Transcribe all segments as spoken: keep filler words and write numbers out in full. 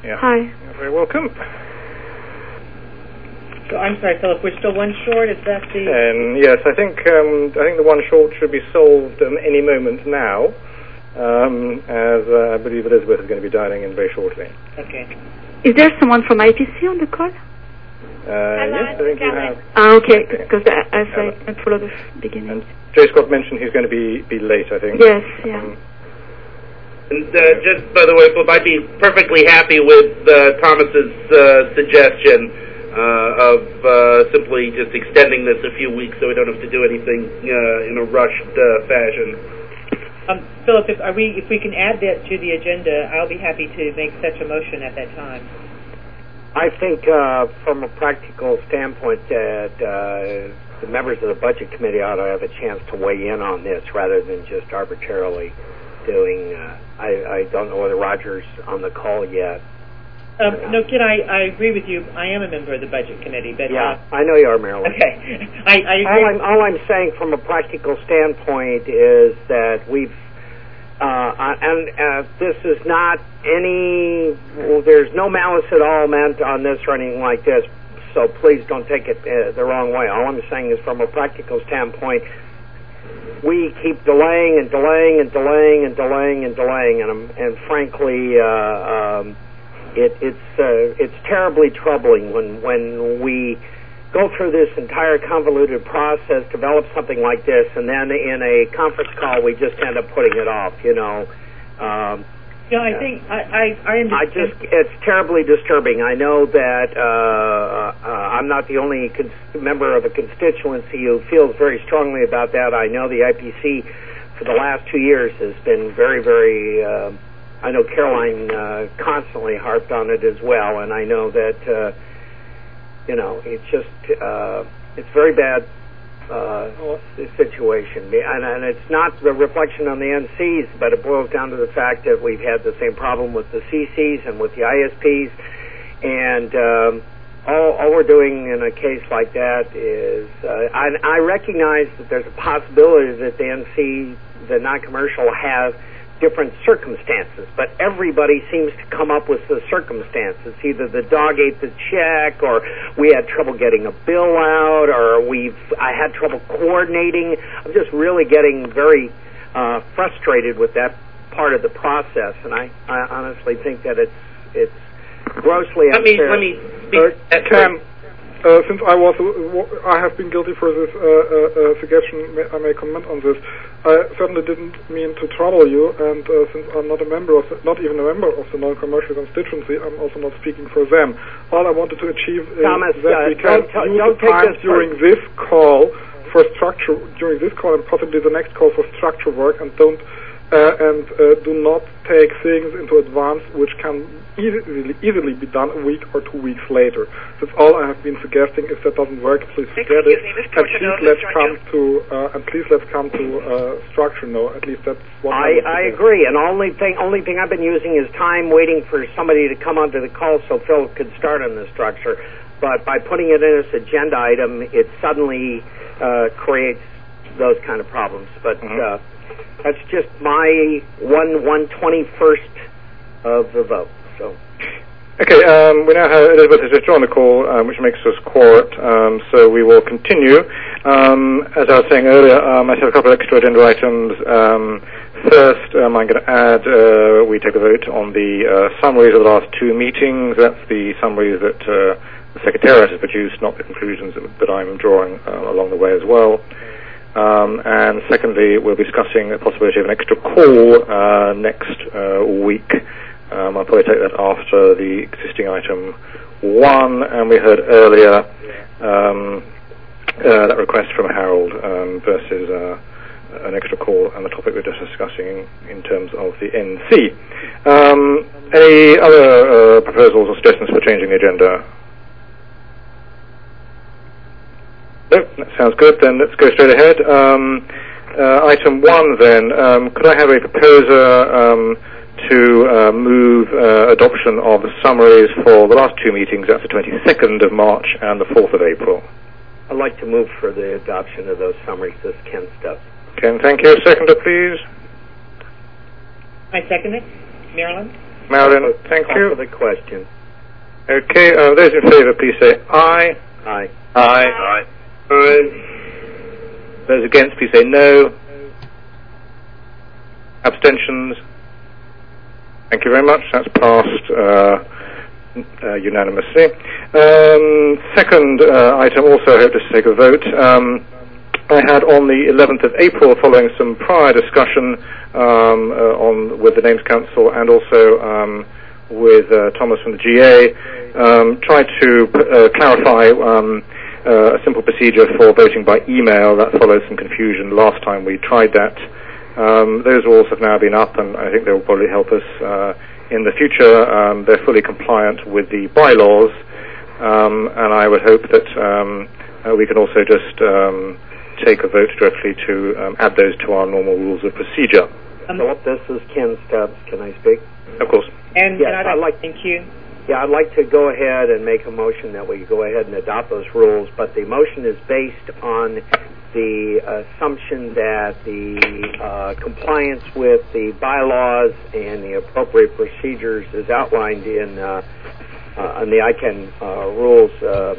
Yeah. Hi. You're very welcome. So I'm sorry, Philip. We're still one short. Is that the? And yes, I think um, I think the one short should be solved um, any moment now, um, as uh, I believe Elizabeth is going to be dialing in very shortly. Okay. Is there someone from I P C on the call? Uh, yes, I think you have. Ah, okay, because okay. as I went for the beginning. And Jay Scott mentioned he's going to be, be late, I think. Yes, yeah. Um, And uh, just by the way, Bob, I'd be perfectly happy with uh, Thomas's uh, suggestion uh, of uh, simply just extending this a few weeks so we don't have to do anything uh, in a rushed uh, fashion. Um, Philip, if, are we, if we can add that to the agenda, I'll be happy to make such a motion at that time. I think uh, from a practical standpoint that uh, the members of the Budget Committee ought to have a chance to weigh in on this rather than just arbitrarily doing, uh, I, I don't know whether Roger's on the call yet. Um, no, Kid, I, I agree with you. I am a member of the Budget Committee. But, yeah, uh, I know you are, Marilyn. Okay. I, I agree. All I'm, all I'm saying from a practical standpoint is that we've Uh, and uh, this is not any, well, there's no malice at all meant on this or anything like this, so please don't take it uh, the wrong way. All I'm saying is from a practical standpoint, we keep delaying and delaying and delaying and delaying and delaying, and, um, and frankly, uh, um, it, it's uh, it's terribly troubling when, when we go through this entire convoluted process, develop something like this, and then in a conference call we just end up putting it off, you know. Um, yeah, I think, I, I, I understand. I just, it's terribly disturbing. I know that uh, uh, I'm not the only cons- member of a constituency who feels very strongly about that. I know the I P C for the last two years has been very, very, uh, I know Caroline uh, constantly harped on it as well, and I know that uh, you know, it's just, uh, it's very bad uh, situation. And, and it's not the reflection on the N Cs, but it boils down to the fact that we've had the same problem with the C Cs and with the I S Ps. And um, all, all we're doing in a case like that is, uh, I, I recognize that there's a possibility that the N C, the non-commercial, have different circumstances, but everybody seems to come up with the circumstances. Either the dog ate the check, or we had trouble getting a bill out, or we've I had trouble coordinating. I'm just really getting very uh, frustrated with that part of the process, and I, I honestly think that it's it's grossly let unfair. Me, let me speak. Uh, Cam, uh, since I was, uh, I have been guilty for this uh, uh, uh, suggestion, may, I may comment on this. I certainly didn't mean to trouble you, and uh, since I'm not a member of, the, not even a member of the non-commercial constituency, I'm also not speaking for them. All I wanted to achieve is Thomas, that uh, we can don't, use don't the time this during this call for structure, during this call and possibly the next call for structure work, and don't uh, and uh, do not take things into advance which can easily, easily be done a week or two weeks later. That's all I have been suggesting. If that doesn't work, please forget it. And please let's come to uh, and please let's come to uh, structure. No, at least that's what I, I, I agree. And only thing only thing I've been using is time waiting for somebody to come onto the call so Phil could start on the structure. But by putting it in as agenda item, it suddenly uh, creates those kind of problems. But mm-hmm. uh, that's just my one one twenty first of the vote. So. Okay, um, we now have Elizabeth has just joined the call, um, which makes us quorum, um, so we will continue. Um, as I was saying earlier, um, I have a couple of extra agenda items. Um, first, um, I'm going to add, uh, we take a vote on the uh, summaries of the last two meetings. That's the summaries that uh, the Secretariat has produced, not the conclusions that, that I'm drawing uh, along the way as well. Um, and secondly, we'll be discussing the possibility of an extra call uh, next uh, week. Um, I'll probably take that after the existing item one, and we heard earlier um, uh, that request from Harold um, versus uh, an extra call and the topic we're just discussing in terms of the N C. Um, any other uh, proposals or suggestions for changing the agenda? No, that sounds good. Then let's go straight ahead. Um, uh, item one, then. Um, could I have a proposer um, to uh, move uh, adoption of the summaries for the last two meetings? That's the twenty-second of March and the fourth of April. I'd like to move for the adoption of those summaries, this Ken stuff. Ken, thank you. Seconder, please. I second it. Marilyn? Marilyn, thank you. For the question. Okay, uh, those in favour, please say aye. Aye. Aye. Aye. Aye. Those against, please say no. Abstentions? Thank you very much. That's passed uh, uh, unanimously. Um, second uh, item, also I hope to take a vote. Um, I had on the eleventh of April, following some prior discussion um, uh, on with the Names Council and also um, with uh, Thomas from the G A, um, tried to uh, clarify um, uh, a simple procedure for voting by email. That followed some confusion last time we tried that. Um, those rules have now been up, and I think they will probably help us uh, in the future. Um, they're fully compliant with the bylaws, um, and I would hope that um, uh, we can also just um, take a vote directly to um, add those to our normal rules of procedure. Um, Philip, this is Ken Stubbs. Can I speak? Of course. And, Yes, and I'd I'd like, like- thank you. Yeah, I'd like to go ahead and make a motion that we go ahead and adopt those rules, but the motion is based on the assumption that the uh, compliance with the bylaws and the appropriate procedures as outlined in uh, uh, in the I CANN uh, rules uh,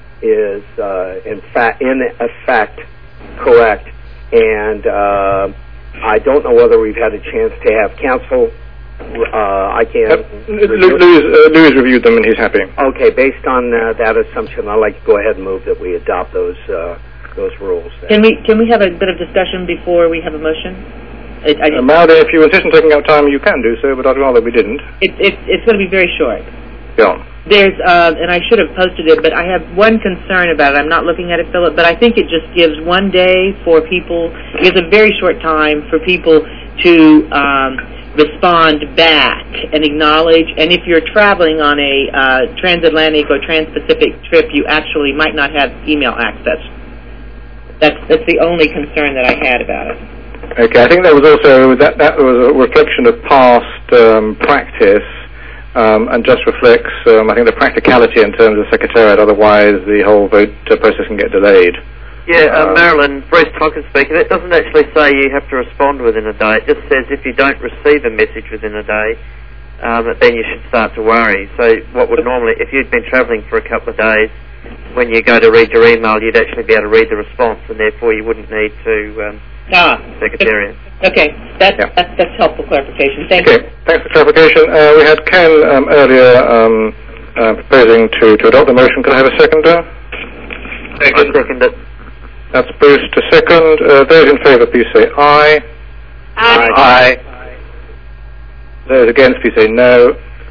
is uh, in fact in effect correct. And uh, I don't know whether we've had a chance to have counsel. Uh, I can. Uh, Louis, uh, Louis reviewed them and he's happy. Okay, based on uh, that assumption, I'd like to go ahead and move that we adopt those uh, those rules. Can we can we have a bit of discussion before we have a motion? It, I, Uh, Marilyn, if you insist on taking up time, you can do so, but I'd rather we didn't. it, it, it's going to be very short. Yeah. There's, uh, and I should have posted it, but I have one concern about it. I'm not looking at it, Philip, but I think it just gives one day for people, it gives a very short time for people to um, respond back and acknowledge. And if you're traveling on a uh, transatlantic or trans-Pacific trip, you actually might not have email access. That's that's the only concern that I had about it. Okay, I think there was also, that, that was a reflection of past um, practice. Um, and just reflects, um, I think, the practicality in terms of Secretariat. Otherwise, the whole vote uh, process can get delayed. Yeah, uh, Um, Marilyn, Bruce Tonkin speaking. It doesn't actually say you have to respond within a day. It just says if you don't receive a message within a day, um, then you should start to worry. So what would normally, if you'd been travelling for a couple of days, when you go to read your email, you'd actually be able to read the response, and therefore you wouldn't need to um, Ah, Secretariat. okay, that, Yeah. that, that's helpful clarification. Thank Okay, you. thanks for clarification. Uh, we had Ken um, earlier um, uh, proposing to, to adopt the motion. Can I have a seconder? I second it. That's Bruce to second. Uh, those in favour, please say aye. Aye. Aye. Those against, please say no.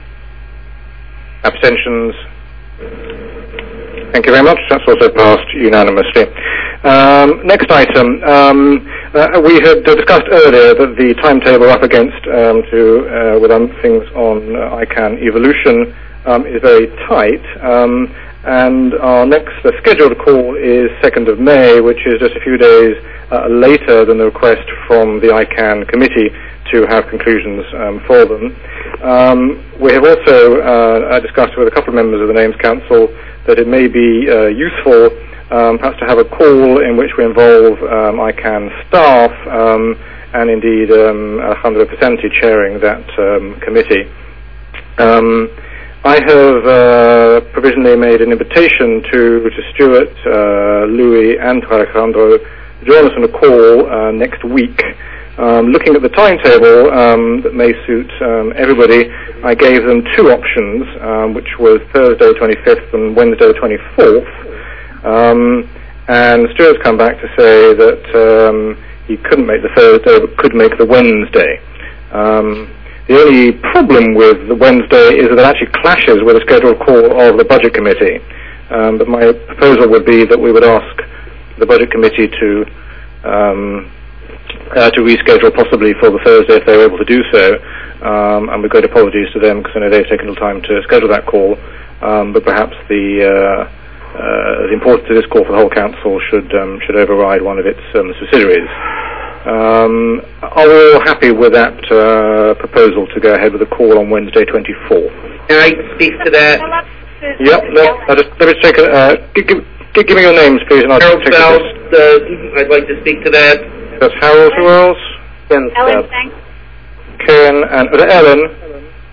Abstentions? Thank you very much. That's also passed unanimously. Um, next item. Um, uh, we had uh, discussed earlier that the timetable up against um, to uh, with um, things on uh, I CANN evolution um, is very tight. Um, and our next uh, scheduled call is second of May, which is just a few days uh, later than the request from the I CANN committee to have conclusions um, for them. Um, we have also uh, discussed with a couple of members of the Names Council that it may be uh, useful um, perhaps to have a call in which we involve um, I CANN staff um, and indeed um, Alejandro Pesenti chairing that um, committee. Um, I have uh, provisionally made an invitation to, to Stuart, uh, Louis and to Alejandro to join us on a call uh, next week. Um, looking at the timetable um, that may suit um, everybody, I gave them two options, um, which was Thursday twenty-fifth and Wednesday twenty-fourth. Um, and Stuart's come back to say that um, he couldn't make the Thursday but could make the Wednesday. Um, the only problem with the Wednesday is that it actually clashes with a scheduled call of the Budget Committee. Um, but my proposal would be that we would ask the Budget Committee to um, Uh, to reschedule possibly for the Thursday if they were able to do so, um, and with great apologies to them because I know they've taken the time to schedule that call, um, but perhaps the, uh, uh, the importance of this call for the whole Council should um, should override one of its um, subsidiaries. Um, are we all happy with that uh, proposal to go ahead with the call on Wednesday twenty-fourth? Can I speak to that? Yep, let, I'll just, let me take a, uh, give, give, give me your names please and I'll Harold take Bell, this. uh, I'd like to speak to that. That's Harold, who else? Ken Ellen, Stubbs. thanks. Ken and uh, Ellen.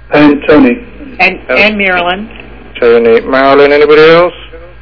And Tony. And, and Marilyn. Tony, Marilyn, anybody else?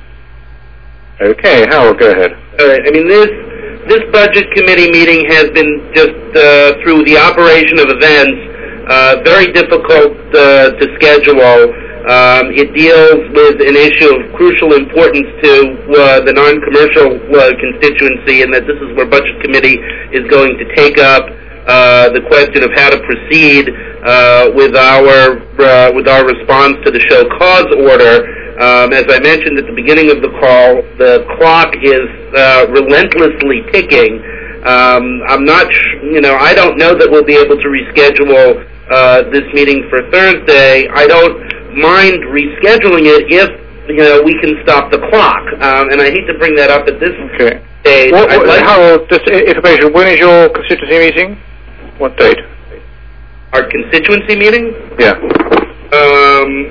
Okay, Howard, go ahead. All right. I mean, this this budget committee meeting has been just uh, through the operation of events uh, very difficult uh, to schedule. Um, it deals with an issue of crucial importance to uh, the non-commercial uh, constituency, and that this is where budget committee is going to take up uh, the question of how to proceed uh, with our uh, with our response to the show cause order. Um, as I mentioned at the beginning of the call, the clock is uh, relentlessly ticking. Um, I'm not, sh- you know, I don't know that we'll be able to reschedule uh, this meeting for Thursday. I don't mind rescheduling it if, you know, we can stop the clock. Um, and I hate to bring that up at this okay. stage. What, what, like Harold, just information, when is your constituency meeting? What date? Our constituency meeting? Yeah. Um...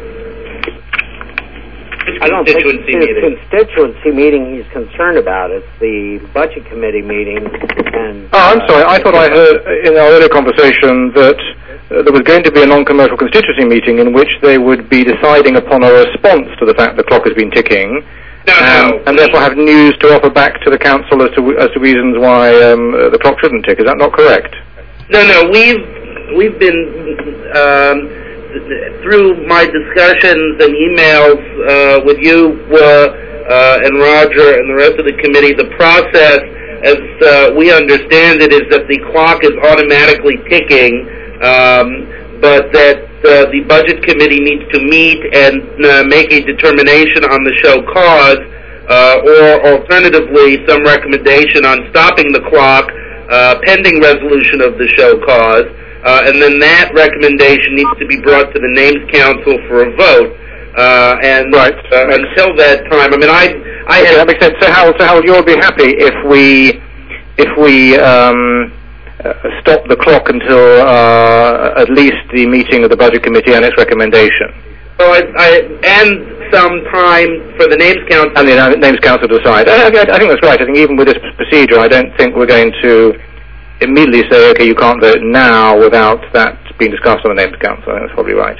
I don't think it's Constituency the meeting. constituency meeting he's concerned about. It's the budget committee meeting. And Oh, I'm uh, sorry. I thought I heard in our earlier conversation that uh, there was going to be a non-commercial constituency meeting in which they would be deciding upon a response to the fact the clock has been ticking, No, um, no. and therefore have news to offer back to the council as to as to reasons why um, uh, the clock shouldn't tick. Is that not correct? No, no. We've we've been um, through my discussions and emails uh, with you uh, uh, and Roger and the rest of the committee. The process, as uh, we understand it, is that the clock is automatically ticking, um, but that uh, the budget committee needs to meet and uh, make a determination on the show cause, uh, or alternatively, some recommendation on stopping the clock uh, pending resolution of the show cause. Uh, and then that recommendation needs to be brought to the Names Council for a vote. Uh, and Right. uh, until that time, I mean, I, I Okay, had, that makes sense. So, Harold, so Harold, you'll be happy if we if we um, uh, stop the clock until uh, at least the meeting of the budget committee and its recommendation, so I, I, and some time for the Names Council. and the Names Council decide. I, I, I think that's right. I think even with this procedure, I don't think we're going to immediately say, okay, you can't vote now without that being discussed on the Names Council. I think that's probably right.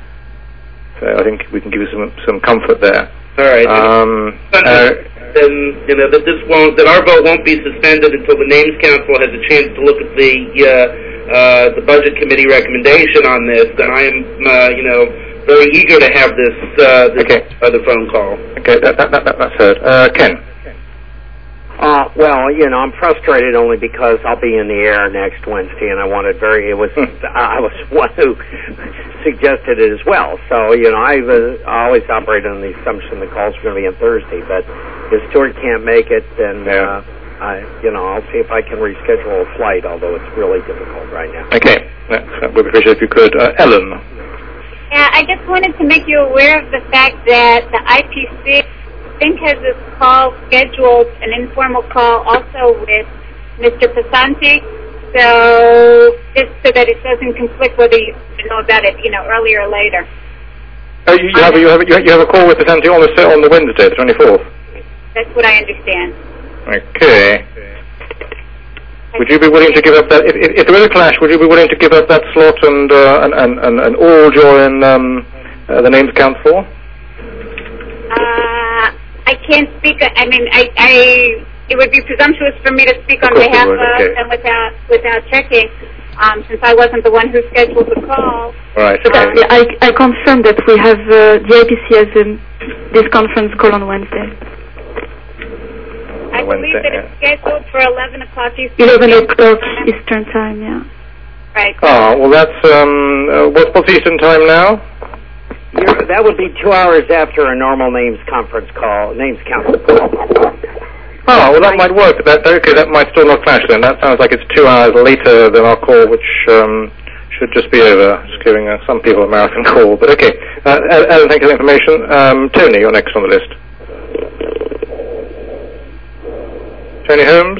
So I think we can give you some some comfort there. All right. Um, and, uh, and you know that this won't, that our vote won't be suspended until the Names Council has a chance to look at the uh, uh, the budget committee recommendation on this. And I am, uh, you know, very eager to have this uh, this Okay. other phone call. okay, that, that, that, that's heard. Uh, Ken. Uh, well, you know, I'm frustrated only because I'll be in the air next Wednesday, and I wanted very. It was I was one who suggested it as well. So, you know, I, uh, I always operate on the assumption the calls are going to be on Thursday. But if Stuart can't make it, then Yeah. uh, I, you know, I'll see if I can reschedule a flight. Although it's really difficult right now. Okay, that's, that would be appreciated if you could. Uh, Ellen. Yeah, I just wanted to make you aware of the fact that the I P C, I think, has this call scheduled, an informal call also with Mister Pasanti. So just so that it doesn't conflict whether you know about it, you know, earlier or later. Oh, you, you, have, a, you, have, a, you have a call with the Santi on the on the Wednesday, the twenty-fourth. That's what I understand. Okay. Would you be willing to give up that? If, if, if there is a clash, would you be willing to give up that slot and uh, and, and, and, and all join um, uh, the Names Council? Uh, I can't speak. I mean, I, I. It would be presumptuous for me to speak on Of course behalf it would, of okay. and without without checking, um, since I wasn't the one who scheduled the call. Right. But Okay. I, I confirm that we have uh, the I P C has um, this conference call on Wednesday. I believe Wednesday, that it's scheduled for eleven o'clock Eastern. eleven o'clock Time. Eastern Time, yeah. Right. Oh, well, that's um. Uh, what, what's Eastern time now? You're, that would be two hours after a normal names conference call, names council call. Oh, well, that might work. That okay, that might still not clash then. That sounds like it's two hours later than our call, which um, should just be over. Just giving uh, some people a marathon call, but okay. Uh, Ellen, thank you for the information. Um, Tony, you're next on the list. Tony Holmes.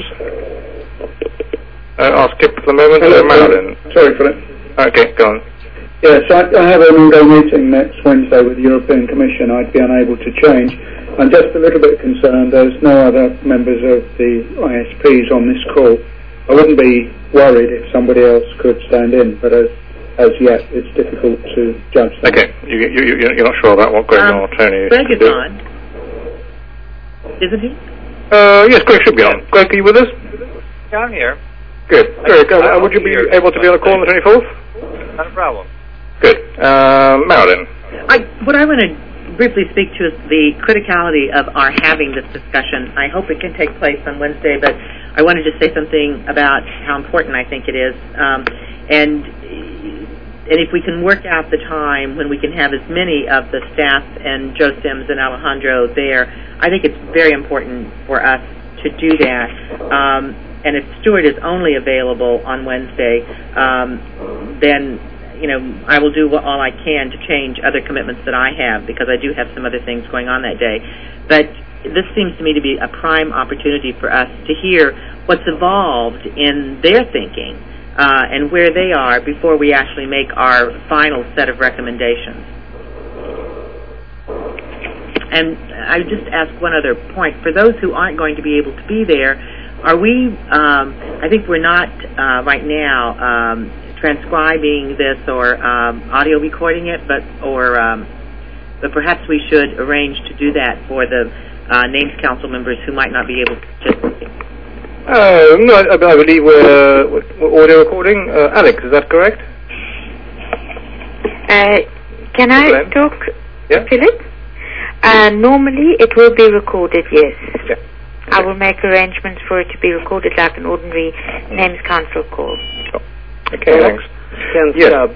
Uh, I'll skip for the moment. Hello, uh, Marilyn. Sorry for it. Okay, go on. Yes, I, I have an all-day meeting next Wednesday with the European Commission. I'd be unable to change. I'm just a little bit concerned there's no other members of the I S Ps on this call. I wouldn't be worried if somebody else could stand in, but as as yet it's difficult to judge that. Okay, you, you, you're not sure about what Greg Um, or Tony Greg is do? on, isn't he? Uh, yes, Greg should be on. Greg, are you with us? Yeah, I'm here. Good. Greg, uh, I would you be hear able to be on the call on the twenty-fourth? Not a problem. Good. Um, Marilyn. I, what I want to briefly speak to is the criticality of our having this discussion. I hope it can take place on Wednesday, but I wanted to say something about how important I think it is. Um, and and if we can work out the time when we can have as many of the staff and Joe Sims and Alejandro there, I think it's very important for us to do that. Um, and if Stuart is only available on Wednesday, um, then you know, I will do all I can to change other commitments that I have, because I do have some other things going on that day. But this seems to me to be a prime opportunity for us to hear what's evolved in their thinking uh, and where they are before we actually make our final set of recommendations. And I would just ask one other point. For those who aren't going to be able to be there, are we, um, I think we're not uh, right now, um, transcribing this or um, audio recording it, but or um, but perhaps we should arrange to do that for the uh, names council members who might not be able to participate. Uh, no, I, I believe we're, we're audio recording. Uh, Alex, is that correct? Uh, can I Hello? talk, Yeah. Philip? Uh, normally it will be recorded, yes. Yeah. I will make arrangements for it to be recorded like an ordinary names council call. Sure. Okay, thanks. Ken Yes. Stubbs.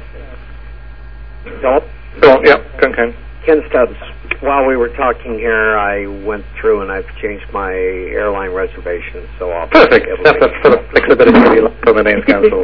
Philip? Go on, yeah, Ken, Ken. Ken Stubbs. While we were talking here, I went through and I've changed my airline reservation, so I'll Perfect. be able That's to that sort of flexibility we like from the names council.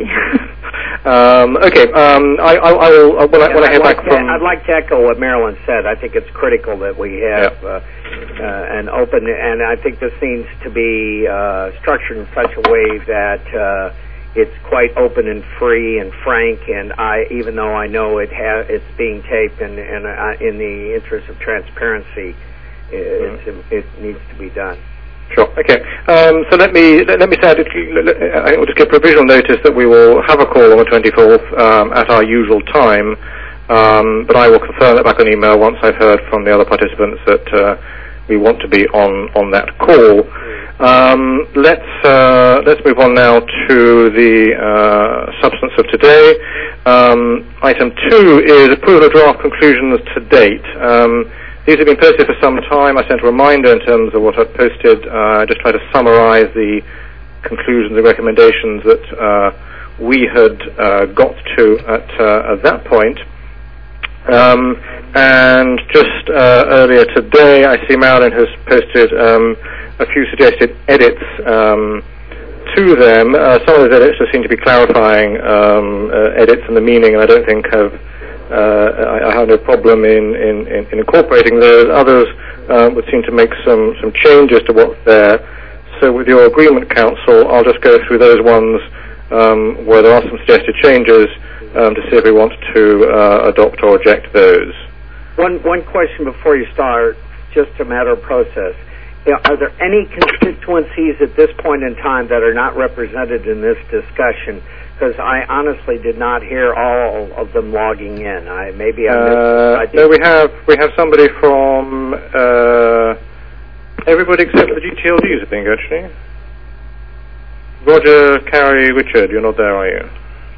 um, okay, um, I, I, I will, uh, when, I, when I hear I'd back like to, from... I'd like to echo what Marilyn said. I think it's critical that we have Yeah. uh, uh, an open, and I think this needs to be uh, structured in such a way that uh, it's quite open and free and frank. And I, even though I know it ha- it's being taped, and, and uh, in the interest of transparency, it, mm-hmm. it needs to be done. Sure. Okay. Um, so let me let, let me say, I think we'll just give provisional notice that we will have a call on the twenty-fourth um, at our usual time. Um, but I will confirm that back on email once I've heard from the other participants that uh, we want to be on, on that call. Um, let's uh, let's move on now to the uh, substance of today. Um, item two is approval of draft conclusions to date. Um, these have been posted for some time. I sent a reminder in terms of what I've posted. Uh, I just try to summarize the conclusions and recommendations that uh, we had uh, got to at, uh, at that point. Um, and just uh, earlier today, I see Marilyn has posted um, a few suggested edits um, to them. Uh, some of those edits just seem to be clarifying um, uh, edits and the meaning, and I don't think have uh, I, I have no problem in, in, in incorporating those. Others uh, would seem to make some, some changes to what's there. So with your agreement, Council, I'll just go through those ones um, where there are some suggested changes um, to see if we want to uh, adopt or reject those. One one question before you start, just a matter of process. You know, are there any constituencies at this point in time that are not represented in this discussion? Because I honestly did not hear all of them logging in. I maybe I missed. Uh, I no, we have we have somebody from uh, everybody except for the G T L Ds, I think, actually. Roger, Carrie, Richard, you're not there, are you?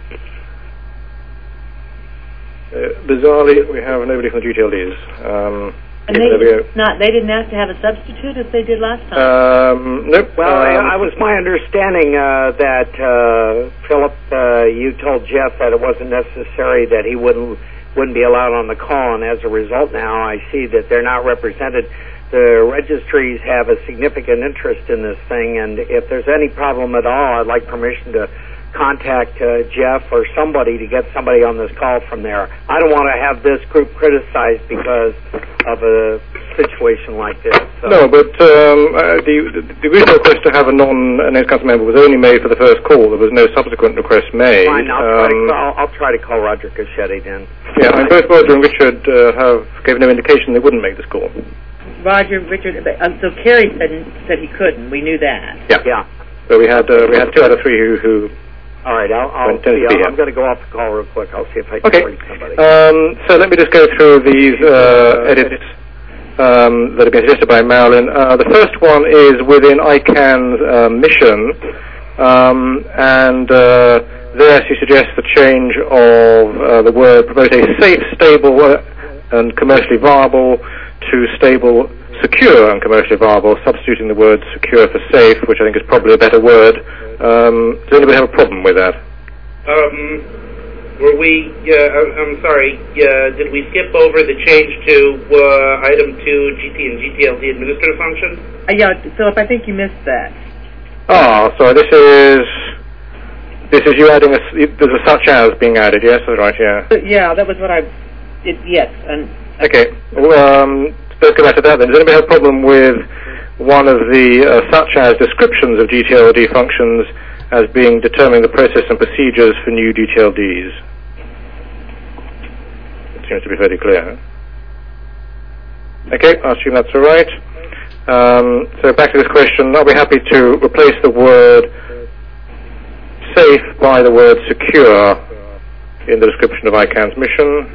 Uh, bizarrely, we have nobody from the G T L Ds. Um, And they, not, they didn't have to have a substitute as they did last time? Um, nope. Well, um, I, I was my understanding uh, that uh, Philip, uh, you told Jeff that it wasn't necessary, that he wouldn't wouldn't be allowed on the call, and as a result, now I see that they're not represented. The registries have a significant interest in this thing, and if there's any problem at all, I'd like permission to contact uh, Jeff or somebody to get somebody on this call from there. I don't want to have this group criticized because of a situation like this. So. No, but um, uh, the, the, the original request to have a non-names council member was only made for the first call. There was no subsequent request made. Fine, I'll, try, um, to, I'll, I'll try to call Roger Cachetti then. Yeah, I mean, both Roger and Richard uh, have given no indication they wouldn't make this call. Roger, Richard, uh, so Kerry said said he couldn't. We knew that. Yeah. Yeah. So we had uh, we had two out of three who, who All right, I'll, I'll When Tony's see. here. I'm going to go off the call real quick. I'll see if I can Okay. reach somebody. Um, so let me just go through these uh, edits um, that have been suggested by Marilyn. Uh, the first one is within I CAN's uh, mission, um, and uh, there she suggests the change of uh, the word promote a safe, stable, uh, and commercially viable to stable, secure, and commercially viable, substituting the word secure for safe, which I think is probably a better word. Um, does anybody have a problem with that? Um, were we, uh, I'm, I'm sorry, uh, did we skip over the change to uh, item two, G T and G T L D administrative functions? Uh, yeah, Philip, I think you missed that. Oh, sorry, this is, this is you adding a, there's a such as being added, yes, that's right, yeah. Uh, yeah, that was what I, it, yes, and... Okay, well, um, let's go back to that then. Does anybody have a problem with one of the uh, such as descriptions of G T L D functions as being determining the process and procedures for new G T L Ds? It seems to be fairly clear. Okay, I assume that's all right. Um, so back to this question, are we happy to replace the word safe by the word secure in the description of I CAN's mission?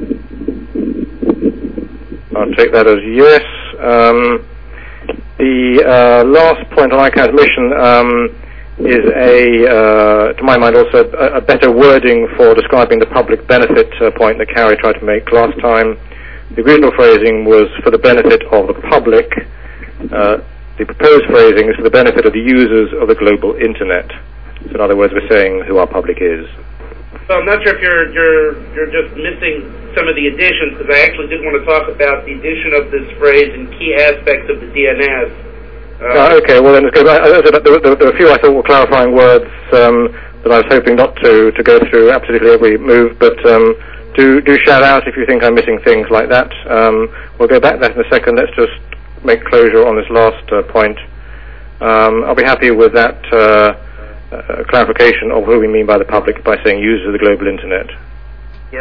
I'll take that as yes. Um, the uh, last point on I CAN's mission um, is a, uh, to my mind, also a, a better wording for describing the public benefit uh, point that Carrie tried to make last time. The original phrasing was for the benefit of the public. Uh, the proposed phrasing is for the benefit of the users of the global internet. So in other words, we're saying who our public is. So I'm not sure if you're you're you're just missing some of the additions, because I actually did want to talk about the addition of this phrase in key aspects of the D N S. Uh, uh, okay, well then let's go back. There were, there were a few I thought were clarifying words um, that I was hoping not to, to go through absolutely every move, but um, do do shout out if you think I'm missing things like that. Um, we'll go back to that in a second. Let's just make closure on this last uh, point. Um, I'll be happy with that uh, uh, clarification of who we mean by the public by saying users of the global internet. Yep.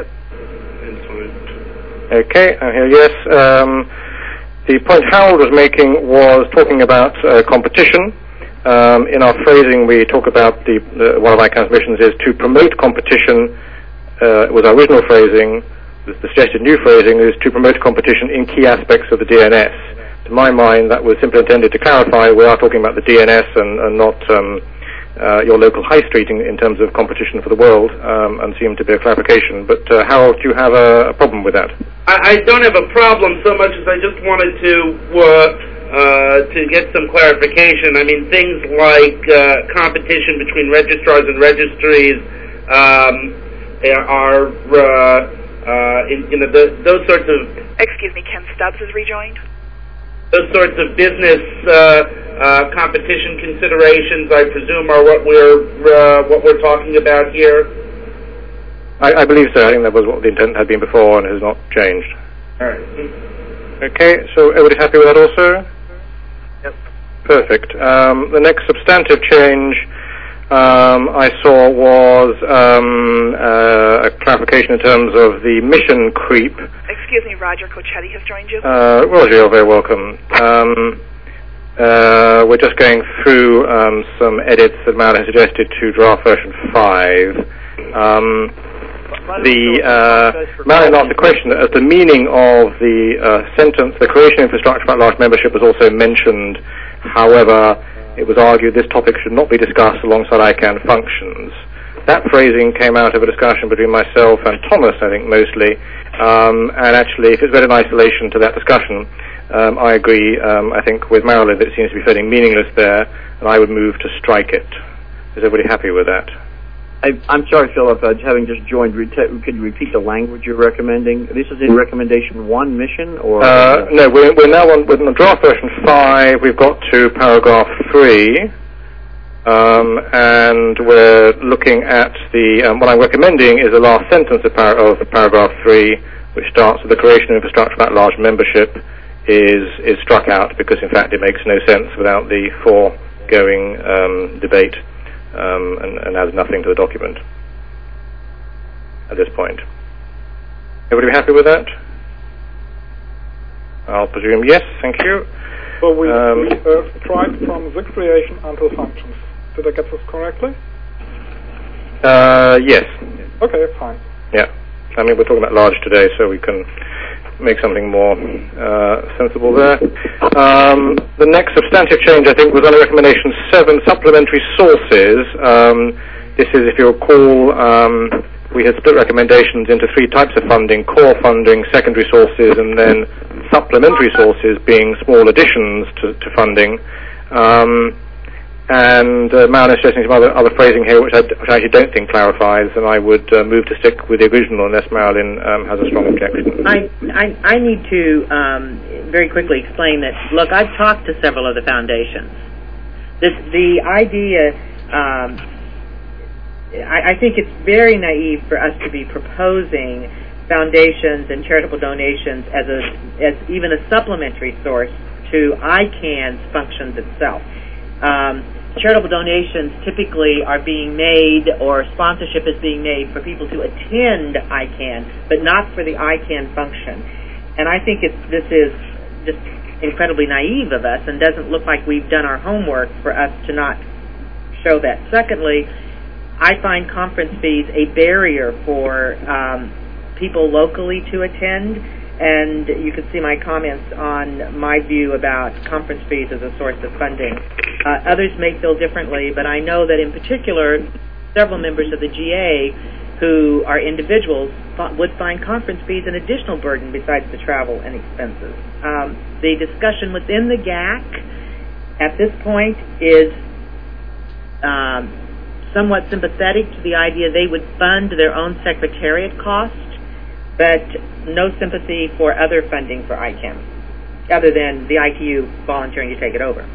Okay, I hear yes. Um, the point Harold was making was talking about uh, competition. Um, in our phrasing, we talk about the, the one of I CAN's missions is to promote competition. Uh, was our original phrasing. The, the suggested new phrasing is to promote competition in key aspects of the D N S. To my mind, that was simply intended to clarify we are talking about the D N S and, and not um, uh, your local high street in, in terms of competition for the world, um, and seemed to be a clarification. But uh, Harold, do you have a, a problem with that? I, I don't have a problem so much as I just wanted to uh, uh, to get some clarification. I mean, things like uh, competition between registrars and registries um, are, uh, uh, in, you know, the, those sorts of... Excuse me, Ken Stubbs has rejoined. Those sorts of business uh, uh, competition considerations, I presume, are what we're uh, what we're talking about here. I, I believe so. I think that was what the intent had been before and has not changed. All right. Okay, so everybody happy with that also? Yep. Perfect. Um, the next substantive change um, I saw was um, uh, a clarification in terms of the mission creep. Excuse me, Roger Cochetti has joined you. Uh, Roger, you're very welcome. Um, uh, we're just going through um, some edits that Mal has suggested to draft version five. Um, the uh, Marion asked a question as the meaning of the uh, sentence, the creation of infrastructure at large membership was also mentioned. However, it was argued this topic should not be discussed alongside I CAN functions. That phrasing came out of a discussion between myself and Thomas, I think, mostly. Um, and actually, if it's read in isolation to that discussion, um, I agree, um, I think, with Marilyn that it seems to be fairly meaningless there, and I would move to strike it. Is everybody happy with that? I, I'm sorry, Philip, uh, having just joined, could you repeat the language you're recommending? This is in recommendation one mission, or? Uh, no, we're, we're now on, we're on draft version five. We've got to paragraph three. Um, and we're looking at the, um, what I'm recommending is the last sentence of, par- of paragraph three, which starts with the creation of infrastructure at large membership is, is struck out because, in fact, it makes no sense without the foregoing um, debate um, and, and adds nothing to the document at this point. Everybody happy with that? I'll presume yes, thank you. So we, um, we uh, tried from the creation until functions. Did I get this correctly? Uh, yes. Okay, fine. Yeah. I mean, we're talking about large today, so we can make something more uh, sensible there. Um, the next substantive change, I think, was under recommendation seven, supplementary sources. Um, this is, if you recall, um, we had split recommendations into three types of funding: core funding, secondary sources, and then supplementary sources being small additions to, to funding. Um, and uh, Marilyn is suggesting some other, other phrasing here, which I, which I actually don't think clarifies, and I would uh, move to stick with the original unless Marilyn um, has a strong objection. I, I, I need to um, very quickly explain that, look, I've talked to several of the foundations. This, the idea, um, I, I think it's very naive for us to be proposing foundations and charitable donations as a as even a supplementary source to I CAN's functions itself. Um, charitable donations typically are being made, or sponsorship is being made for people to attend I CAN, but not for the I CAN function. And I think it's, this is just incredibly naive of us and doesn't look like we've done our homework for us to not show that. Secondly, I find conference fees a barrier for um, people locally to attend, and you can see my comments on my view about conference fees as a source of funding. Uh, others may feel differently, but I know that in particular, several members of the G A who are individuals would find conference fees an additional burden besides the travel and expenses. Um, the discussion within the G A C at this point is um, somewhat sympathetic to the idea they would fund their own secretariat costs, but no sympathy for other funding for I CAN, other than the I T U volunteering to take it over.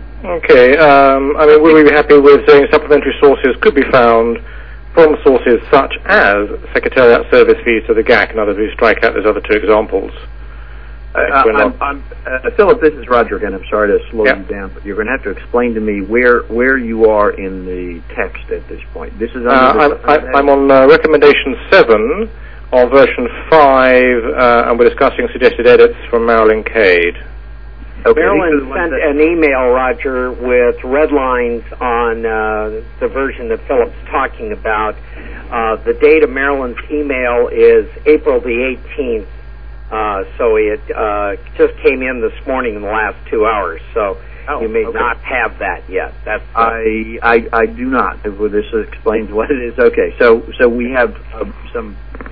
Okay. Um, I mean, would we be happy with saying supplementary sources could be found from sources such as Secretariat service fees to the G A C? In other words, we strike out those other two examples. Uh, I'm, I'm, uh, Philip, this is Roger again. I'm sorry to slow yeah. you down, but you're going to have to explain to me where where you are in the text at this point. This is. Uh, I'm, I'm on uh, recommendation seven of version five, uh, and we're discussing suggested edits from Marilyn Cade. Okay. Marilyn sent an email, Roger, with red lines on uh, the version that Philip's talking about. Uh, the date of Marilyn's email is April the eighteenth, uh, so it uh, just came in this morning in the last two hours, so oh, you may okay. not have that yet. That's uh, I, I I do not. This explains what it is. Okay, so so we have uh, some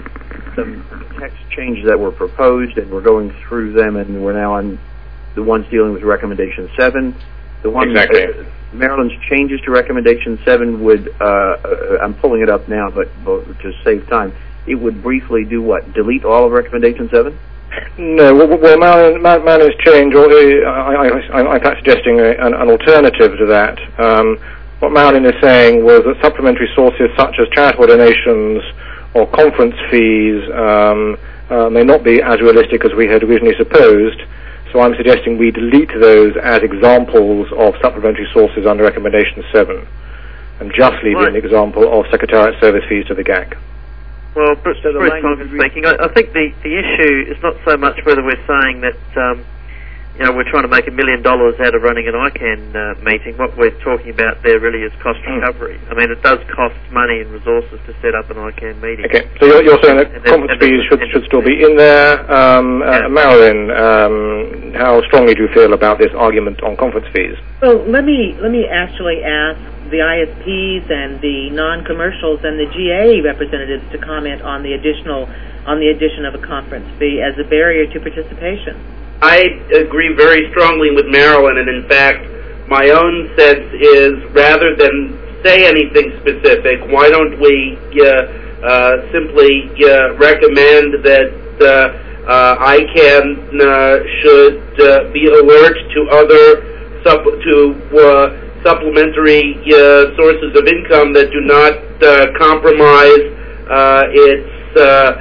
some text changes that were proposed, and we're going through them, and we're now on the ones dealing with recommendation seven. The one exactly. uh, Maryland's changes to recommendation seven would, uh, uh, I'm pulling it up now, but, but to save time, it would briefly do what? Delete all of recommendation seven? No, well, well Marilyn, Marilyn's change, or uh, I, I, I'm perhaps suggesting a, an, an alternative to that. Um, what Marilyn is saying was that supplementary sources such as charitable donations or conference fees um, uh, may not be as realistic as we had originally supposed. So I'm suggesting we delete those as examples of supplementary sources under recommendation seven, and just leave right. an example of Secretariat service fees to the G A C. Well, Bruce, so Bruce Thompson speaking, I, I think the, the issue is not so much whether we're saying that um, you know, we're trying to make a million dollars out of running an I CAN uh, meeting. What we're talking about there really is cost recovery. I mean, it does cost money and resources to set up an I CAN meeting. Okay, so you're, you're saying that and conference then, fees should, should still be in there. Um, yeah. uh, Marilyn, um, how strongly do you feel about this argument on conference fees? Well, let me let me actually ask the I S Ps and the non-commercials and the G A representatives to comment on the additional on the addition of a conference fee as a barrier to participation. I agree very strongly with Marilyn, and in fact, my own sense is rather than say anything specific, why don't we uh, uh, simply uh, recommend that uh, uh, I CAN uh, should uh, be alert to other sup- to uh, supplementary uh, sources of income that do not uh, compromise uh, its uh,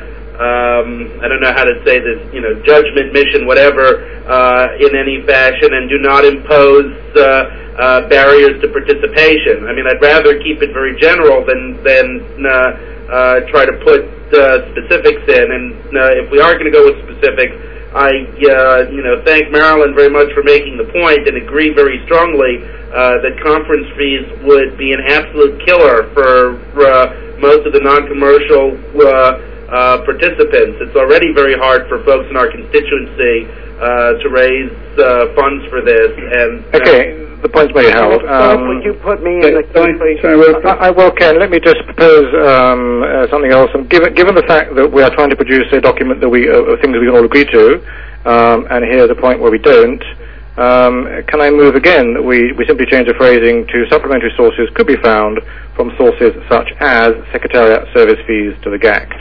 Um, I don't know how to say this, you know, judgment, mission, whatever, uh, in any fashion, and do not impose uh, uh, barriers to participation. I mean, I'd rather keep it very general than than uh, uh, try to put uh, specifics in. And uh, if we are going to go with specifics, I, uh, you know, thank Marilyn very much for making the point and agree very strongly uh, that conference fees would be an absolute killer for uh, most of the non-commercial uh, uh, participants. It's already very hard for folks in our constituency uh, to raise uh, funds for this. And uh, okay. The point's made, Harold. Um, would you put me in the queue, please? I, I will, Ken. Let me just propose um, uh, something else. And given, given the fact that we are trying to produce a document that we, uh, things we can all agree to, um, and here's a point where we don't, um, can I move again that we, we simply change the phrasing to supplementary sources could be found from sources such as Secretariat service fees to the G A C?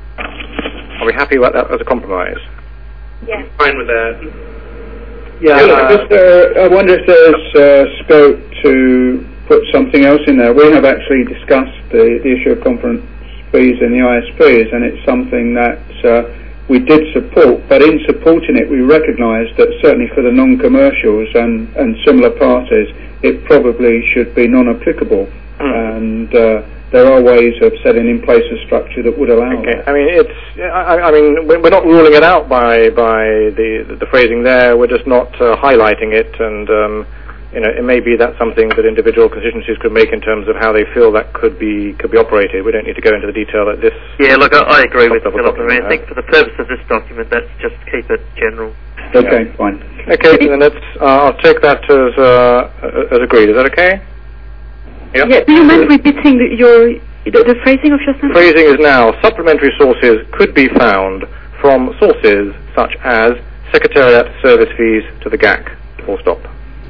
Are we happy about that as a compromise? Yes. I'm fine with that. Yeah, uh, just, uh, I wonder if there's uh, scope to put something else in there. We have actually discussed the, the issue of conference fees in the I S Ps, and it's something that uh, we did support, but in supporting it we recognised that certainly for the non-commercials and, and similar parties it probably should be non-applicable, mm. and uh, there are ways of setting in place a structure that would allow okay. that. I mean, it's. I, I mean, we're not ruling it out by by the the phrasing there. We're just not uh, highlighting it, and um, you know, it may be that's something that individual constituencies could make in terms of how they feel that could be could be operated. We don't need to go into the detail that this. Yeah, look, I, I agree with Philip. I mean, I think for the purpose of this document, let's just keep it general. Okay, yeah. Fine. Okay, then let's. Uh, I'll take that as uh, as agreed. Is that okay? Yep. Yeah, do you mind repeating the, your the, the phrasing of your sentence? Phrasing is now, supplementary sources could be found from sources such as Secretariat service fees to the G A C, full stop.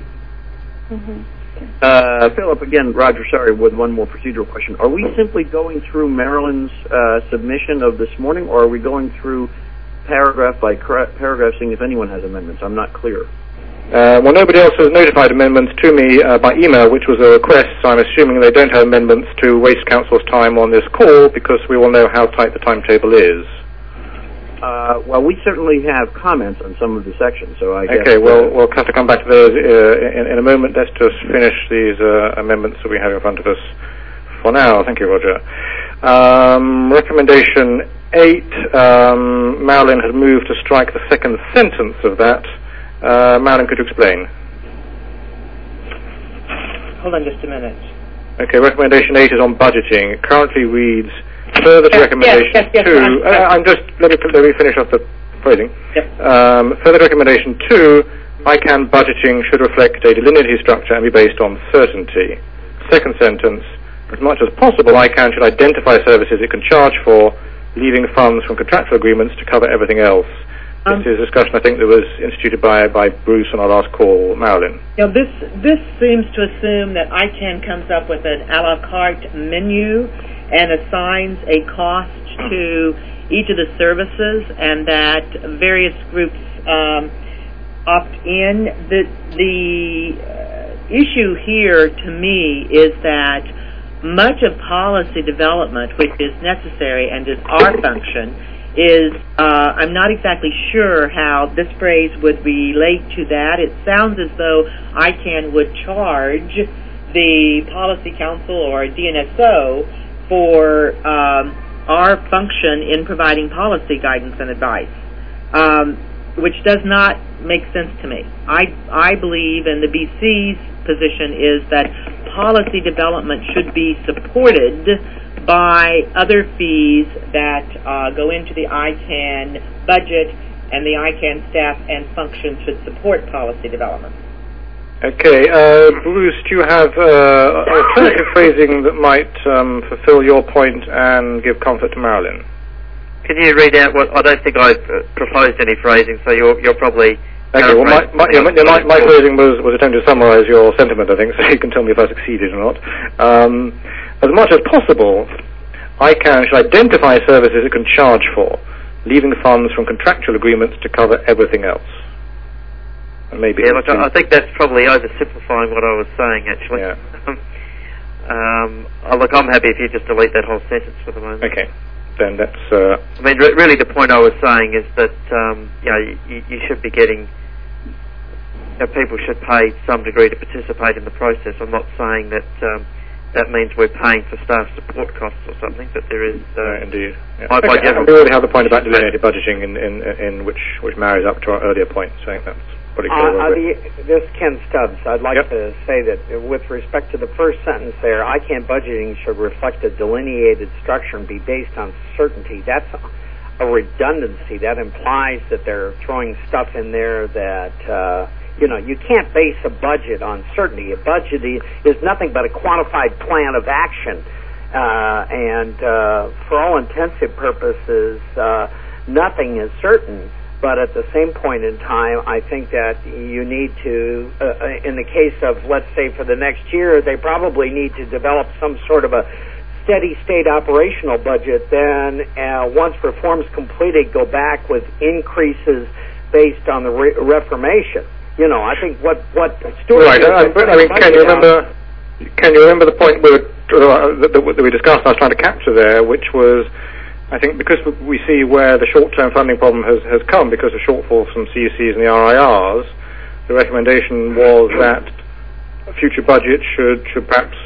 Mm-hmm. Uh, Philip, again, Roger, sorry, with one more procedural question. Are we simply going through Marilyn's uh, submission of this morning, or are we going through paragraph by paragraph, seeing if anyone has amendments? I'm not clear. Uh, well, nobody else has notified amendments to me uh, by email, which was a request, so I'm assuming they don't have amendments to waste Council's time on this call, because we will know how tight the timetable is. Uh, well, we certainly have comments on some of the sections, so I guess... Okay, well, we'll have to come back to those uh, in, in a moment. Let's just finish these uh, amendments that we have in front of us for now. Thank you, Roger. Um, recommendation eight, um, Marilyn had moved to strike the second sentence of that. Uh, Marilyn, could you explain? Hold on just a minute. Okay, recommendation eight is on budgeting. It currently reads further to yes, recommendation yes, yes, yes, two. I'm, uh, I'm just let me let me finish off the phrasing. Yep. Um, further recommendation two: I C A N budgeting should reflect a delineated structure and be based on certainty. Second sentence: as much as possible, I C A N should identify services it can charge for, leaving funds from contractual agreements to cover everything else. Um, this is a discussion, I think, that was instituted by, by Bruce on our last call. Marilyn. You know, this this seems to assume that I C A N comes up with an a la carte menu and assigns a cost to each of the services, and that various groups um, opt in. The the uh, issue here, to me, is that much of policy development, which is necessary and is our function, is, uh, I'm not exactly sure how this phrase would relate to that. It sounds as though I C A N would charge the Policy Council or D N S O for um, our function in providing policy guidance and advice, um, which does not make sense to me. I, I believe, and the B C's position is that policy development should be supported by other fees that uh, go into the I C A N budget, and the I C A N staff and function should support policy development. Okay, uh, Bruce, do you have uh, alternative phrasing that might um, fulfill your point and give comfort to Marilyn? Can you read out what... I don't think I uh, proposed any phrasing, so you're, you're probably... Okay, well, my, my, yeah, my, my phrasing was, was attempting to summarise your sentiment, I think, so you can tell me if I succeeded or not. Um, as much as possible, I C A N should identify services it can charge for, leaving funds from contractual agreements to cover everything else. And maybe yeah, look, I think that's probably oversimplifying what I was saying, actually. Yeah. um, oh, look, I'm happy if you just delete that whole sentence for the moment. Okay. Then that's... Uh, I mean, re- really the point I was saying is that, um, you know, you, you should be getting... You know, people should pay some degree to participate in the process. I'm not saying that um, that means we're paying for staff support costs or something, but there is... Uh, uh, indeed. Yeah. By, by okay. general, We already have the point about delineated budgeting in, in, in which, which marries up to our earlier point, saying that's pretty clear. Uh, uh, the, this is Ken Stubbs. I'd like yep. to say that with respect to the first sentence there, I C A N budgeting should reflect a delineated structure and be based on certainty. That's a redundancy. That implies that they're throwing stuff in there that... Uh, You know, you can't base a budget on certainty. A budget is nothing but a quantified plan of action. Uh, and uh, for all intensive purposes, uh, nothing is certain. But at the same point in time, I think that you need to, uh, in the case of, let's say, for the next year, they probably need to develop some sort of a steady state operational budget. Then uh, once reform's completed, go back with increases based on the re- Reformation. You know, I think what what Stuart. Right. I, I mean, can you remember? Can you remember the point we were, uh, that, that we discussed? I was trying to capture there, which was, I think, because we see where the short-term funding problem has, has come because of shortfalls from C U Cs and the R I Rs. The recommendation was that future budgets should should perhaps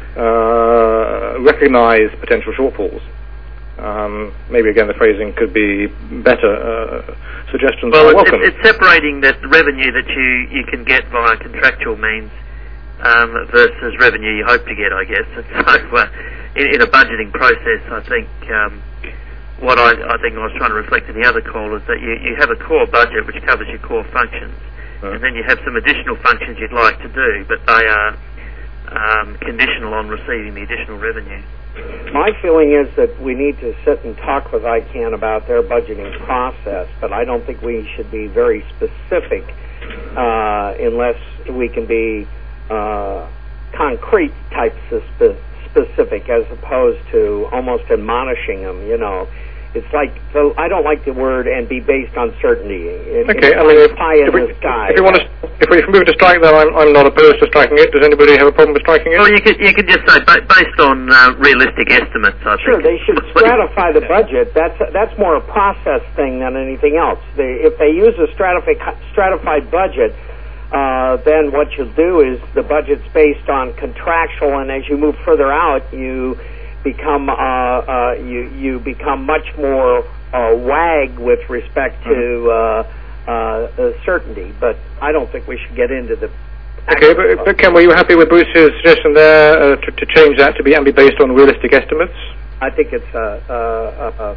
uh, recognise potential shortfalls. Um, maybe again the phrasing could be better. Uh, suggestions well, are welcome. Well, it's, it's separating that revenue that you, you can get via contractual means um, versus revenue you hope to get, I guess. And so, uh, in, in a budgeting process, I think um, what I, I think I was trying to reflect in the other call is that you, you have a core budget which covers your core functions, right. and then you have some additional functions you'd like to do, but they are um, conditional on receiving the additional revenue. My feeling is that we need to sit and talk with I C A N about their budgeting process, but I don't think we should be very specific uh, unless we can be uh, concrete type spe- specific as opposed to almost admonishing them, you know. It's like, so I don't like the word and be based on certainty. It, okay, it's I mean, like if, pie in if, we, the sky. if we want to, if we move to strike that, I'm, I'm not opposed to striking it. Does anybody have a problem with striking it? Well, you could you could just say ba- based on uh, realistic estimates. I sure, think. they should stratify the budget. That's that's more a process thing than anything else. They, if they use a stratifi- stratified budget, uh, then what you'll do is the budget's based on contractual, and as you move further out, you become uh, uh, you you become much more uh, wag with respect to uh, uh, uh, certainty. But I don't think we should get into the. Okay, but, but Ken, were you happy with Bruce's suggestion there uh, to, to change that to be and be based on realistic estimates? I think it's uh, uh, uh,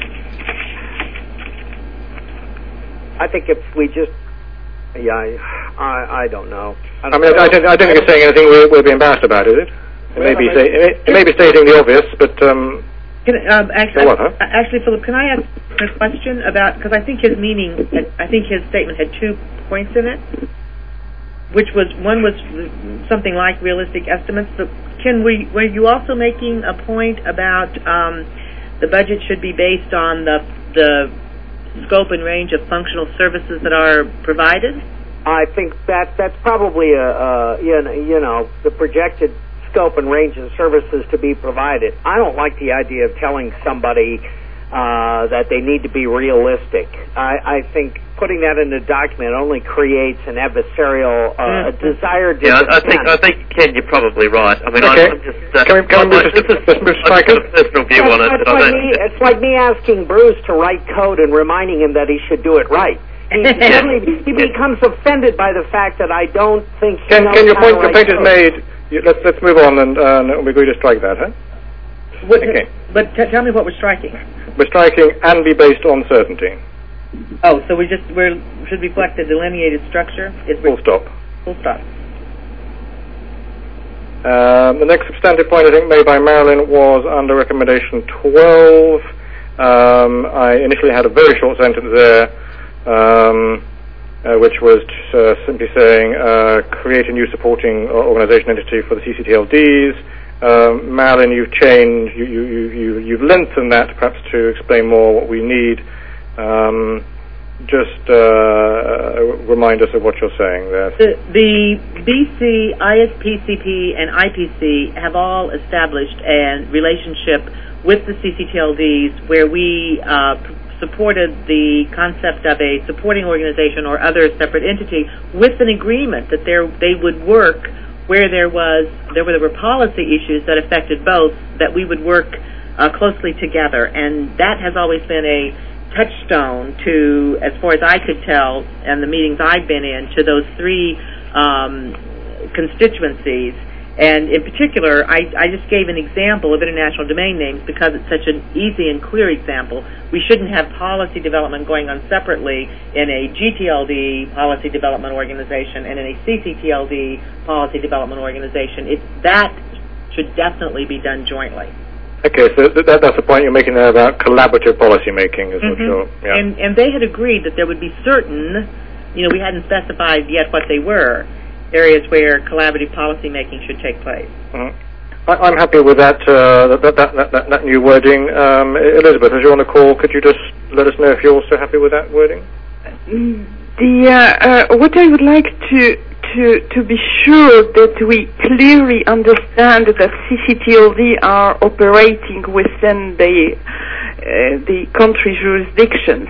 I think if we just. Yeah, I, I, I don't know. I, don't I mean, know. I don't, I don't think it's saying anything we'll, we'll be embarrassed about, is it? It may be, say, it may be stating the obvious, but um, Can, um, actually, what, huh? actually, Philip, can I ask a question about, because I think his meaning, I think his statement had two points in it, which was, one was something like realistic estimates, but can we, were you also making a point about um, the budget should be based on the, the scope and range of functional services that are provided? I think that that's probably a, a you know, you know the projected scope and range of services to be provided. I don't like the idea of telling somebody uh, that they need to be realistic. I, I think putting that in a document only creates an adversarial uh, mm. desire to. Yeah, I, I think I think Ken, you're probably right. I mean, okay. I'm just. Uh, can we, can we just, this is just move I've got a personal view it's, on it. It's, But like I don't, me, it's like me asking Bruce to write code and reminding him that he should do it right. He, suddenly, he becomes offended by the fact that I don't think. He Ken, knows Ken, your how point, to your write point is code. made. You, let's let's move on and uh, we agree to strike that, huh? What, okay. But t- tell me what we're striking. We're striking and be based on certainty. Oh, so we just we should reflect the delineated structure. It's Full stop. Full stop. Um, the next substantive point I think made by Marilyn was under recommendation twelve. Um, I initially had a very short sentence there, um, uh, which was uh, simply saying uh, create a new supporting organisation entity for the C C T L Ds. Um, Marilyn, you've changed, you, you, you, you've lengthened that perhaps to explain more what we need. Um, just uh, remind us of what you're saying there. The, the B C, I S P C P, and I P C have all established a relationship with the C C T L Ds where we uh, p- supported the concept of a supporting organization or other separate entity with an agreement that they would work where there was there were, there were policy issues that affected both, that we would work uh, closely together, and that has always been a touchstone to, as far as I could tell, and the meetings I've been in, to those three um, constituencies. And in particular, I, I just gave an example of international domain names because it's such an easy and clear example. We shouldn't have policy development going on separately in a G T L D policy development organization and in a C C T L D policy development organization. It, that should definitely be done jointly. Okay, so th- that, that's the point you're making there about collaborative policy making, is mm-hmm. what you're... Yeah. And, and they had agreed that there would be certain, you know, we hadn't specified yet what they were, areas where collaborative policy making should take place. Mm-hmm. I, I'm happy with that, uh, that, that, that, that, that new wording. Um, Elizabeth, as you're on the call, could you just let us know if you're also happy with that wording? The uh, uh, what I would like to to to be sure that we clearly understand that C C T L D are operating within the uh, the country jurisdictions.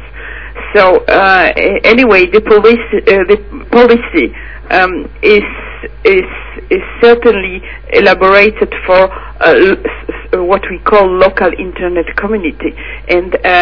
So uh, anyway, the policy uh, the policy um, is is is certainly elaborated for uh, what we call local internet community, and uh,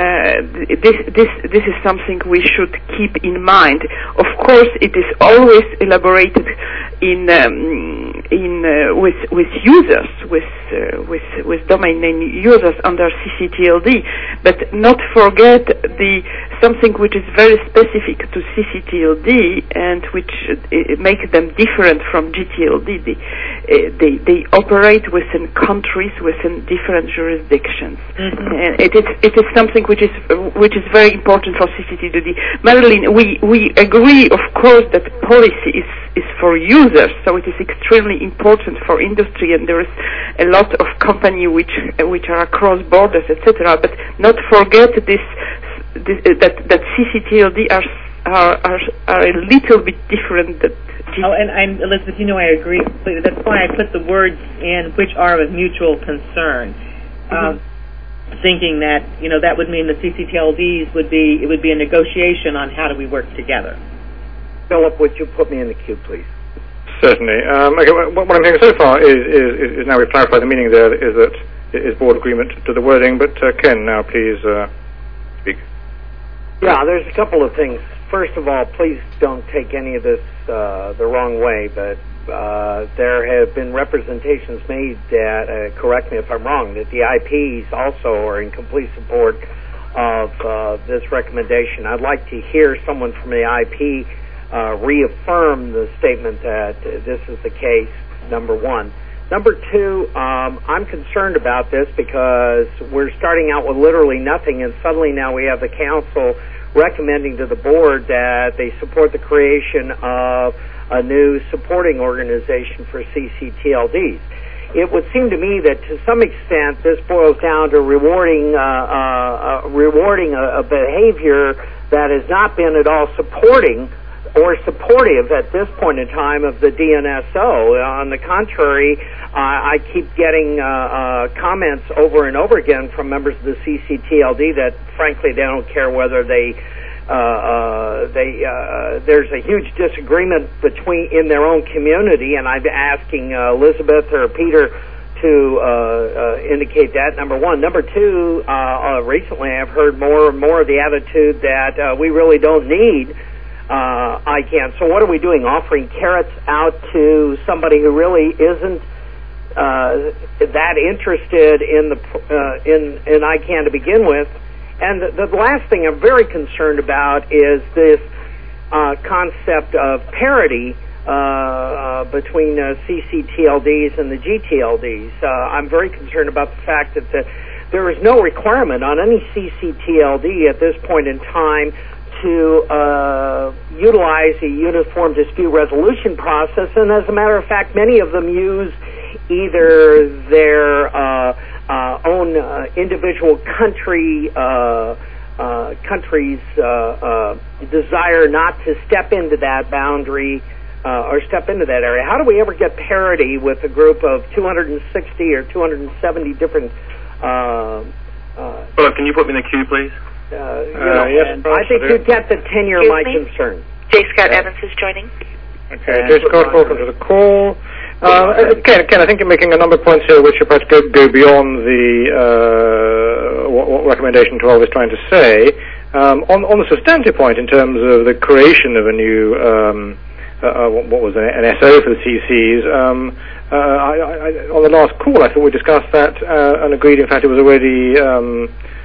uh, this this this is something we should keep in mind. Of course, it is always elaborated in um, in uh, with with users, with uh, with with domain name users under C C T L D, but not forget the something which is very specific to C C T L D and which uh, makes them different from G T L D. They, uh, they they operate within countries, within different jurisdictions, mm-hmm. and it is it is something which is uh, which is very important for C C T L D. Marilyn, we we agree, of course, that policy is is for users, so it is extremely important for industry, and there is a lot of companies which uh, which are across borders, et cetera. But not forget this, this uh, that that C C T L D are are are, are a little bit different than. Oh, and I'm, Elizabeth, you know I agree completely. That's why I put the words in which are of mutual concern, mm-hmm. um, thinking that, you know, that would mean the C C T L Ds would be, it would be a negotiation on how do we work together. Philip, would you put me in the queue, please? Certainly. Um, okay, what, what I'm hearing so far is, is, is now we've clarified the meaning there, is that it is board agreement to the wording, but uh, Ken, now please uh, speak. Yeah, there's a couple of things. First of all, please don't take any of this uh, the wrong way, but uh, there have been representations made that, uh, correct me if I'm wrong, that the I Ps also are in complete support of uh, this recommendation. I'd like to hear someone from the I P uh, reaffirm the statement that uh, this is the case, number one. Number two, um, I'm concerned about this because we're starting out with literally nothing, and suddenly now we have the council recommending to the board that they support the creation of a new supporting organization for C C T L Ds. It would seem to me that to some extent this boils down to rewarding uh, uh, uh, rewarding a, a behavior that has not been at all supporting or supportive at this point in time of the D N S O. On the contrary, uh, I keep getting uh, uh, comments over and over again from members of the C C T L D that, frankly, they don't care whether they uh, uh, they uh, there's a huge disagreement between in their own community, and I'm asking uh, Elizabeth or Peter to uh, uh, indicate that. Number one. Number two. Uh, uh, recently, I've heard more and more of the attitude that uh, we really don't need Uh, I can. So what are we doing? Offering carrots out to somebody who really isn't uh, that interested in the uh, in in I C A N to begin with? And the, the last thing I'm very concerned about is this uh, concept of parity uh, uh, between uh, C C T L Ds and the G T L Ds. Uh, I'm very concerned about the fact that the, there is no requirement on any C C T L D at this point in time to uh, utilize a uniform dispute resolution process, and as a matter of fact, many of them use either their uh, uh, own uh, individual country uh, uh, country's uh, uh, desire not to step into that boundary uh, or step into that area. How do we ever get parity with a group of two hundred sixty or two hundred seventy different? Uh, uh, well, can you put me in the queue, please? Uh, you know, uh, yes, I think you get the tenure of my concern. J. Scott yeah. Evans is joining. Okay, Jay Scott, welcome to the call. Uh, Ken, Ken, I think you're making a number of points here which are perhaps go, go beyond the uh, what, what recommendation twelve is trying to say. Um, on, on the substantive point in terms of the creation of a new, um, uh, uh, what was it, an S O for the C Cs, um, uh, I, I, on the last call I thought we discussed that uh, and agreed in fact it was already um,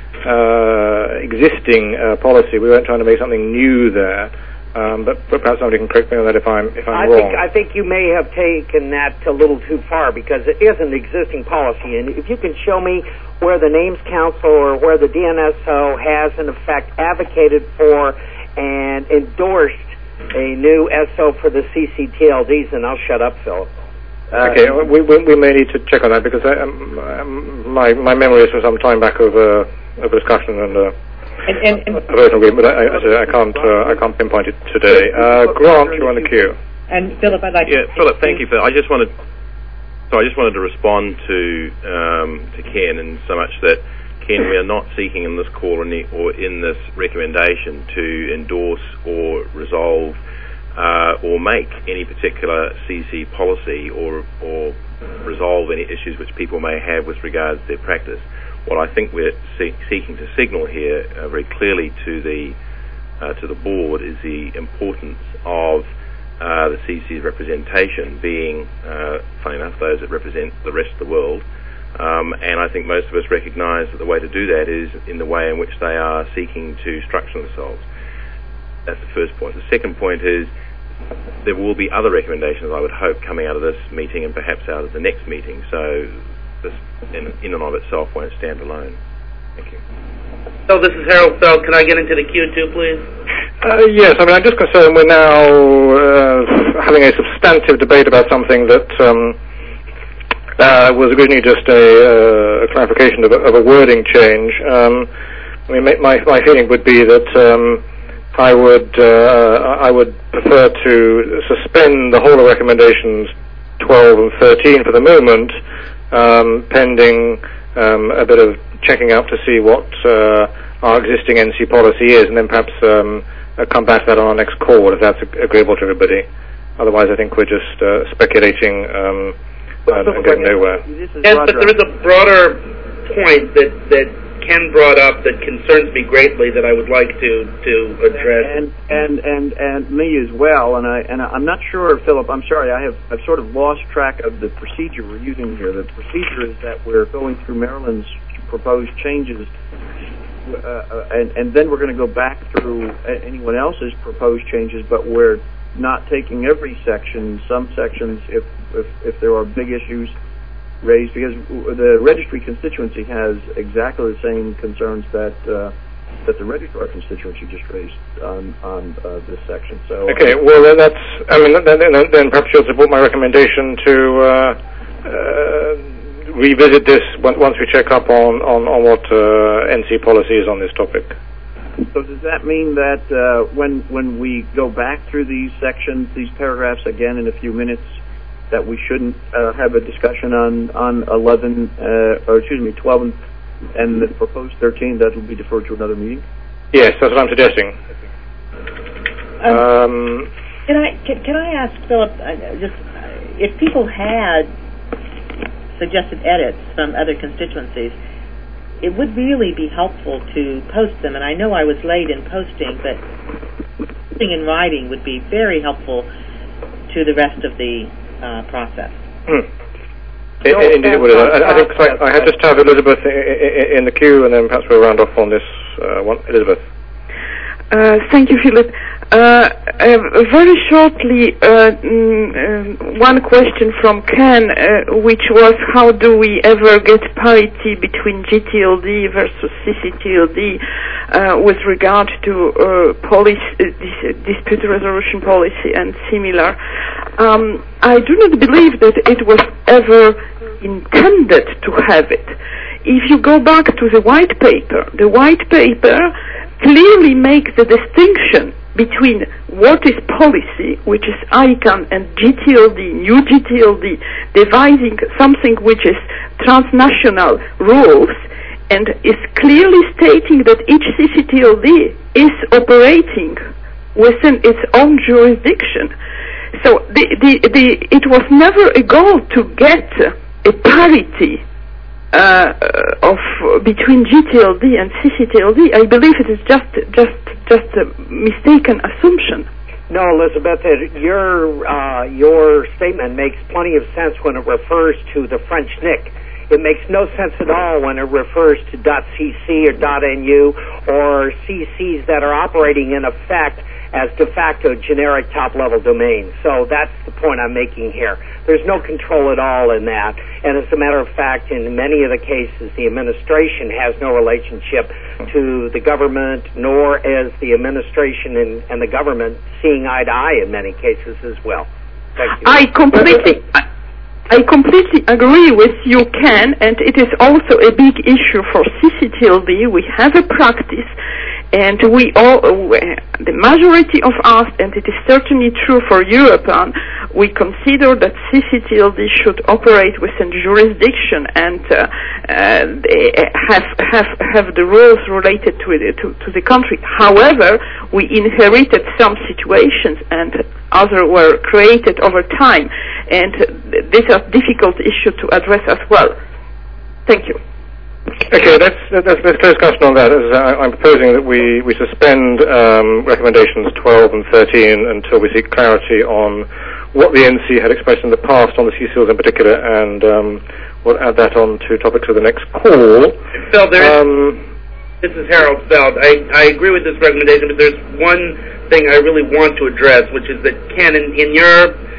uh, existing uh, policy. We weren't trying to make something new there. Um, but, but perhaps somebody can correct me on that if I'm if I'm I wrong. think I think you may have taken that a little too far because it is an existing policy, and if you can show me where the Names Council or where the D N S O has in effect advocated for and endorsed a new S O for the C C T L Ds, then I'll shut up, Philip. Uh, okay, we, we we may need to check on that because I, um, um, my my memory is from some time back of uh, of discussion and. Uh, And, and, and, but I, I, I can't uh, I can't pinpoint it today. Uh, Grant, you're on the queue. And Philip, I'd like yeah, to... Philip, thank you for... I just wanted... So I just wanted to respond to um, to Ken in so much that, Ken, we are not seeking in this call or in, the, or in this recommendation to endorse or resolve uh, or make any particular C C policy or, or resolve any issues which people may have with regards to their practice. What I think we're see- seeking to signal here uh, very clearly to the uh, to the board is the importance of uh, the C C's representation being, uh, funny enough, those that represent the rest of the world. Um, and I think most of us recognise that the way to do that is in the way in which they are seeking to structure themselves. That's the first point. The second point is there will be other recommendations, I would hope, coming out of this meeting and perhaps out of the next meeting. So this in, in and of itself won't stand alone. Thank you. So this is Harold Feld. Can I get into the queue too, please? Uh, yes, I mean, I'm just concerned we're now uh, having a substantive debate about something that um, uh, was originally just a, uh, a clarification of a, of a wording change. Um, I mean, my, my feeling would be that um, I would uh, I would prefer to suspend the whole of recommendations twelve and thirteen for the moment, Um, pending um, a bit of checking up to see what uh, our existing N C policy is, and then perhaps um, uh, come back to that on our next call if that's agreeable to everybody. Otherwise, I think we're just uh, speculating um, and, and going nowhere. Yes, but there is a broader point that that Ken brought up that concerns me greatly that I would like to to address. And and and and me as well. And I and I'm not sure, Philip. I'm sorry. I have I've sort of lost track of the procedure we're using here. The procedure is that we're going through Maryland's proposed changes, uh, and and then we're going to go back through anyone else's proposed changes. But we're not taking every section. Some sections, if if if there are big issues raised, because the registry constituency has exactly the same concerns that uh, that the registrar constituency just raised on on uh, this section. So okay, well then that's I mean then, then, then perhaps you'll support my recommendation to uh, uh, revisit this once we check up on on, on what uh, N C policy is on this topic. So does that mean that uh, when when we go back through these sections, these paragraphs again in a few minutes, that we shouldn't uh, have a discussion on on eleven uh, or excuse me twelve and, and the proposed thirteen that will be deferred to another meeting? Yes, that's what I'm suggesting. Um, um, can I can, can I ask Philip uh, just uh, if people had suggested edits from other constituencies, it would really be helpful to post them. And I know I was late in posting, but posting in writing would be very helpful to the rest of the Uh, process. Hmm. It, it, indeed, it would. I, I think I, I had just have Elizabeth in, in the queue, and then perhaps we'll round off on this uh, one. Elizabeth. Uh, thank you, Philip. Uh, uh, very shortly, uh, mm, one question from Ken, uh, which was how do we ever get parity between G T L D versus C C T L D uh, with regard to uh, policy, uh, dis- dispute resolution policy and similar. Um, I do not believe that it was ever intended to have it. If you go back to the white paper, the white paper clearly makes the distinction between what is policy, which is I CANN, and G T L D, new G T L D, devising something which is transnational rules, and is clearly stating that each C C T L D is operating within its own jurisdiction. So the, the, the, it was never a goal to get a parity uh, of between G T L D and C C T L D. I believe it is just just just a mistaken assumption. No, Elizabeth, it, your uh, your statement makes plenty of sense when it refers to the French N I C. It makes no sense at all when it refers to .cc or .nu or C Cs that are operating in effect as de facto generic top-level domains. So that's the point I'm making here. There's no control at all in that. And as a matter of fact, in many of the cases, the administration has no relationship to the government, nor is the administration and, and the government seeing eye to eye in many cases as well. Thank you. I completely... I- I completely agree with you, Ken, and it is also a big issue for C C T L D. We have a practice, and we all, the majority of us, and it is certainly true for European, we consider that C C T L D should operate within jurisdiction and uh, uh, have have have the rules related to it to, to the country. However, we inherited some situations, and others were created over time, and these are difficult issues to address as well. Thank you. Okay, let's, let's, let's close discussion on that. As I, I'm proposing that we, we suspend um, recommendations twelve and thirteen until we seek clarity on what the N C had expressed in the past on the C SEALs in particular, and um, we'll add that on to topics of the next call. Phil, there is, um, this is Harold Feld. I, I agree with this recommendation, but there's one thing I really want to address, which is that, Ken, in, in your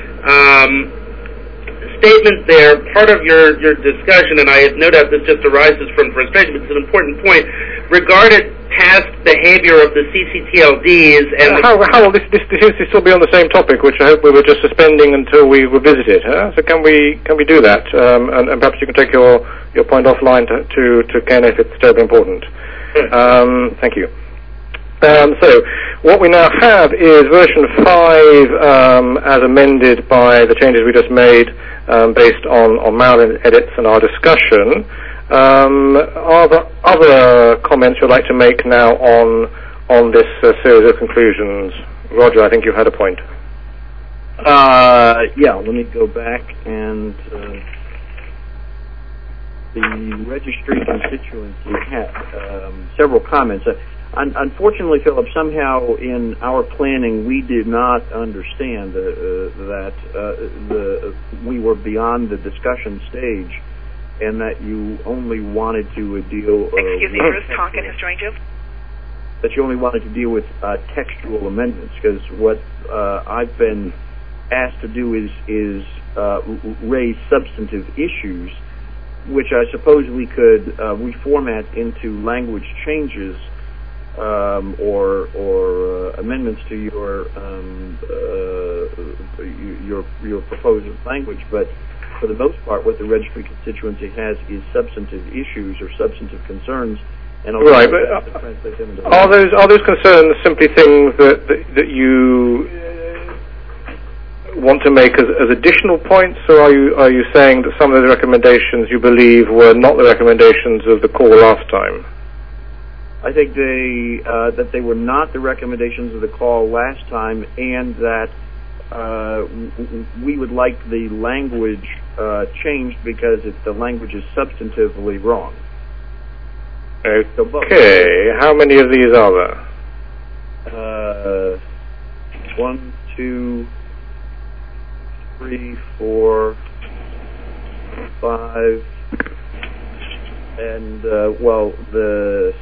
um, statement there, part of your, your discussion, and I have no doubt this just arises from frustration, but it's an important point, regarded past behavior of the C C T L Ds and... Uh, how, how will this, this, this seems to still be on the same topic, which I hope we were just suspending until we revisit it, huh? So can we can we do that? Um, and, and perhaps you can take your, your point offline to, to, to Ken if it's terribly important. Um, thank you. Um, so, what we now have is version five um, as amended by the changes we just made um, based on, on Marilyn edits and our discussion. Um, are there other comments you'd like to make now on on this uh, series of conclusions? Roger, I think you had a point. Uh, yeah, let me go back and... Uh, the registry constituency had um, several comments. Uh, un- unfortunately, Philip, somehow in our planning we did not understand uh, uh, that uh, the we were beyond the discussion stage, and that you only wanted to uh, deal. Uh, Excuse me, Bruce Tonkin has joined you. That you only wanted to deal with uh, textual amendments, because what uh, I've been asked to do is is uh, raise substantive issues, which I suppose we could uh, reformat into language changes um, or or uh, amendments to your um, uh, your your proposed language. But for the most part, what the registry constituency has is substantive issues or substantive concerns. And right, but uh, are those are those concerns simply things that that, that you want to make as, as additional points, or are you are you saying that some of the recommendations you believe were not the recommendations of the call last time? I think they uh, that they were not the recommendations of the call last time, and that uh, w- we would like the language uh, changed because if the language is substantively wrong. Okay, how many of these are there? Uh, one, two. Three, four, five, and uh, well, the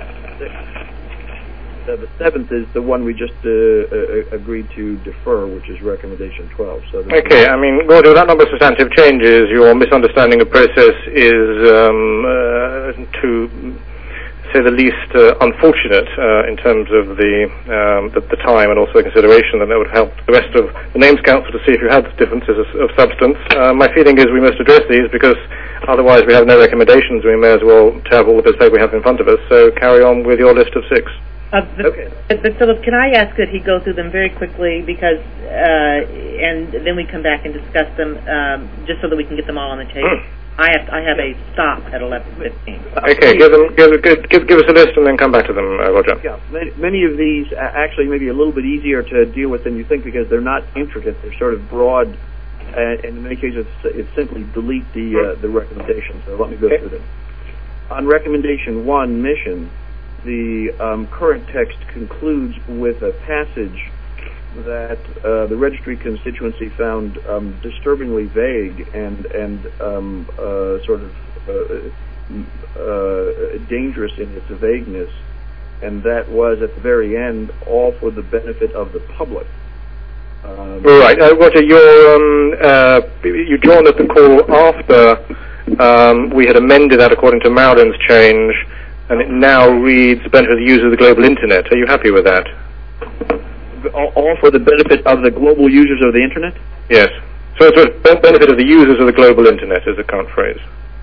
sixth, the seventh is the one we just uh, uh, agreed to defer, which is recommendation twelve. So okay, I mean, Gordon, without number of substantive changes, your misunderstanding of process is um, uh, to say the least uh, unfortunate uh, in terms of the, um, the the time and also the consideration that that would help the rest of the Names Council to see if you had differences of, of substance. Uh, my feeling is we must address these because otherwise we have no recommendations. We may as well have all the bits we have in front of us. So carry on with your list of six. Uh, but, okay. But, but Philip, can I ask that he go through them very quickly because, uh, and then we come back and discuss them um, just so that we can get them all on the table. I have I have a stop at eleven fifteen. Okay, give them give, give give give us a list and then come back to them, uh, Roger. Yeah, many, many of these uh, actually maybe a little bit easier to deal with than you think because they're not intricate. They're sort of broad, and, and in many cases it's, it's simply delete the uh, the recommendation. So let me go okay. through them. On recommendation one, mission, the um, current text concludes with a passage that uh, the registry constituency found um, disturbingly vague and and um, uh, sort of uh, uh, dangerous in its vagueness, and that was at the very end all for the benefit of the public. Um, right, uh, Roger, you're, um, uh, you joined at the call after um, we had amended that according to Marilyn's change, and it now reads benefit of the user of the global internet. Are you happy with that? All for the benefit of the global users of the internet? Yes. So it's the benefit of the users of the global internet is the current phrase.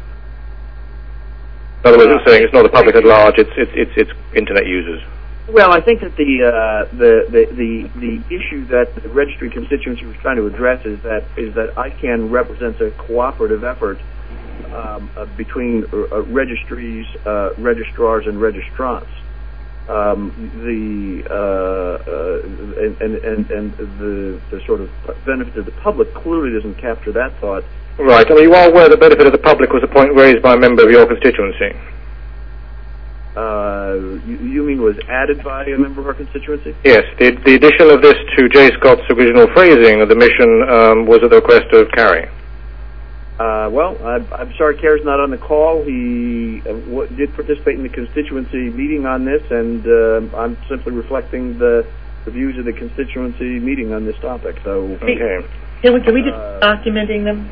In other words, it's saying it's not the public at large; it's it's it's, it's internet users. Well, I think that the, uh, the the the the issue that the registry constituency was trying to address is that is that I C A N represents a cooperative effort um, uh, between uh, registries, uh, registrars, and registrants. Um, the uh, uh, and, and and and the the sort of benefit to the public clearly doesn't capture that thought. Right. I mean, you are aware the benefit of the public was a point raised by a member of your constituency. Uh, you, you mean was added by a member of our constituency? Yes. The the addition of this to J. Scott's original phrasing of the mission um, was at the request of Carrie. Uh, well, I'm, I'm sorry Kerr's not on the call. He uh, w- did participate in the constituency meeting on this, and uh, I'm simply reflecting the, the views of the constituency meeting on this topic. So, okay. Can we, can we just uh, documenting them?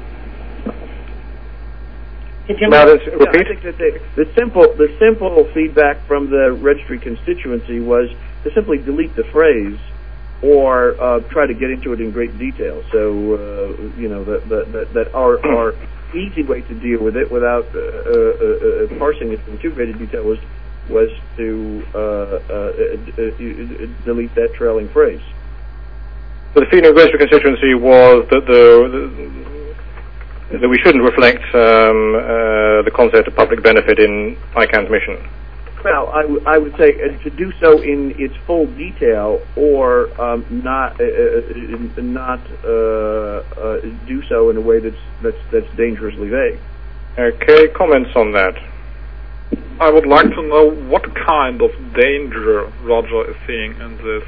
Can now, we, repeat? Yeah, I think that the, the simple the simple feedback from the registry constituency was to simply delete the phrase or uh, try to get into it in great detail. So, uh, you know, that that that our our easy way to deal with it without uh, uh, uh, parsing it in too great a detail was was to uh, uh, uh, delete that trailing phrase. So the feeling of the registry constituency was that the, the that we shouldn't reflect um, uh, the concept of public benefit in I C A N's mission. Well, I, w- I would say uh, to do so in its full detail, or um, not uh, uh, not uh, uh, do so in a way that's that's that's dangerously vague. Okay, comments on that? I would like to know what kind of danger Roger is seeing in this.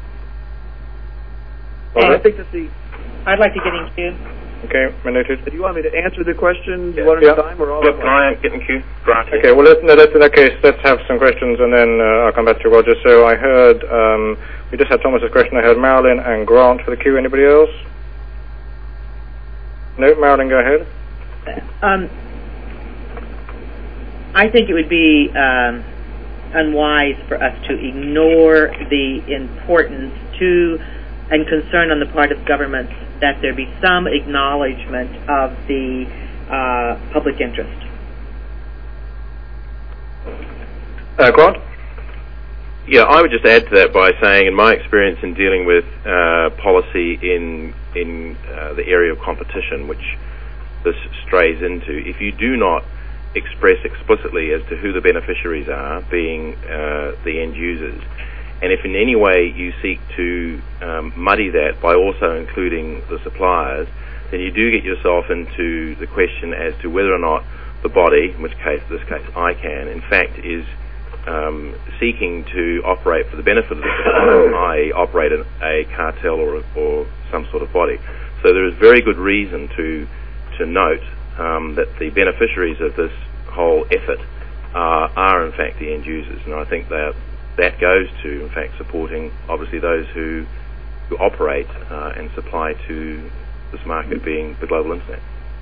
Well, I think that the. I'd like to get in queue. Okay, noted. Do you want me to answer the question yeah. one at yeah. a time, or all Yep, at can I get in queue? Right. Okay, well, let's, no, let's, in that case, let's have some questions, and then uh, I'll come back to Roger. So I heard, um, we just had Thomas's question. I heard Marilyn and Grant for the queue. Anybody else? No, Marilyn, go ahead. Um, I think it would be um, unwise for us to ignore the importance to and concern on the part of governments that there be some acknowledgement of the uh, public interest. Uh, Grant? Yeah, I would just add to that by saying, in my experience in dealing with uh, policy in in uh, the area of competition, which this strays into, if you do not express explicitly as to who the beneficiaries are, being uh, the end users, and if in any way you seek to um, muddy that by also including the suppliers, then you do get yourself into the question as to whether or not the body, in which case, this case I C A N, in fact is um, seeking to operate for the benefit of the supplier, that is operate a, a cartel or, or some sort of body. So there is very good reason to to note um, that the beneficiaries of this whole effort uh, are in fact the end users, and I think that that goes to, in fact, supporting, obviously, those who, who operate uh, and supply to this market, being the global internet.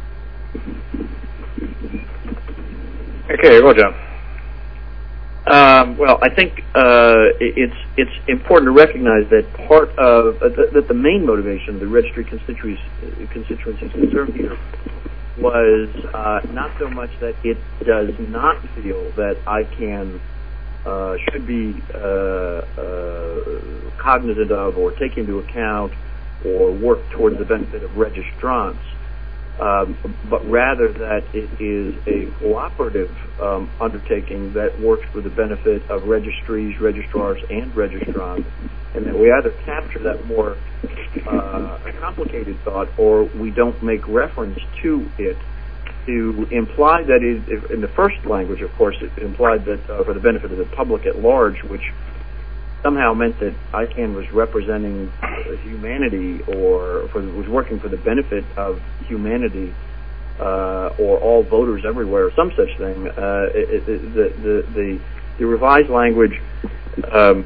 Okay, Roger. Um, well, I think uh, it's it's important to recognize that part of uh, th- that the main motivation of the registry constituencies constituencies concerned here was uh, not so much that it does not feel that I C A N Uh, should be uh, uh, cognizant of or take into account or work towards the benefit of registrants, um, but rather that it is a cooperative um, undertaking that works for the benefit of registries, registrars, and registrants, and that we either capture that more uh, complicated thought or we don't make reference to it. To imply that it, in the first language, of course, it implied that uh, for the benefit of the public at large, which somehow meant that I CAN was representing humanity or for, was working for the benefit of humanity uh, or all voters everywhere, or some such thing. Uh, it, it, the, the, the, the revised language, um,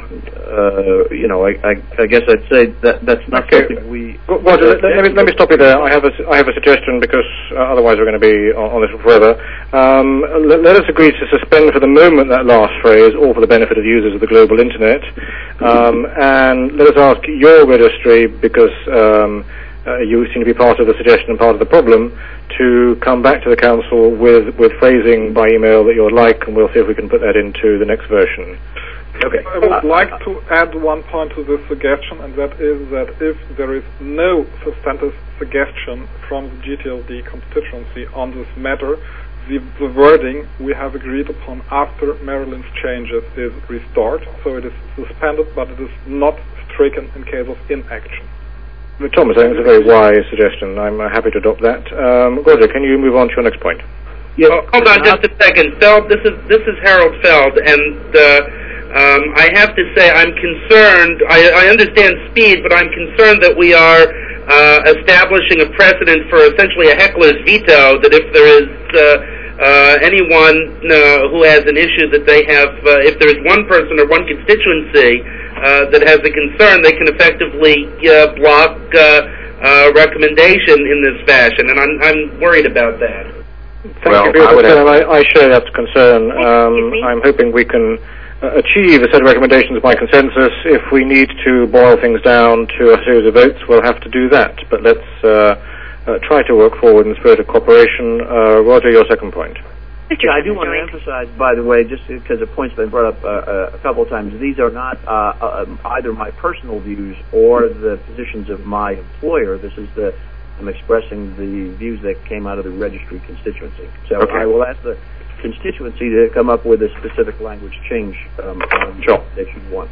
uh, you know, I, I, I guess I'd say that that's not okay. something we... Roger, let, let, me, let me stop you there. I have a, I have a suggestion because uh, otherwise we're going to be on, on this forever. Um, let, let us agree to suspend for the moment that last phrase, all for the benefit of users of the global internet. Um, and let us ask your registry, because um, uh, you seem to be part of the suggestion and part of the problem, to come back to the council with, with phrasing by email that you would like, and we'll see if we can put that into the next version. Okay. I would like to add one point to this suggestion, and that is that if there is no substantive suggestion from the G T L D constituency on this matter, the, the wording we have agreed upon after Maryland's changes is restored, so it is suspended, but it is not stricken in case of inaction. Thomas, I think it's a very wise suggestion. I'm uh, happy to adopt that. Um, Roger, can you move on to your next point? Yeah. Oh, hold on just a second. Feld, this is, this is Harold Feld, and... Uh, Um, I have to say I'm concerned. I, I understand speed, but I'm concerned that we are uh, establishing a precedent for essentially a heckler's veto, that if there is uh, uh, anyone uh, who has an issue that they have, uh, if there is one person or one constituency uh, that has a concern, they can effectively uh, block uh, uh, recommendation in this fashion, and I'm, I'm worried about that. Thank well, you for your concern. I, I share that concern. Um, I'm hoping we can Uh, achieve a set of recommendations by consensus. If we need to boil things down to a series of votes, we'll have to do that. But let's uh, uh, try to work forward in the spirit of cooperation. Uh, Roger, your second point. Yeah, I do want to emphasize, by the way, just because the point's been brought up uh, uh, a couple of times, these are not uh, um, either my personal views or the positions of my employer. This is the I'm expressing the views that came out of the registry constituency. So okay. I will ask the constituency to come up with a specific language change um, on sure. Station one.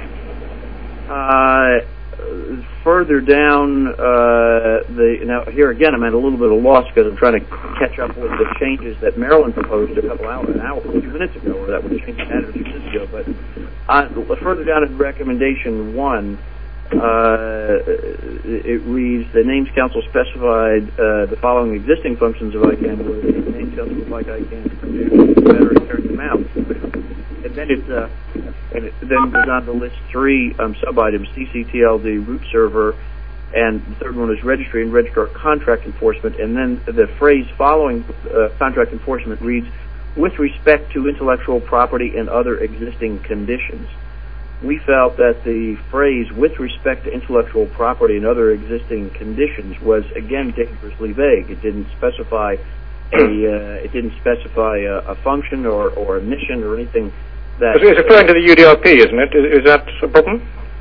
Uh, further down, uh, the now here again, I'm at a little bit of loss because I'm trying to catch up with the changes that Maryland proposed a couple hours, an hour, a few minutes ago, or that would change that a few minutes ago. But uh, further down in recommendation one, Uh, it reads, the Names Council specified uh, the following existing functions of I CAN, where the Names Council would like I CAN to do better and carry them out. And then it, uh, and it then goes on to list three um, sub-items, C C T L D, root server, and the third one is registry and registrar contract enforcement. And then the phrase following uh, contract enforcement reads, with respect to intellectual property and other existing conditions. We felt that the phrase "with respect to intellectual property and other existing conditions" was again dangerously vague. It didn't specify a uh, it didn't specify a, a function or, or a mission or anything that. It's referring to the U D R P, isn't it? Is, is that a problem?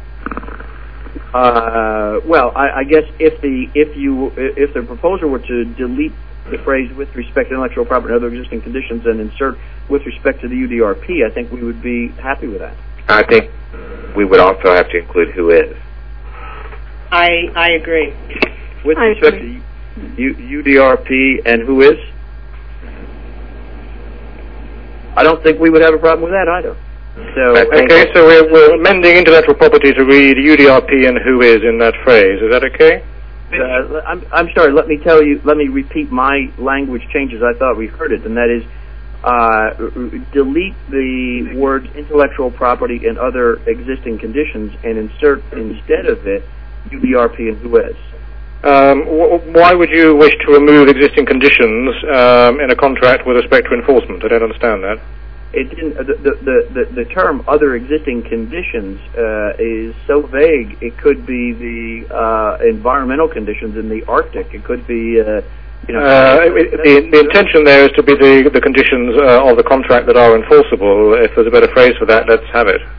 Uh, well, I, I guess if the if you if the proposer were to delete the phrase "with respect to intellectual property and other existing conditions" and insert "with respect to the U D R P," I think we would be happy with that. I think we would also have to include who is. I I agree. With I respect agree. to U, U D R P and who is? I don't think we would have a problem with that either. So okay, so we're, we're amending intellectual property to read U D R P and who is in that phrase. Is that okay? Uh, I'm, I'm sorry, let me tell you, let me repeat my language changes. I thought we heard it, and that is uh, delete the words intellectual property and other existing conditions and insert instead of it U D R P and who is. Um, wh- why would you wish to remove existing conditions um, in a contract with respect to enforcement? I don't understand that. It didn't. Uh, the, the the the term "other existing conditions" uh, is so vague. It could be the uh, environmental conditions in the Arctic. It could be, uh, you know. Uh, it, the, the intention there is to be the the conditions uh, of the contract that are enforceable. If there's a better phrase for that, let's have it.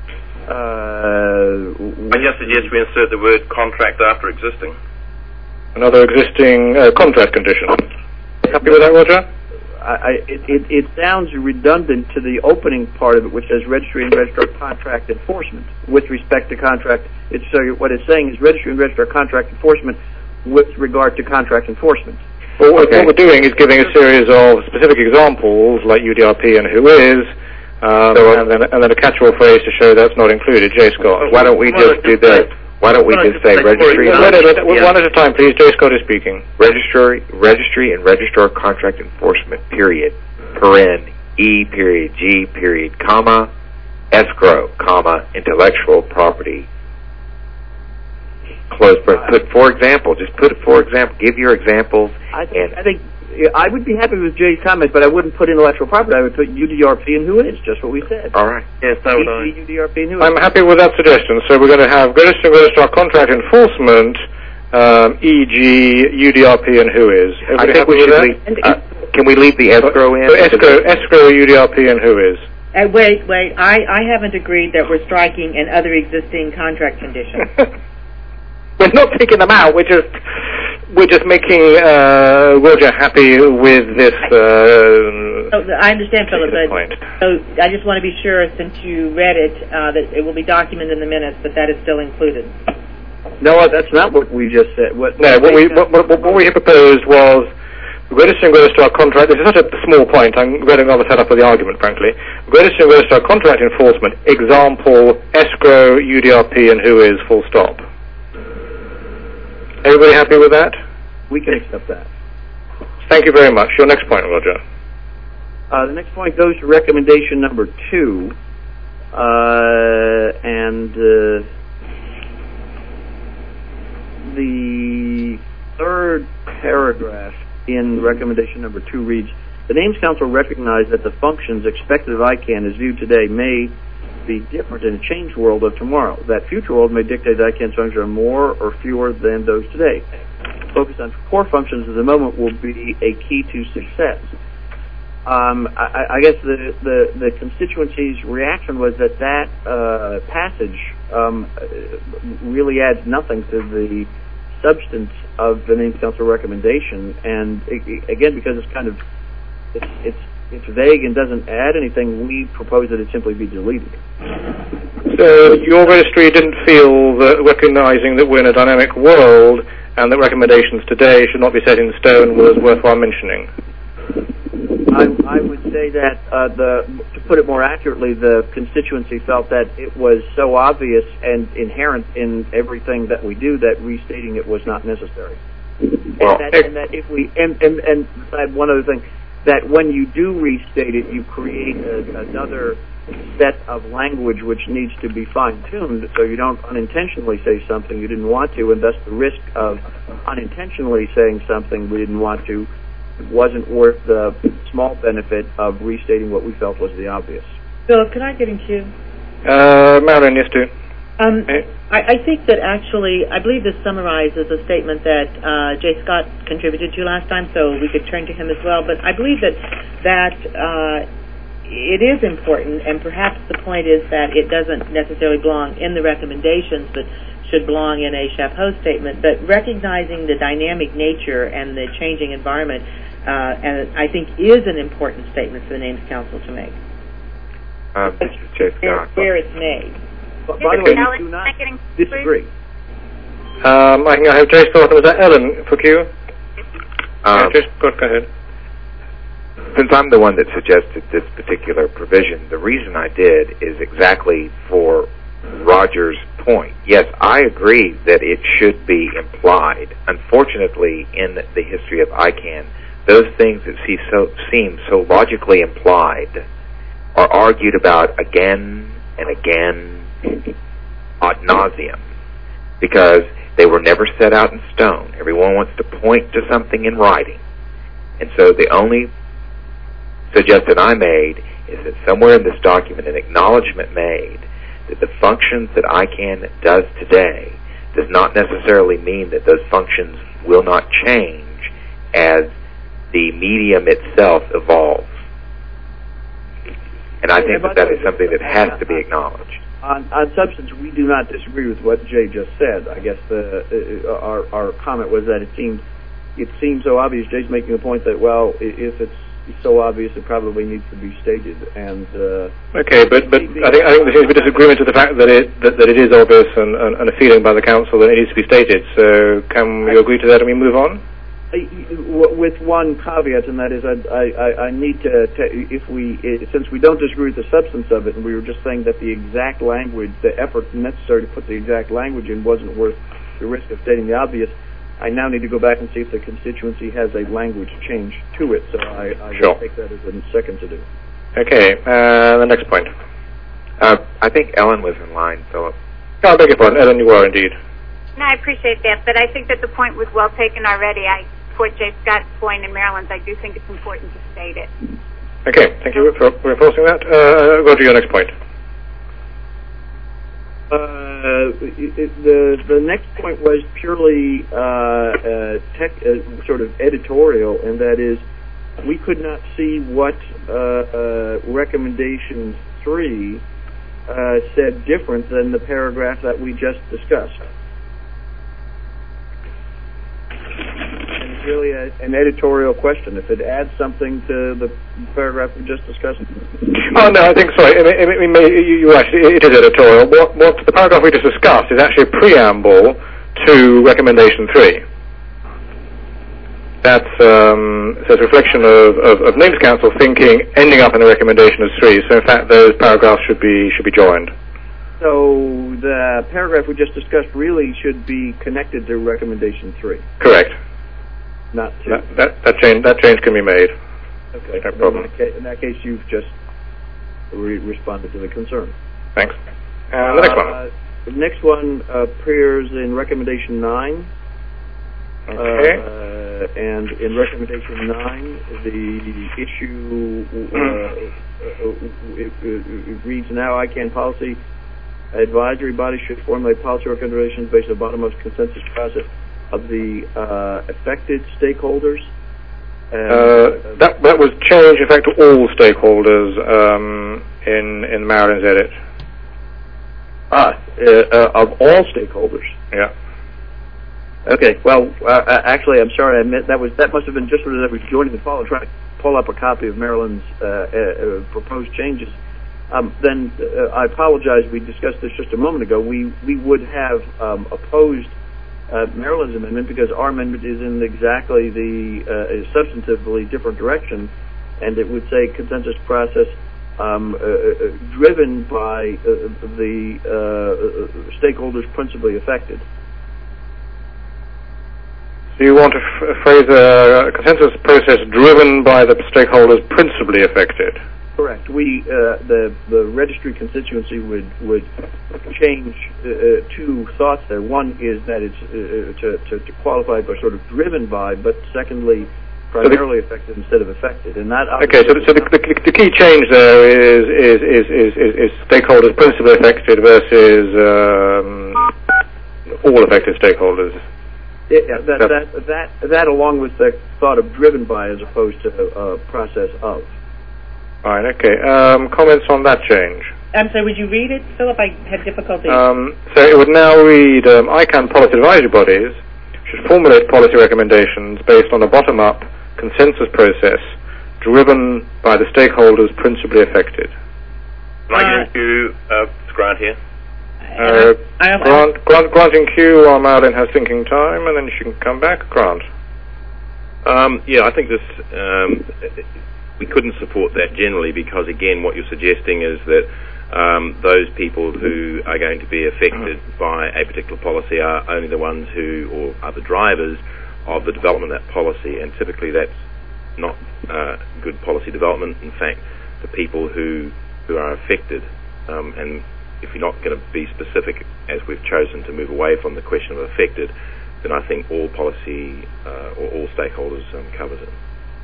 Uh, I just suggest we insert the word "contract" after existing. another existing uh, contract condition. Happy with that, Roger? I, I, it, it, it sounds redundant to the opening part of it, which says registry and registrar contract enforcement with respect to contract. It's, so what it's saying is registry and registrar contract enforcement with regard to contract enforcement. Well, what, okay. what we're doing is giving a series of specific examples, like U D R P and who is, um, so, and, then, and then a catch-all phrase to show that's not included. Jay Scott. Why don't we just do this? Why don't we just say registry? Wait, wait, wait, yeah. One at a time, please. Jay Scott is speaking. Registry, registry, and registrar contract enforcement. Period. Paren. E. Period. G. Period. Comma. Escrow. Comma. Intellectual property. Close. Put for example. Just put it for example. Give your examples. I think. And I think. I would be happy with Jay's comments, but I wouldn't put intellectual property. I would put U D R P and who is, just what we said. All right. Yes, that would I. U D R P and who is. I'm happy with that suggestion. So we're going to have registry and registrar contract enforcement, um, for example, U D R P and who is. Everybody I think we should leave, uh, can we leave the escrow in? So escrow, escrow, U D R P and who is. Uh, wait, wait. I, I haven't agreed that we're striking an other existing contract condition. We're not taking them out. We're just we're just making uh, Roger happy with this. Uh, so I understand, Philip, but point. so I just want to be sure, since you read it, uh, that it will be documented in the minutes that that is still included. No, that's not what we just said. What, no, what we what, what, what we had proposed was registering registrar contract. This is such a small point. I'm getting rather fed up with the argument, frankly. Registering registrar contract enforcement. Example: escrow, U D R P, and who is. Full stop. Everybody happy with that? We can accept that. Thank you very much. Your next point, Roger. Uh, the next point goes to recommendation number two, uh, and uh, the third paragraph in recommendation number two reads, the Names Council recognized that the functions expected of I CANN as viewed today may be different in a changed world of tomorrow. That future world may dictate that I CANN's functions are more or fewer than those today. Focus on core functions at the moment will be a key to success. Um, I, I guess the, the, the constituency's reaction was that that uh, passage um, really adds nothing to the substance of the Names Council recommendation, and it, again, because it's kind of it's, it's it's vague and doesn't add anything, we propose that it simply be deleted. So your registry didn't feel that recognizing that we're in a dynamic world and that recommendations today should not be set in stone was worthwhile mentioning? I, I would say that, uh, the, to put it more accurately, the constituency felt that it was so obvious and inherent in everything that we do that restating it was not necessary. Well, and, that, and that if we, and, and, and I have one other thing, that when you do restate it, you create a, another set of language which needs to be fine-tuned, so you don't unintentionally say something you didn't want to, and thus the risk of unintentionally saying something we didn't want to wasn't worth the small benefit of restating what we felt was the obvious. Philip, can I get in queue? Uh, Marilyn, yes, do. Um, I, I think that actually, I believe this summarizes a statement that uh, Jay Scott contributed to last time, so we could turn to him as well. But I believe that that uh, it is important, and perhaps the point is that it doesn't necessarily belong in the recommendations, but should belong in a chapeau statement. But recognizing the dynamic nature and the changing environment, uh, and I think is an important statement for the Names Council to make. Um, Mister Jay Scott. Where it's made. But by the way, we do not disagree. Um, I think I have Jay Scott. Was that Ellen for Q? Um, yeah, Jay Scott, go ahead. Since I'm the one that suggested this particular provision, the reason I did is exactly for Roger's point. Yes, I agree that it should be implied. Unfortunately, in the history of I CANN, those things that see so, seem so logically implied are argued about again and again ad nauseum, because they were never set out in stone. Everyone wants to point to something in writing. And so the only suggestion I made is that somewhere in this document an acknowledgement made that the functions that I CANN does today does not necessarily mean that those functions will not change as the medium itself evolves. And I think that that is something that has to be acknowledged. on, on substance, we do not disagree with what Jay just said. I guess the uh, our our comment was that it seems it seems so obvious. Jay's making the point that, well, if it's so obvious, it probably needs to be stated. And uh, okay, but but I think I think there seems to be disagreement to the fact that it that, that it is obvious and, and, and a feeling by the council that it needs to be stated. So can we agree to that and we move on? With one caveat, and that is, I, I, I need to, if we, since we don't disagree with the substance of it, and we were just saying that the exact language, the effort necessary to put the exact language in wasn't worth the risk of stating the obvious, I now need to go back and see if the constituency has a language change to it, so I, I sure. will take that as a second to do. Okay, uh, the next point. Uh, I think Ellen was in line, Philip. Oh, I beg your pardon, Ellen, you are indeed. No, I appreciate that, but I think that the point was well taken already. I support Jay Scott's point in Maryland. I do think it's important to state it. Okay, thank you for reinforcing that. Uh, go to your next point. Uh, it, the the next point was purely uh, uh, tech, uh, sort of editorial, and that is, we could not see what uh, uh, recommendation three uh, said different than the paragraph that we just discussed. And it's really a, an editorial question. If it adds something to the paragraph we just discussed. Oh no, I think sorry. It, it, it may, you, you actually, it is editorial. What, what the paragraph we just discussed is actually a preamble to recommendation three. That's um, so it's a reflection of, of, of Names Council thinking, ending up in the recommendation as three. So in fact, those paragraphs should be should be joined. So the paragraph we just discussed really should be connected to recommendation three. Correct. Not two. That that, that change that change can be made. Okay. No problem. In that, case, in that case, you've just re- responded to the concern. Thanks. Uh, the next one. Uh, the next one appears in recommendation nine. Okay. Uh, and in recommendation nine, the issue uh, uh, it, it, it reads now: I C A N policy advisory body should formulate policy recommendations based on the bottom-up consensus process of the uh, affected stakeholders. Uh, that that was changed, in fact, to all stakeholders um, in in Marilyn's edit. Ah, uh, uh, of all stakeholders. Yeah. Okay. Well, uh, actually, I'm sorry. I meant that was that must have been just as I was joining the call and trying to pull up a copy of Marilyn's uh, uh, proposed changes. Um, then uh, I apologize. We discussed this just a moment ago. We we would have um, opposed uh, Marilyn's amendment because our amendment is in exactly the uh, substantively different direction, and it would say consensus process um, uh, uh, driven by uh, the uh, stakeholders principally affected. So you want to f- phrase a consensus process driven by the stakeholders principally affected? Correct. We uh, the the registry constituency would would change uh, two thoughts there. One is that it's uh, to, to to qualify by sort of driven by, but secondly, primarily so the, affected instead of affected. And that okay. So, the, so the, the, the key change there is is is is, is, is stakeholders principally affected versus um, all affected stakeholders. Yeah, that, that that that along with the thought of driven by as opposed to uh, process of. Fine, okay. Um, comments on that change? I'm sorry, would you read it, Philip? I had difficulty. Um, so it would now read, um, I C A N policy advisory bodies should formulate policy recommendations based on a bottom-up consensus process driven by the stakeholders principally affected. Can I give you uh, Grant here? Uh, Grant, Grant, granting Q while Marilyn has thinking time, and then she can come back. Grant. Um, yeah, I think this... Um, we couldn't support that generally because, again, what you're suggesting is that um, those people who are going to be affected by a particular policy are only the ones who, or are the drivers of the development of that policy, and typically that's not uh, good policy development. In fact, the people who, who are affected, um, and if you're not going to be specific, as we've chosen to move away from the question of affected, then I think all policy uh, or all stakeholders um, covers it.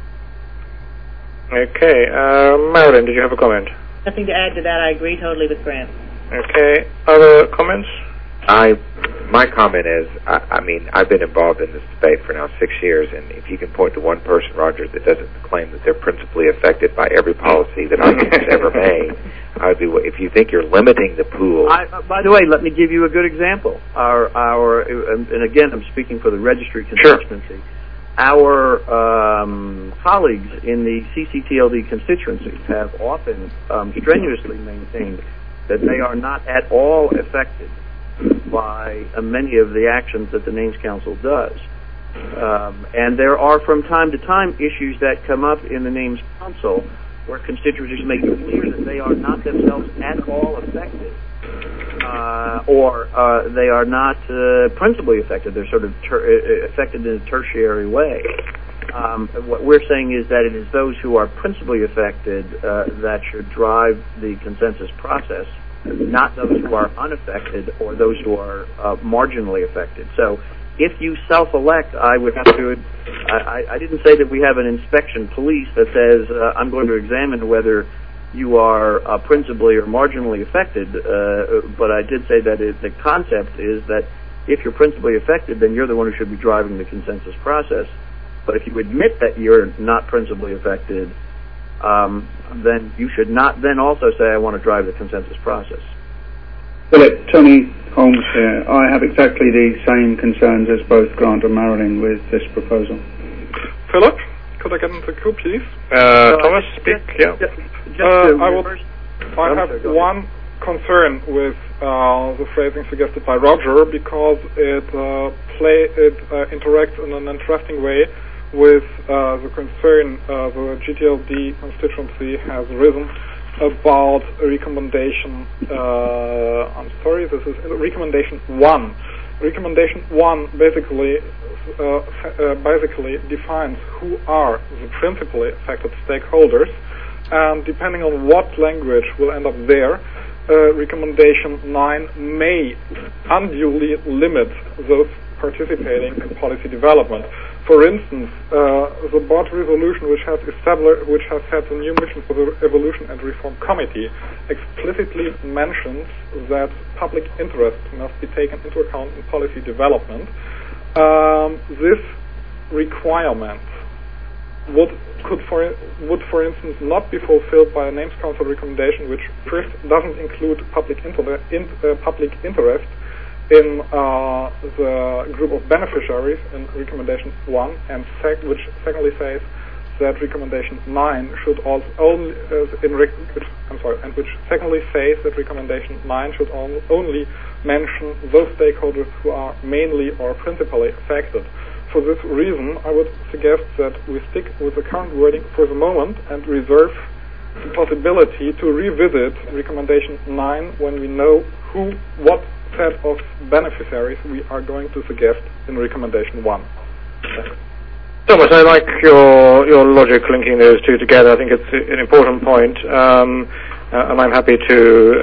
Okay, uh, Marilyn, did you have a comment? Nothing to add to that. I agree totally with Grant. Okay, other comments? I, my comment is, I, I mean, I've been involved in this debate for now six years, and if you can point to one person, Roger, that doesn't claim that they're principally affected by every policy that I've ever made, I'd be. If you think you're limiting the pool, I, uh, by the way, let me give you a good example. Our, our, and again, I'm speaking for the registry constituency. Sure. Our um, colleagues in the C C T L D constituency have often um, strenuously maintained that they are not at all affected by uh, many of the actions that the Names Council does. Um, and there are from time to time issues that come up in the Names Council where constituencies make it clear that they are not themselves at all affected, uh, or uh, they are not uh, principally affected. They're sort of ter- affected in a tertiary way. Um, what we're saying is that it is those who are principally affected uh, that should drive the consensus process, not those who are unaffected or those who are uh, marginally affected. So if you self-elect, I would have to, I, I didn't say that we have an inspection police that says, uh, I'm going to examine whether you are uh, principally or marginally affected, uh, but I did say that it, the concept is that if you're principally affected, then you're the one who should be driving the consensus process. But if you admit that you're not principally affected, um, then you should not then also say, I want to drive the consensus process. Philip, Tony Holmes here. I have exactly the same concerns as both Grant and Marilyn with this proposal. Philip, could I get into the queue, please? Uh, Thomas, speak. Yeah. Just, just uh, I, will, I have one concern with uh, the phrasing suggested by Roger because it uh, play it uh, interacts in an interesting way with uh, the concern uh, the G T L D constituency has risen about a recommendation. Uh, I'm sorry, this is recommendation one. Recommendation one basically uh, uh, basically defines who are the principally affected stakeholders, and depending on what language will end up there, uh, recommendation nine may unduly limit those participating in policy development. For instance, uh, the board resolution, which has established, which has had the new mission for the Evolution and Reform Committee, explicitly mentions that public interest must be taken into account in policy development. Um, this requirement would could for would, for instance, not be fulfilled by a Names Council recommendation, which first doesn't include public inter- in, uh, public interest in uh, the group of beneficiaries in recommendation one, and sec- which secondly says that recommendation nine should also only uh, in rec- which, I'm sorry, and which secondly says that recommendation nine should on- only mention those stakeholders who are mainly or principally affected. For this reason, I would suggest that we stick with the current wording for the moment and reserve the possibility to revisit recommendation nine when we know who, what set of beneficiaries we are going to suggest in recommendation one. Thanks. Thomas, I like your your logic linking those two together. I think it's an important point, um, uh, and I'm happy to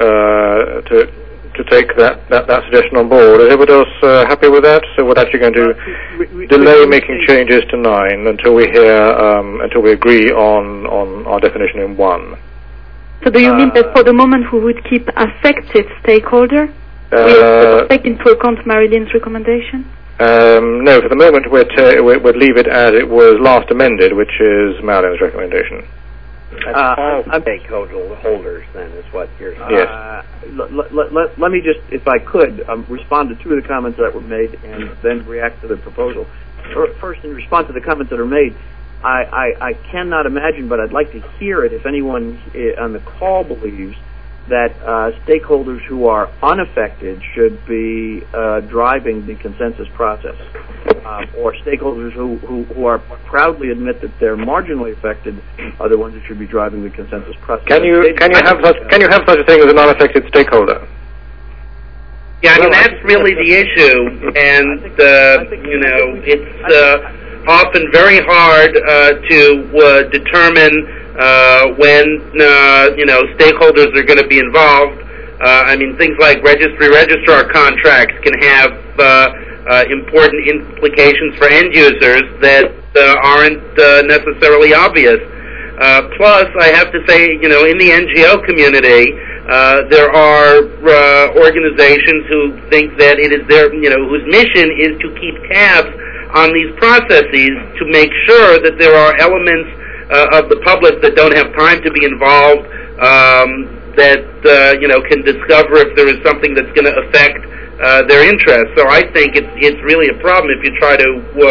uh, to to take that, that, that suggestion on board. Is everybody else uh, happy with that? So we're actually going to we, we, delay we, making changes to nine until we hear um, until we agree on, on our definition in one. So do you uh, mean that for the moment we would keep affected stakeholder? Uh, we will take into account Marilyn's recommendation? Um, no, for the moment we'd, uh, we'd leave it as it was last amended, which is Marilyn's recommendation. That's all uh, stakeholder holders, then, is what you're saying. Yes. Uh, let, let, let, let me just, if I could, um, respond to two of the comments that were made and then react to the proposal. First, in response to the comments that are made, I, I, I cannot imagine, but I'd like to hear it if anyone on the call believes that uh, stakeholders who are unaffected should be uh, driving the consensus process, um, or stakeholders who, who, who are proudly admit that they're marginally affected are the ones who should be driving the consensus process. Can you can you have such can you have such a thing as an unaffected stakeholder? Yeah, I mean that's really the issue, and uh, you know it's uh, often very hard uh, to uh, determine. Uh, when, uh, you know, stakeholders are going to be involved. Uh, I mean, things like registry registrar contracts can have uh, uh, important implications for end users that uh, aren't uh, necessarily obvious. Uh, plus, I have to say, you know, in the N G O community, uh, there are uh, organizations who think that it is their, you know, whose mission is to keep tabs on these processes to make sure that there are elements Uh, of the public that don't have time to be involved, um, that uh, you know can discover if there is something that's going to affect uh, their interests. So I think it's it's really a problem if you try to uh,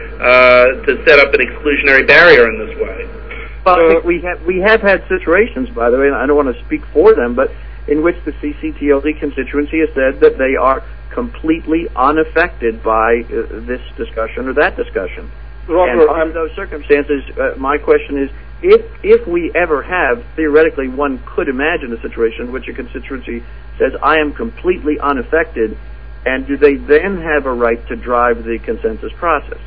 uh, to set up an exclusionary barrier in this way. Well, uh, we have we have had situations, by the way, and I don't want to speak for them, but in which the C C T L D constituency has said that they are completely unaffected by uh, this discussion or that discussion. Roger, and under those circumstances, uh, my question is, if if we ever have, theoretically, one could imagine a situation in which a constituency says, I am completely unaffected, and do they then have a right to drive the consensus process?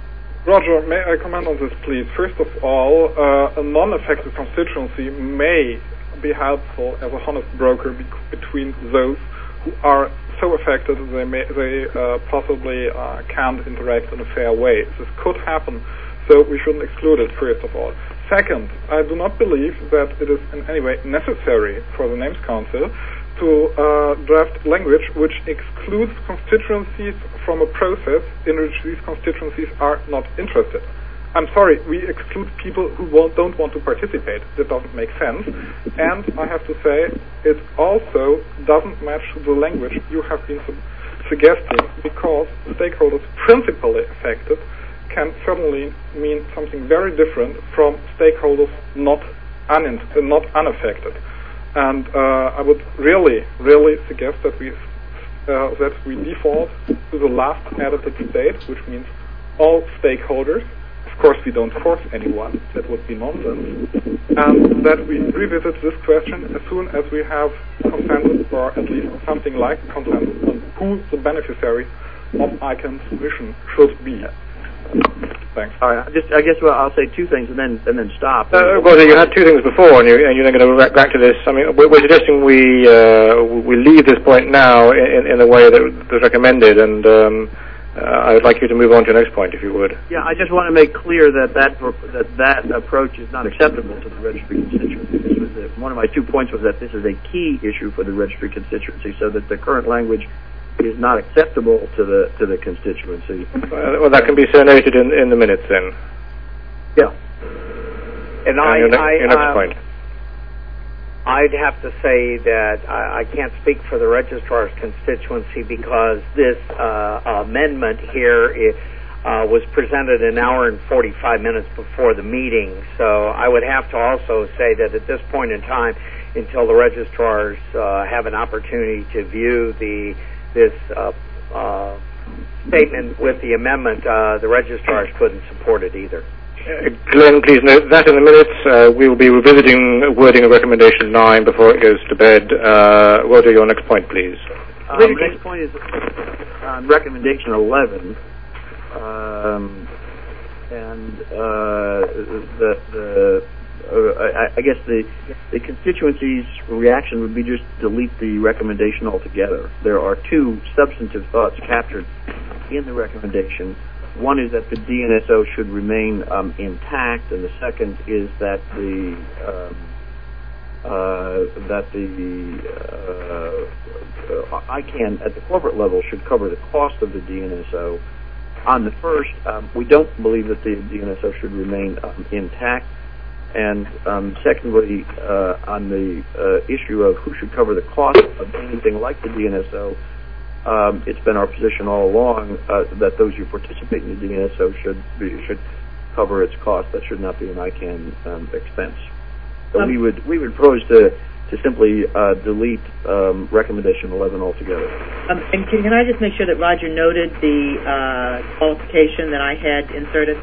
Roger, may I comment on this, please? First of all, uh, a non-affected constituency may be helpful as a honest broker be- between those who are so affected they may they uh, possibly uh, can't interact in a fair way. This could happen, so we shouldn't exclude it, first of all. Second, I do not believe that it is in any way necessary for the Names Council to uh, draft language which excludes constituencies from a process in which these constituencies are not interested. I'm sorry, we exclude people who won't, don't want to participate. That doesn't make sense. And I have to say, it also doesn't match the language you have been su- suggesting, because stakeholders principally affected can certainly mean something very different from stakeholders not, un- uh, not unaffected. And uh, I would really, really suggest that we uh, that we default to the last edited state, which means all stakeholders. Of course, we don't force anyone. That would be nonsense. And that we revisit this question as soon as we have consensus, or at least something like consensus, on who the beneficiary of I CANN's mission should be. Thanks. All right. Just, I guess well, I'll say two things and then and then stop. Uh, well, you had two things before, and, you, and you're then going to back, back to this. I mean, we're, we're suggesting we uh, we leave this point now in, in the way that was recommended, and um, uh, I would like you to move on to the next point, if you would. Yeah, I just want to make clear that that that, that approach is not acceptable to the registry constituency. This was the, one of my two points was that this is a key issue for the registry constituency, so that the current language is not acceptable to the to the constituency. Uh, well, that can be so noted in, in the minutes then. Yeah. And, and I, your, ne- I your next uh, point. I'd have to say that I, I can't speak for the registrar's constituency, because this uh, amendment here is, uh, was presented an hour and forty-five minutes before the meeting. So I would have to also say that at this point in time, until the registrars uh, have an opportunity to view the this uh, uh, statement with the amendment, uh, the registrars couldn't support it either. Uh, Glenn, please note that in the minutes. Uh, we will be revisiting wording of recommendation nine before it goes to bed. Uh, Roger, your next point, please. Um, the next point is on recommendation eleven, um, and uh, the the. Uh, I, I guess the the constituency's reaction would be just delete the recommendation altogether. There are two substantive thoughts captured in the recommendation. One is that the D N S O should remain um, intact, and the second is that the um, uh, that the uh, I CANN at the corporate level should cover the cost of the D N S O. On the first, um, we don't believe that the D N S O should remain um, intact. And um, secondly, uh, on the uh, issue of who should cover the cost of anything like the D N S O, um, it's been our position all along uh, that those who participate in the D N S O should be, should cover its cost. That should not be an I CANN um, expense. So um, we would we would propose to to simply uh, delete um, recommendation eleven altogether. Um, and can, can I just make sure that Roger noted the uh, qualification that I had inserted?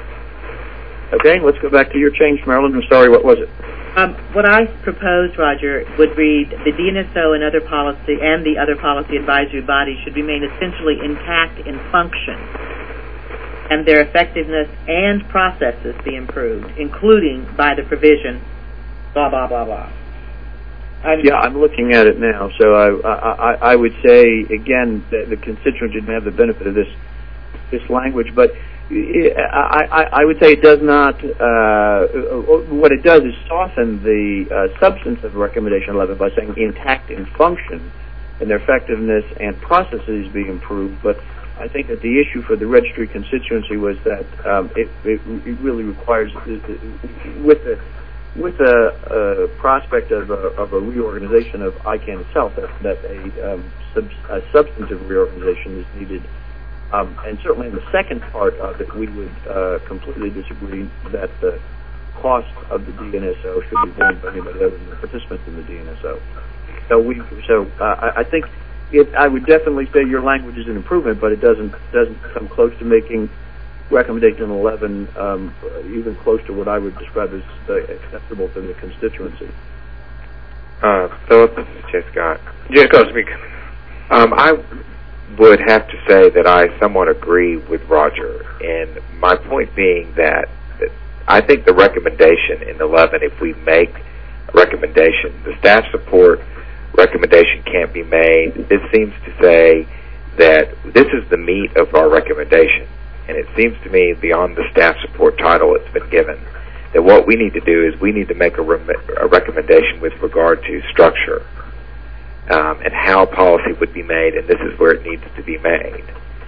Okay, let's go back to your change, Marilyn. I'm sorry, what was it? Um, what I proposed, Roger, would read the D N S O and other policy and the other policy advisory bodies should remain essentially intact in function, and their effectiveness and processes be improved, including by the provision, blah blah blah blah. I'm yeah, I'm looking at it now. So I I, I would say again that the constituent didn't have the benefit of this this language, but. I, I, I would say it does not, uh, what it does is soften the uh, substance of recommendation eleven by saying intact in function, and their effectiveness and processes be improved. But I think that the issue for the registry constituency was that um, it, it, it really requires, with the with a, a prospect of a, of a reorganization of I CANN itself, that, that a, um, sub, a substantive reorganization is needed. Um, and certainly in the second part of it, we would uh, completely disagree that the cost of the D N S O should be borne by anybody other than the participants in the D N S O. So we, so uh, I, I think it, I would definitely say your language is an improvement, but it doesn't doesn't come close to making recommendation eleven um, even close to what I would describe as uh, acceptable to the constituency. Uh, Philip, this is Jay Scott. Jay Scott, speak. Um, I would have to say that I somewhat agree with Roger, and my point being that, that I think the recommendation in eleven, if we make a recommendation, the staff support recommendation can't be made. This seems to say that this is the meat of our recommendation, and it seems to me beyond the staff support title it's been given, that what we need to do is we need to make a, rem- a recommendation with regard to structure um, and how policy would be made, and this is where it needs to be made.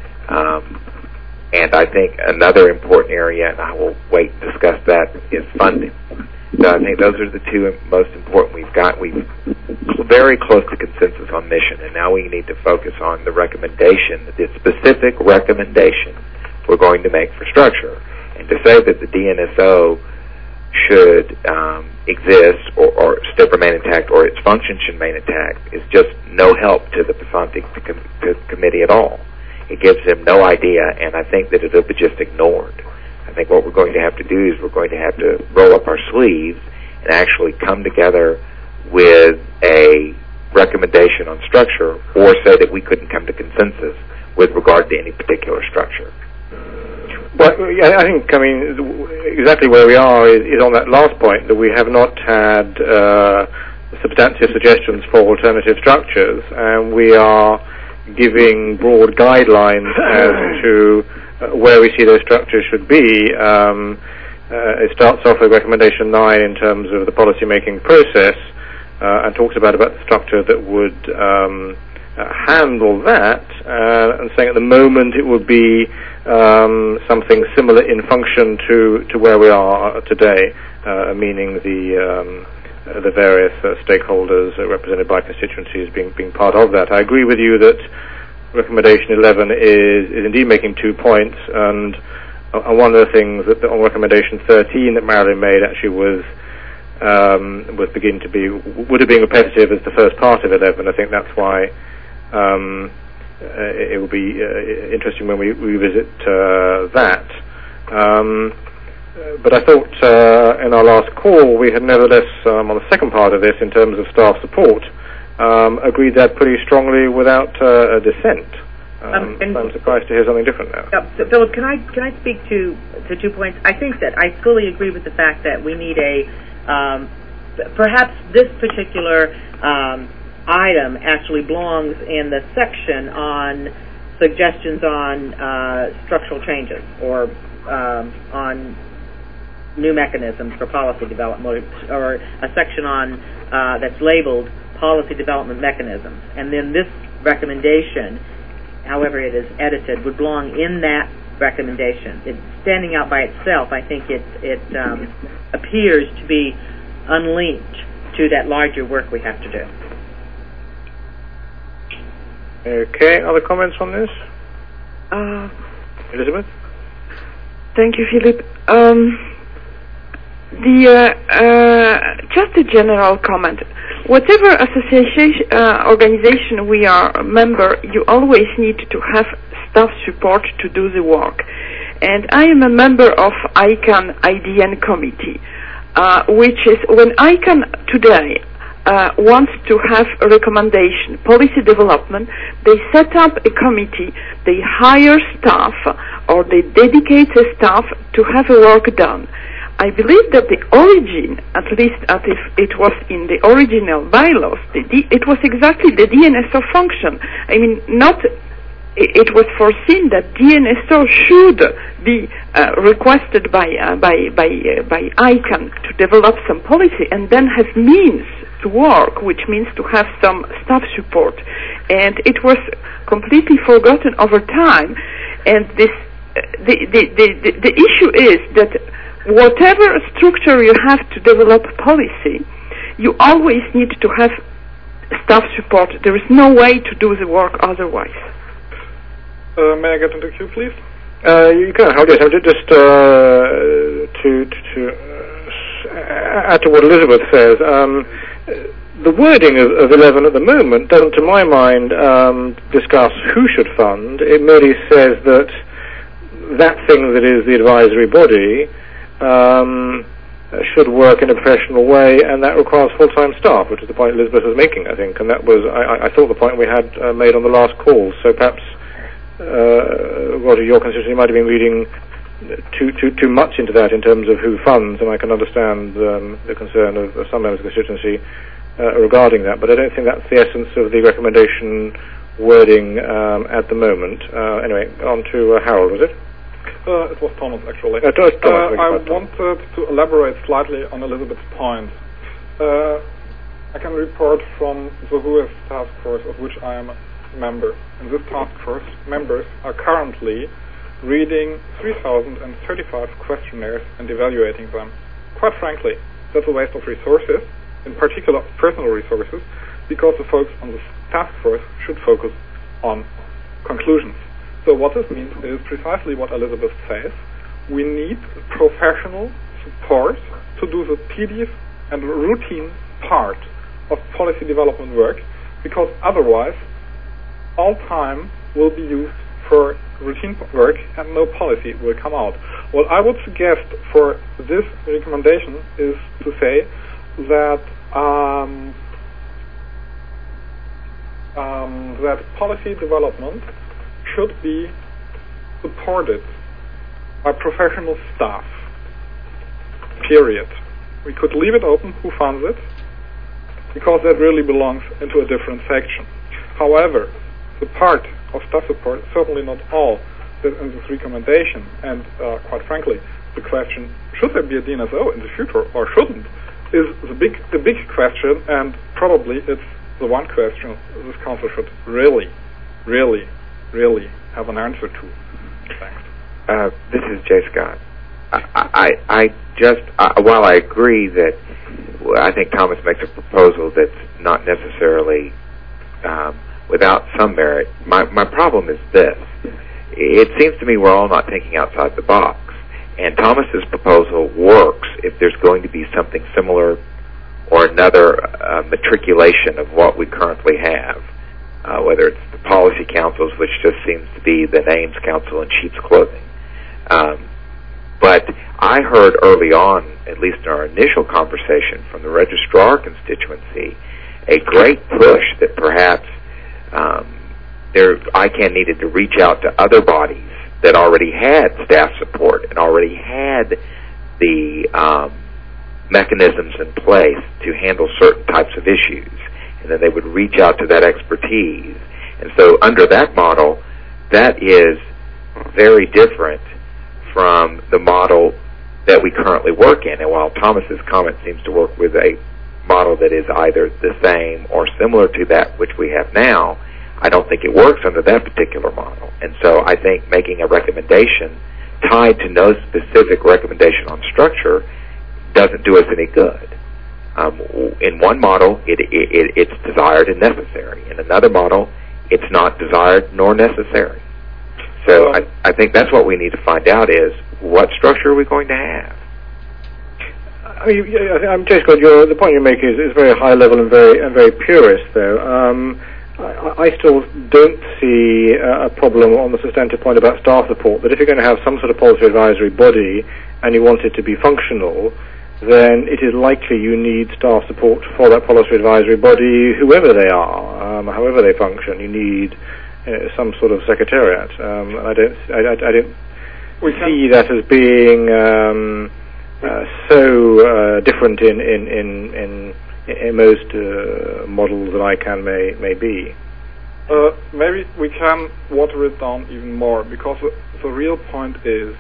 Um, and I think another important area, and I will wait and discuss that, is funding. So I think those are the two most important we've got. We're very close to consensus on mission, and now we need to focus on the recommendation, the specific recommendation we're going to make for structure. And to say that the D N S O should um, exist or, or still remain intact or its function should remain intact is just no help to the Pasante com- to committee at all. It gives them no idea, and I think that it'll be just ignored. I think what we're going to have to do is we're going to have to roll up our sleeves and actually come together with a recommendation on structure, or say that we couldn't come to consensus with regard to any particular structure. Well, I think, I mean, exactly where we are is, is on that last point, that we have not had uh, substantive suggestions for alternative structures, and we are giving broad guidelines as to uh, where we see those structures should be. Um, uh, it starts off with recommendation nine in terms of the policy-making process, uh, and talks about, about the structure that would um, uh, handle that, uh, and saying at the moment it would be Um, something similar in function to, to where we are today, uh, meaning the um, uh, the various uh, stakeholders uh, represented by constituencies being being part of that. I agree with you that recommendation eleven is, is indeed making two points, and uh, one of the things that on recommendation thirteen that Marilyn made actually was um, was beginning to be would have been repetitive as the first part of eleven. I think that's why. Um, Uh, it will be uh, interesting when we revisit uh, that. Um, but I thought uh, in our last call we had nevertheless, um, on the second part of this, in terms of staff support, um, agreed that pretty strongly without uh, a dissent. Um, um, so I'm surprised to hear something different now. Uh, so Philip, can I can I speak to to two points? I think that I fully agree with the fact that we need a um, perhaps this particular um, item actually belongs in the section on suggestions on uh, structural changes or um, on new mechanisms for policy development, or a section on uh, that's labeled policy development mechanisms. And then this recommendation, however it is edited, would belong in that recommendation. It's standing out by itself. I think it, it um, appears to be unlinked to that larger work we have to do. Okay, other comments on this? Uh, Elizabeth? Thank you, Philip. Um, the uh, uh, just a general comment. Whatever association, uh, organization we are a member, you always need to have staff support to do the work. And I am a member of I CANN I D N committee, uh, which is when I CANN today Uh, wants to have a recommendation, policy development, they set up a committee, they hire staff, or they dedicate the staff to have a work done. I believe that the origin, at least as if it was in the original bylaws, the D- it was exactly the D N S O function. I mean, not it was foreseen that D N S O should be uh, requested by uh, by by uh, by I CANN to develop some policy, and then have means to work, which means to have some staff support. And it was completely forgotten over time. And this, uh, the, the, the, the, the issue is that whatever structure you have to develop policy, you always need to have staff support. There is no way to do the work otherwise. Uh, may I get into queue, please? Uh, you can. I'll just, just uh, to, to, to uh, add to what Elizabeth says. Um, the wording of, of eleven at the moment doesn't, to my mind, um, discuss who should fund. It merely says that that thing that is the advisory body um, should work in a professional way, and that requires full-time staff, which is the point Elizabeth was making, I think, and that was, I, I thought, the point we had uh, made on the last call. So perhaps, uh, Roger, your constituency might have been reading too too too much into that in terms of who funds, and I can understand um, the concern of, of some members of the constituency uh, regarding that, but I don't think that's the essence of the recommendation wording um, at the moment. Uh, anyway, on to uh, Harold, was it? Uh, it was Thomas, actually. Uh, Thomas, Thomas, uh, I wanted to elaborate slightly on Elizabeth's point. Uh, I can report from the W H O S task force, of which I am a member. And this task force members are currently reading three thousand thirty-five questionnaires and evaluating them. Quite frankly, that's a waste of resources, in particular personal resources, because the folks on the task force should focus on conclusions. So what this means is precisely what Elizabeth says. We need professional support to do the tedious and routine part of policy development work, because otherwise all time will be used for routine work and no policy will come out. What I would suggest for this recommendation is to say that um, um, that policy development should be supported by professional staff, period. We could leave it open who funds it, because that really belongs into a different section. However, the part of staff support, certainly not all, that in this recommendation, and uh, quite frankly, the question, should there be a D N S O in the future or shouldn't, is the big, the big question, and probably it's the one question this council should really, really really have an answer to. Thanks. Uh, this is Jay Scott. I, I, I just, uh, while I agree that, well, I think Thomas makes a proposal that's not necessarily um, without some merit, my, my problem is this. It seems to me we're all not thinking outside the box. And Thomas's proposal works if there's going to be something similar or another uh, matriculation of what we currently have. Uh, whether it's the policy councils, which just seems to be the names council in sheep's clothing. Um, but I heard early on, at least in our initial conversation from the registrar constituency, a great push that perhaps um, there I C A N needed to reach out to other bodies that already had staff support and already had the um, mechanisms in place to handle certain types of issues. And then they would reach out to that expertise. And so under that model, that is very different from the model that we currently work in. And while Thomas's comment seems to work with a model that is either the same or similar to that which we have now, I don't think it works under that particular model. And so I think making a recommendation tied to no specific recommendation on structure doesn't do us any good. Um, in one model, it, it, it's desired and necessary. In another model, it's not desired nor necessary. So I, I think that's what we need to find out is, what structure are we going to have? I mean, I'm just glad your the point you make is, is very high level and very and very purist, though. Um, I, I still don't see a problem on the substantive point about staff support. That if you're going to have some sort of policy advisory body and you want it to be functional, then it is likely you need staff support for that policy advisory body, whoever they are, um, however they function. You need uh, some sort of secretariat. Um, and I don't, I, I, I don't see that as being um, uh, so uh, different in in in, in, in most uh, models that I can may may be. Uh, maybe we can water it down even more, because the, the real point is,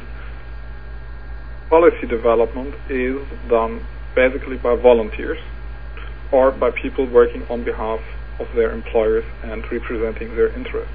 policy development is done basically by volunteers or by people working on behalf of their employers and representing their interests.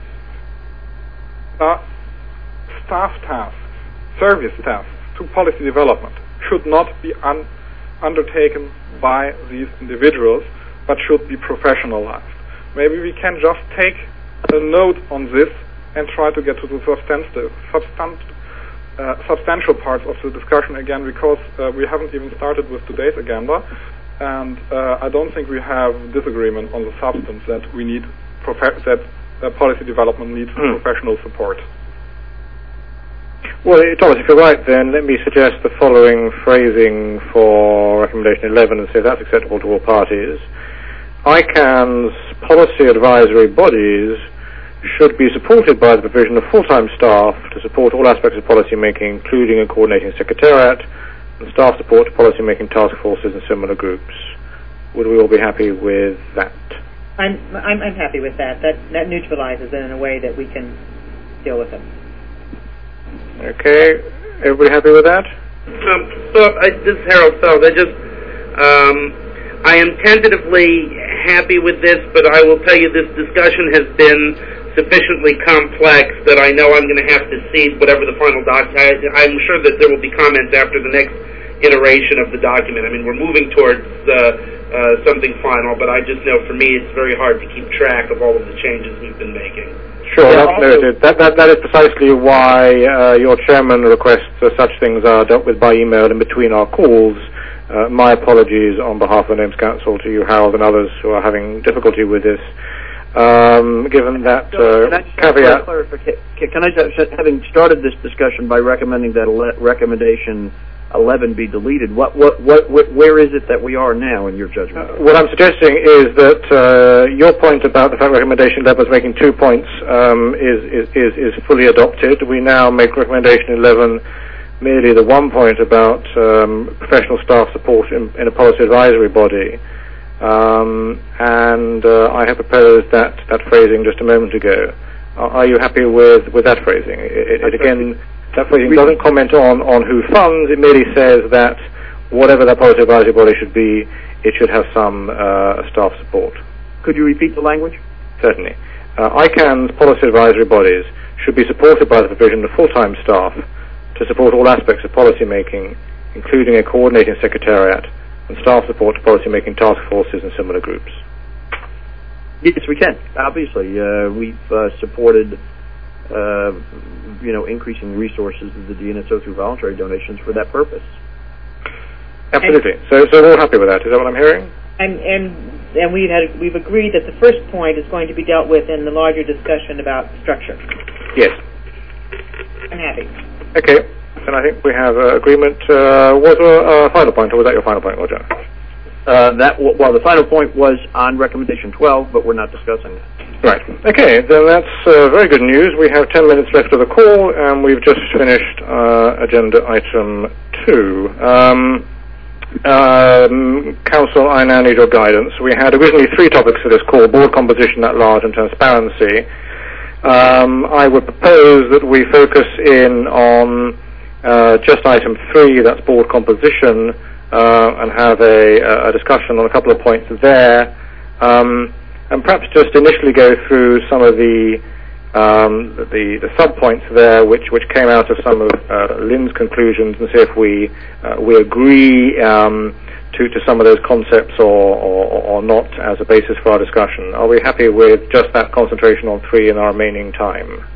Uh, staff tasks, service tasks to policy development should not be un- undertaken by these individuals, but should be professionalized. Maybe we can just take a note on this and try to get to the substantive, substan- uh, substantial parts of the discussion again, because uh, we haven't even started with today's agenda, and uh, I don't think we have disagreement on the substance that we need profe- that uh, policy development needs mm. professional support. Well, Thomas, if you're right, then let me suggest the following phrasing for recommendation eleven and see if that's acceptable to all parties. I CAN's policy advisory bodies should be supported by the provision of full-time staff to support all aspects of policy making, including a coordinating secretariat, and staff support to policy-making task forces and similar groups. Would we all be happy with that? I'm, I'm, I'm happy with that. That that neutralizes it in a way that we can deal with it. Okay, everybody happy with that? Um, so, I, this is Harold Feld. I just, um, I am tentatively happy with this, but I will tell you this discussion has been sufficiently complex that I know I'm going to have to cede whatever the final doc. I, I'm sure that there will be comments after the next iteration of the document. I mean, we're moving towards uh, uh, something final, but I just know for me it's very hard to keep track of all of the changes we've been making. Sure, yeah, that's noted. That, that, that is precisely why uh, your chairman requests uh, such things are dealt with by email in between our calls. Uh, my apologies on behalf of the Names Council to you, Harold, and others who are having difficulty with this. Um, given that uh, can I caveat... Can I, just, having started this discussion by recommending that ele- recommendation eleven be deleted, what, what, what, what, where is it that we are now in your judgment? Uh, what I'm suggesting is that uh, your point about the fact recommendation eleven is making two points um, is, is, is, is fully adopted. We now make recommendation eleven merely the one point about um, professional staff support in, in a policy advisory body. Um, and uh, I have proposed that, that phrasing just a moment ago. Uh, are you happy with, with that phrasing? It, it, again, that phrasing doesn't comment on, on who funds. It merely says that whatever that policy advisory body should be, it should have some uh, staff support. Could you repeat the language? Certainly. Uh, I CAN's policy advisory bodies should be supported by the provision of full-time staff to support all aspects of policy making, including a coordinating secretariat and staff support to policy-making task forces and similar groups. Yes, we can. Obviously, uh, we've uh, supported, uh, you know, increasing resources of the D N S O through voluntary donations for that purpose. Absolutely. And so, so we're all happy with that. Is that what I'm hearing? And and and we've had we've agreed that the first point is going to be dealt with in the larger discussion about structure. Yes. I'm happy. Okay. And I think we have uh, agreement. Uh, was there a uh, final point, or was that your final point, Roger? Uh, that w- well, the final point was on recommendation twelve, but we're not discussing that. Right. Okay. Then that's uh, very good news. We have ten minutes left of the call, and we've just finished uh, agenda item two. Um, um, Council, I now need your guidance. We had originally three topics for this call: board composition at large and transparency. Um, I would propose that we focus in on Uh, just item three, that's board composition, uh, and have a, a discussion on a couple of points there, um, and perhaps just initially go through some of the um, the, the sub-points there, which, which came out of some of uh, Lynn's conclusions, and see if we uh, we agree um, to to some of those concepts or, or or not as a basis for our discussion. Are we happy with just that concentration on three in our remaining time?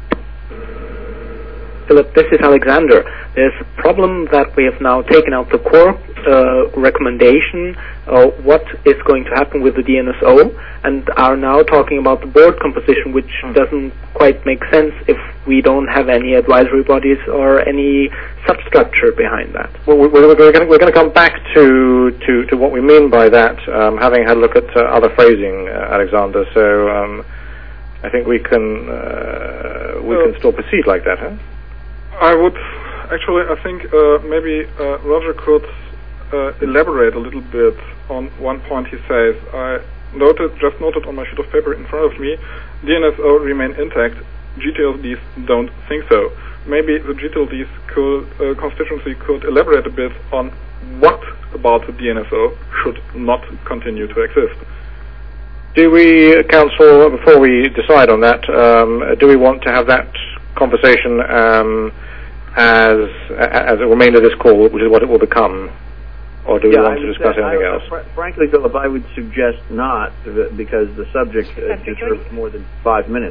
Philip, this is Alexander. There's a problem that we have now taken out the core uh, recommendation, uh, what is going to happen with the D N S O, and are now talking about the board composition, which doesn't quite make sense if we don't have any advisory bodies or any substructure behind that. Well, we're, we're going to come back to, to, to what we mean by that, um, having had a look at uh, other phrasing, uh, Alexander. So um, I think we can uh, we can still proceed like that, huh? I would actually, I think uh, maybe uh, Roger could uh, elaborate a little bit on one point he says. I noted, just noted on my sheet of paper in front of me, D N S O remain intact, G T L Ds don't think so. Maybe the G T L Ds could, uh, constituency could elaborate a bit on what about the D N S O should not continue to exist. Do we, Council, before we decide on that, um, do we want to have that conversation um, as as a remainder of this call, which is what it will become, or do we yeah, want to discuss say, anything I, else? Fr- frankly, Philip, I would suggest not, because the subject uh, deserves more than five minutes.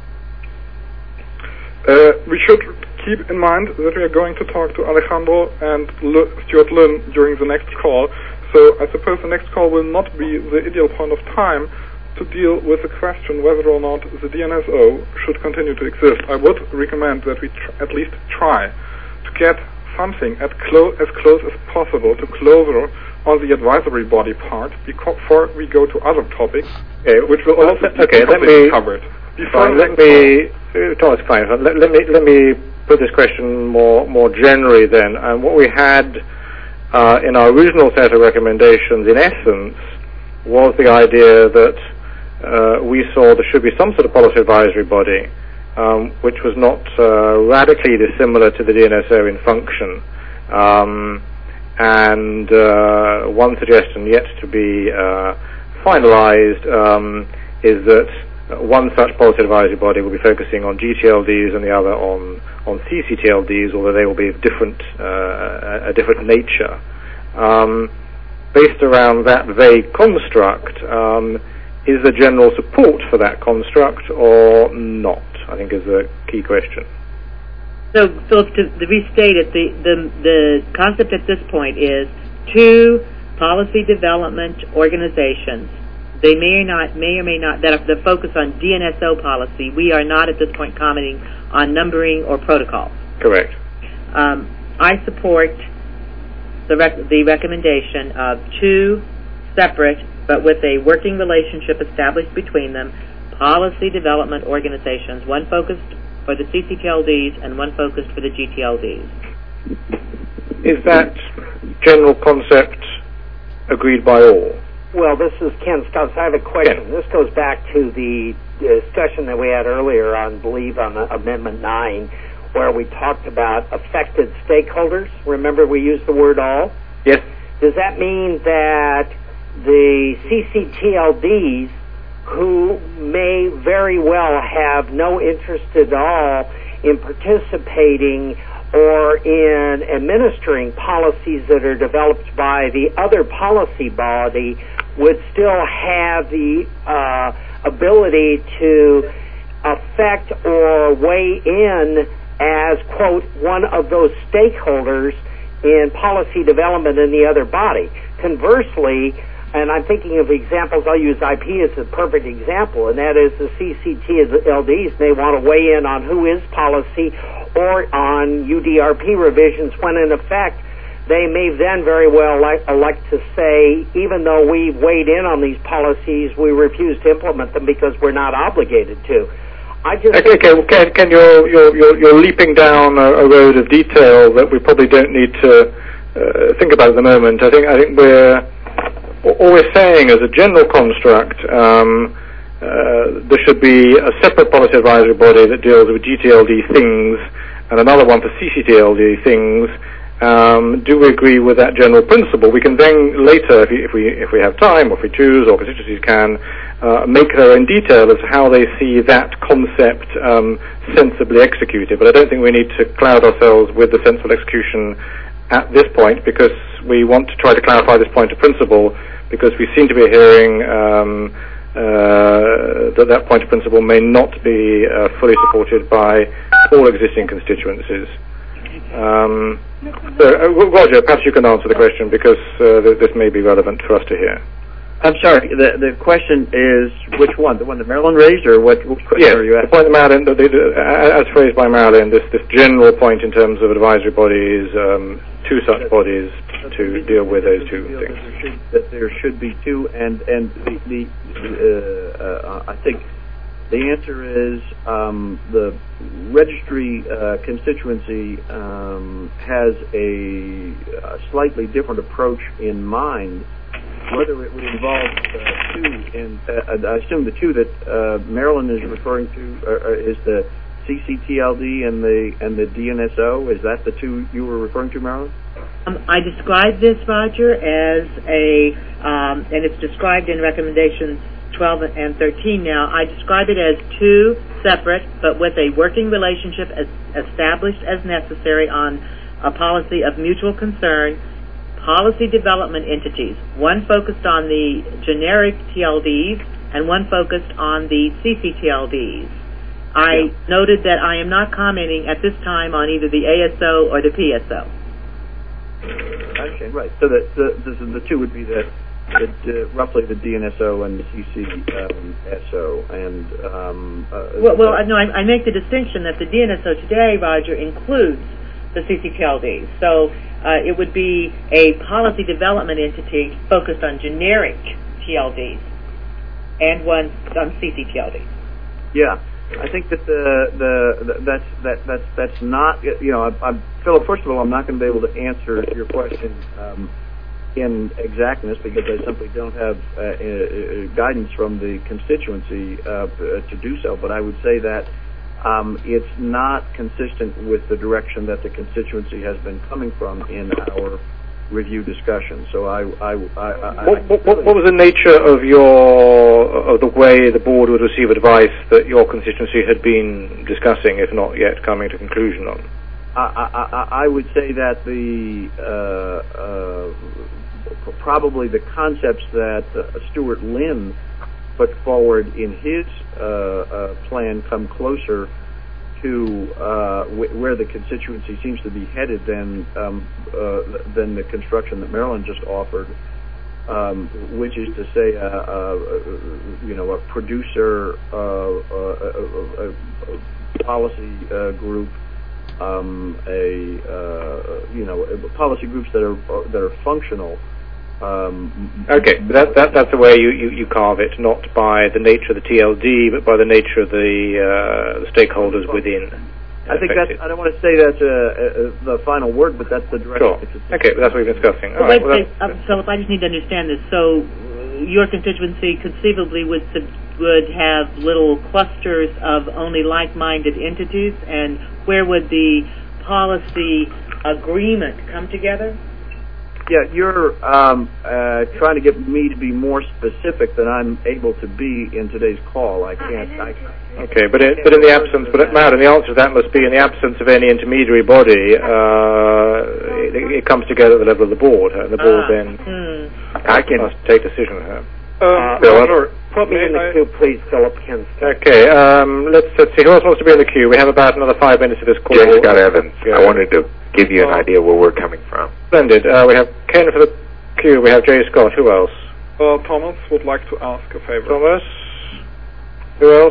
Uh, we should keep in mind that we are going to talk to Alejandro and L- Stuart Lynn during the next call, so I suppose the next call will not be the ideal point of time to deal with the question whether or not the D N S O should continue to exist. I would recommend that we tr- at least try to get something as, clo- as close as possible to closure on the advisory body part before we go to other topics, okay, which will well, also okay, be let me, covered. Before fine, let me, uh, Thomas, fine. Let, let me let me put this question more more generally then. And what we had uh, in our original set of recommendations, in essence, was the idea that uh, we saw there should be some sort of policy advisory body, um, which was not uh, radically dissimilar to the D N S O in function. Um, and uh, one suggestion yet to be uh, finalized um, is that one such policy advisory body will be focusing on G T L Ds and the other on, on C C T L Ds, although they will be of different, uh, a different nature. Um, based around that vague construct, um, is there general support for that construct or not? I think is the key question. So, Philip, to, to restate it, the, the, the concept at this point is two policy development organizations. They may or not, may or may not, that are the focus on D N S O policy. We are not at this point commenting on numbering or protocol. Correct. Um, I support the rec- the recommendation of two separate, but with a working relationship established between them, policy development organizations, one focused for the C C T L Ds and one focused for the G T L Ds. Is that general concept agreed by all? Well, this is Ken Stubbs. I have a question. Ken. This goes back to the discussion that we had earlier on, I believe, on Amendment nine, where we talked about affected stakeholders. Remember, we used the word all? Yes. Does that mean that the C C T L Ds, who may very well have no interest at all in participating or in administering policies that are developed by the other policy body, would still have the uh, ability to affect or weigh in as, quote, one of those stakeholders in policy development in the other body. Conversely, and I'm thinking of examples, I'll use I P as a perfect example, and that is the C C T L Ds may want to weigh in on who is policy or on U D R P revisions when in effect they may then very well elect, elect to say, even though we've weighed in on these policies, we refuse to implement them because we're not obligated to. I just okay, okay. Well, Ken, Ken you're, you're, you're, you're leaping down a, a road of detail that we probably don't need to uh, think about at the moment. I think I think we're all we're saying as a general construct, um, uh, there should be a separate policy advisory body that deals with G T L D things and another one for C C T L D things. Um, do we agree with that general principle? We can then later, if we if we, if we have time, or if we choose, or constituencies can, uh, make their own detail as to how they see that concept um, sensibly executed. But I don't think we need to cloud ourselves with the sensible execution at this point, because we want to try to clarify this point of principle, because we seem to be hearing um, uh, that that point of principle may not be uh, fully supported by all existing constituencies. Um, so, uh, Roger, perhaps you can answer the question, because uh, th- this may be relevant for us to hear. I'm sorry, the the question is which one? The one that Marilyn raised, or what, what question yes, are you asking? asking? The point that Marilyn, the, the, uh, as phrased by Marilyn, this, this general point in terms of advisory bodies, um, two such bodies to deal with those two things. That there should, that there should be two, and, and the, the uh, uh, I think the answer is um, the registry uh, constituency um, has a, a slightly different approach in mind. Whether it would involve uh, two, and uh, I assume the two that uh, Marilyn is referring to uh, is the C C T L D and the and the D N S O. Is that the two you were referring to, Marilyn? Um, I described this, Roger, as a, um, and it's described in recommendations twelve and thirteen now, I describe it as two separate, but with a working relationship as established as necessary on a policy of mutual concern, policy development entities, one focused on the generic T L Ds and one focused on the C C T L Ds. I yeah. noted that I am not commenting at this time on either the A S O or the P S O. Okay, right. So that the, the, the two would be the, the, the roughly the D N S O and the C C S O, and um, uh, well, well, no, I, I make the distinction that the D N S O today, Roger, includes the C C T L Ds. So uh, it would be a policy development entity focused on generic T L Ds and one on C C T L Ds. Yeah. I think that the, the the that's that that's that's not you know I, I, Philip. First of all, I'm not going to be able to answer your question um, in exactness because I simply don't have uh, uh, guidance from the constituency uh, to do so. But I would say that um, it's not consistent with the direction that the constituency has been coming from in our review discussion. So I, I, I, I what, what, what was the nature of your of the way the board would receive advice that your constituency had been discussing, if not yet coming to conclusion on? I, I, I would say that the uh, uh, probably the concepts that uh, Stuart Lynn put forward in his uh, uh, plan come closer to uh, w- where the constituency seems to be headed than um, uh, than the construction that Marilyn just offered, um, which is to say, uh, uh, you know, a producer uh, uh, a, a, a policy uh, group, um, a uh, you know, policy groups that are that are functional. Um, okay, but that, that, that's the way you, you, you carve it, not by the nature of the T L D, but by the nature of the, uh, the stakeholders within. I think that's, I don't want to say that's uh, uh, the final word, but that's the direction. Sure. Okay, but that's what we've been discussing. All well, right, well, uh, Philip, I just need to understand this. So your constituency conceivably would would have little clusters of only like-minded entities, and where would the policy agreement come together? Yeah, you're um, uh, trying to get me to be more specific than I'm able to be in today's call. I can't. I, okay, but it, but in the absence, but Matt, and the answer to that must be in the absence of any intermediary body, uh, it, it comes together at the level of the board, and the board ah, then hmm. I can must take decision. Huh? Um, Philip, put me in the queue, please, Philip Kins. Okay, um, let's, let's see. Who else wants to be in the queue? We have about another five minutes of this call. James Scott Evans. Yeah. I wanted to give you an idea where we're coming from. Splendid. Uh, we have Ken for the queue. We have Jay Scott. Who else? Uh, Thomas would like to ask a favor. Thomas. Who else?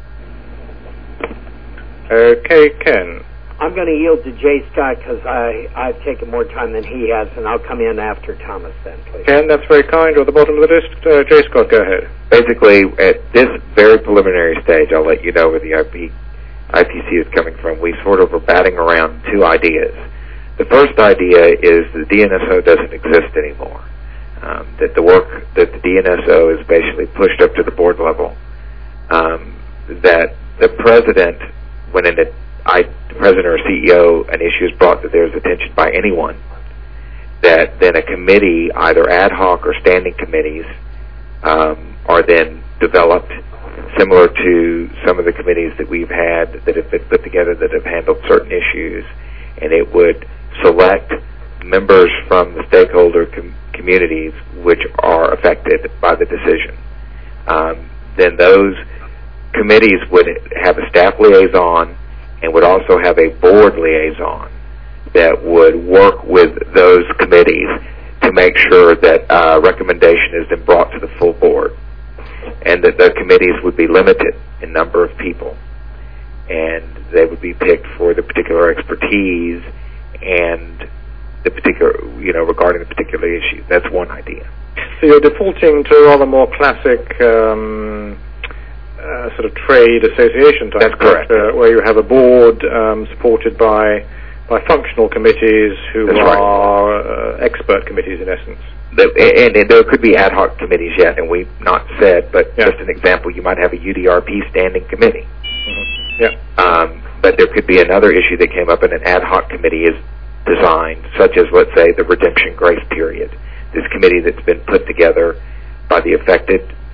Okay, Ken. I'm going to yield to Jay Scott because I've taken more time than he has, and I'll come in after Thomas then, please. Ken, that's very kind. You're at the bottom of the list. Uh, Jay Scott, go ahead. Basically, at this very preliminary stage, I'll let you know where the I P, I P C is coming from. We sort of are batting around two ideas. The first idea is the D N S O doesn't exist anymore. Um, that the work that the D N S O is basically pushed up to the board level. Um, that the president, when in a I, the president or C E O, an issue is brought to their attention by anyone, that then a committee, either ad hoc or standing committees, um, are then developed, similar to some of the committees that we've had that have been put together that have handled certain issues, and it would select members from the stakeholder com- communities which are affected by the decision. Um, then those committees would have a staff liaison and would also have a board liaison that would work with those committees to make sure that uh, recommendation is then brought to the full board, and that the committees would be limited in number of people, and they would be picked for the particular expertise and the particular, you know, regarding the particular issue. That's one idea. So you're defaulting to a rather more classic um, Uh, sort of trade association type. That's correct. Uh, where you have a board um, supported by by functional committees who That's are right. uh, expert committees in essence. The, and, and there could be ad hoc committees yet, and we've not said, but yeah. just an example, you might have a U D R P standing committee. Mm-hmm. Yeah. Um, but there could be another issue that came up, and an ad hoc committee is designed, such as, let's say, the redemption grace period. This committee that's been put together by the affected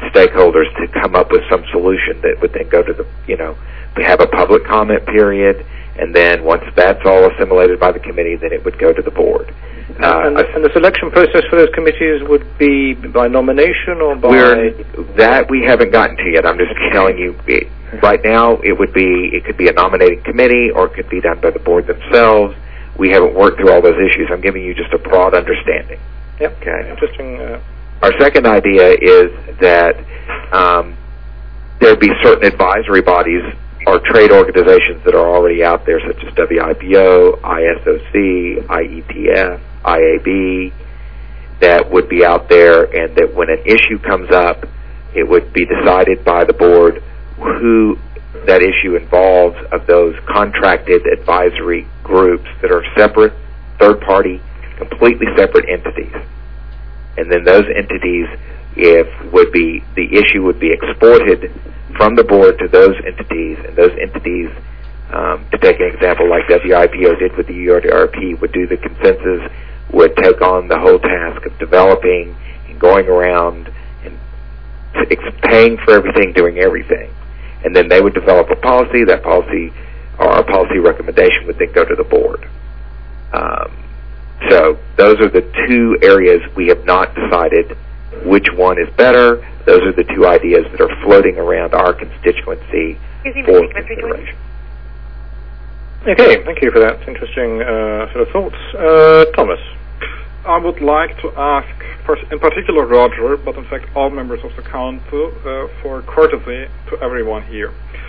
stakeholders to come up with some solution that would then go to the, you know, we have a public comment period, and then once that's all assimilated by the committee, then it would go to the board. Uh, and, and the selection process for those committees would be by nomination or by... We're, that we haven't gotten to yet. I'm just telling you, it, right now it would be, it could be a nominating committee or it could be done by the board themselves. We haven't worked through all those issues. I'm giving you just a broad understanding. Yep. Okay. Interesting. Uh... Our second idea is that um, there'd be certain advisory bodies or trade organizations that are already out there, such as W I P O, I S O C, I E T F, I A B, that would be out there, and that when an issue comes up, it would be decided by the board who that issue involves of those contracted advisory groups that are separate, third-party, completely separate entities. And then those entities, if would be, the issue would be exported from the board to those entities, and those entities, um, to take an example like W I P O did with the U R P, would do the consensus, would take on the whole task of developing and going around and paying for everything, doing everything. And then they would develop a policy. That policy, or a policy recommendation, would then go to the board. Um, so those are the two areas we have not decided which one is better. Those are the two ideas that are floating around our constituency for consideration. Okay, thank you for that interesting uh, set of thoughts. Uh, Thomas? I would like to ask, in particular Roger, but in fact all members of the council, uh, for courtesy to everyone here.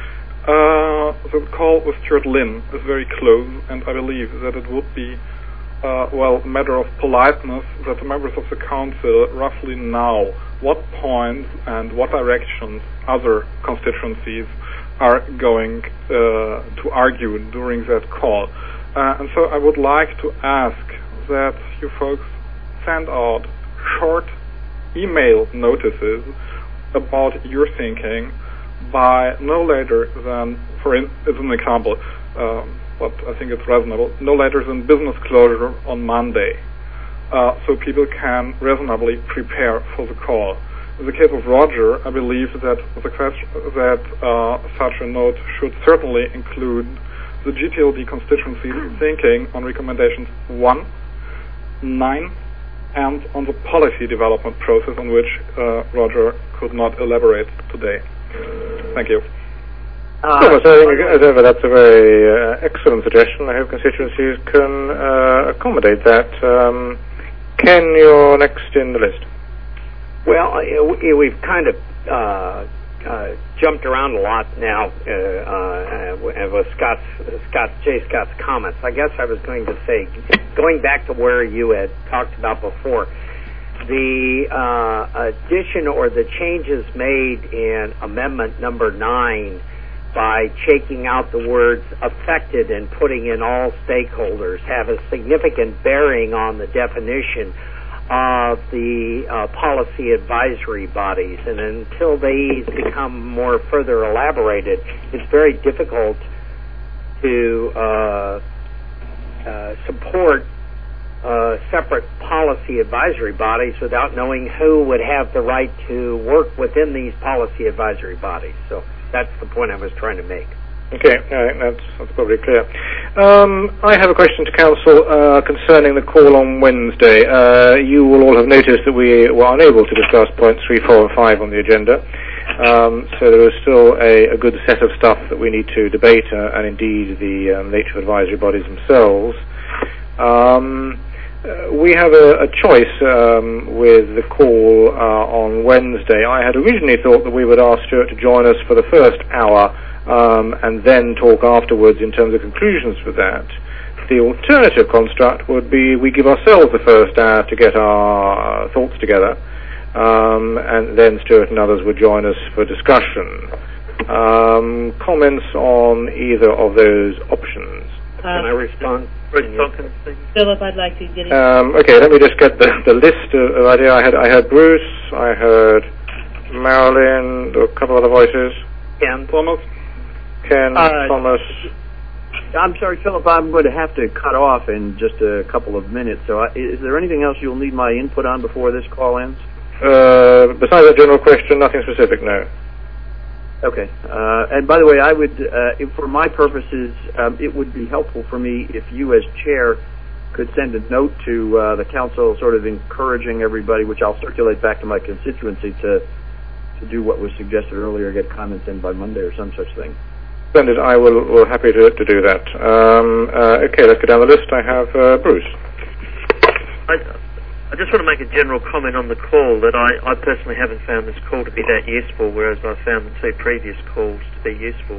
Uh, the call with Stuart Lynn is very close, and I believe that it would be, uh, well, a matter of politeness that the members of the council roughly know what points and what directions other constituencies are going uh, to argue during that call. Uh, and so I would like to ask that you folks send out short email notices about your thinking by no later than, for in, as an example, um, but I think it's reasonable, no later than business closure on Monday, uh, so people can reasonably prepare for the call. In the case of Roger, I believe that the question, that uh, such a note should certainly include the G T L D constituency's thinking on recommendations one, nine, and on the policy development process on which uh, Roger could not elaborate today. Thank you. Uh, Thomas, I think as ever that's a very uh, excellent suggestion. I hope constituencies can uh, accommodate that. Um, Ken, you're next in the list. Well, uh, we've kind of uh, uh, jumped around a lot now uh, uh, with Scott's, Scott, J. Scott's comments. I guess I was going to say, going back to where you had talked about before, the uh, addition or the changes made in amendment number nine by taking out the words affected and putting in all stakeholders have a significant bearing on the definition of the uh, policy advisory bodies, and until these become more further elaborated, it's very difficult to uh, uh, support uh, separate policy advisory bodies without knowing who would have the right to work within these policy advisory bodies. So that's the point I was trying to make. Okay, I think that's, that's probably clear. Um, I have a question to Council uh, concerning the call on Wednesday. Uh, you will all have noticed that we were unable to discuss points three, four, and five on the agenda. Um, so there is still a, a good set of stuff that we need to debate, uh, and indeed the um, nature of advisory bodies themselves. Um, uh, we have a, a choice um, with the call uh, on Wednesday. I had originally thought that we would ask Stuart to join us for the first hour, Um, and then talk afterwards in terms of conclusions for that. The alternative construct would be we give ourselves the first hour to get our thoughts together, um, and then Stuart and others would join us for discussion. Um, comments on either of those options? Uh, Can I respond? Philip, I'd like to get in. Um, okay, let me just get the, the list of, of idea. I had I heard Bruce, I heard Marilyn, a couple other voices. Ken. Thomas. Ken, uh, Thomas. I'm sorry, Philip, I'm going to have to cut off in just a couple of minutes. So I, is there anything else you'll need my input on before this call ends? uh, besides that general question, nothing specific, no. Okay. Uh, and by the way, I would, uh, if for my purposes, um, it would be helpful for me if you as chair could send a note to uh, the council sort of encouraging everybody, which I'll circulate back to my constituency to to do what was suggested earlier, get comments in by Monday or some such thing. Splendid. I will, will happy to, to do that. Um, uh, okay, let's go down the list. I have uh, Bruce. I, I just want to make a general comment on the call that I, I personally haven't found this call to be that useful, whereas I found the two previous calls to be useful.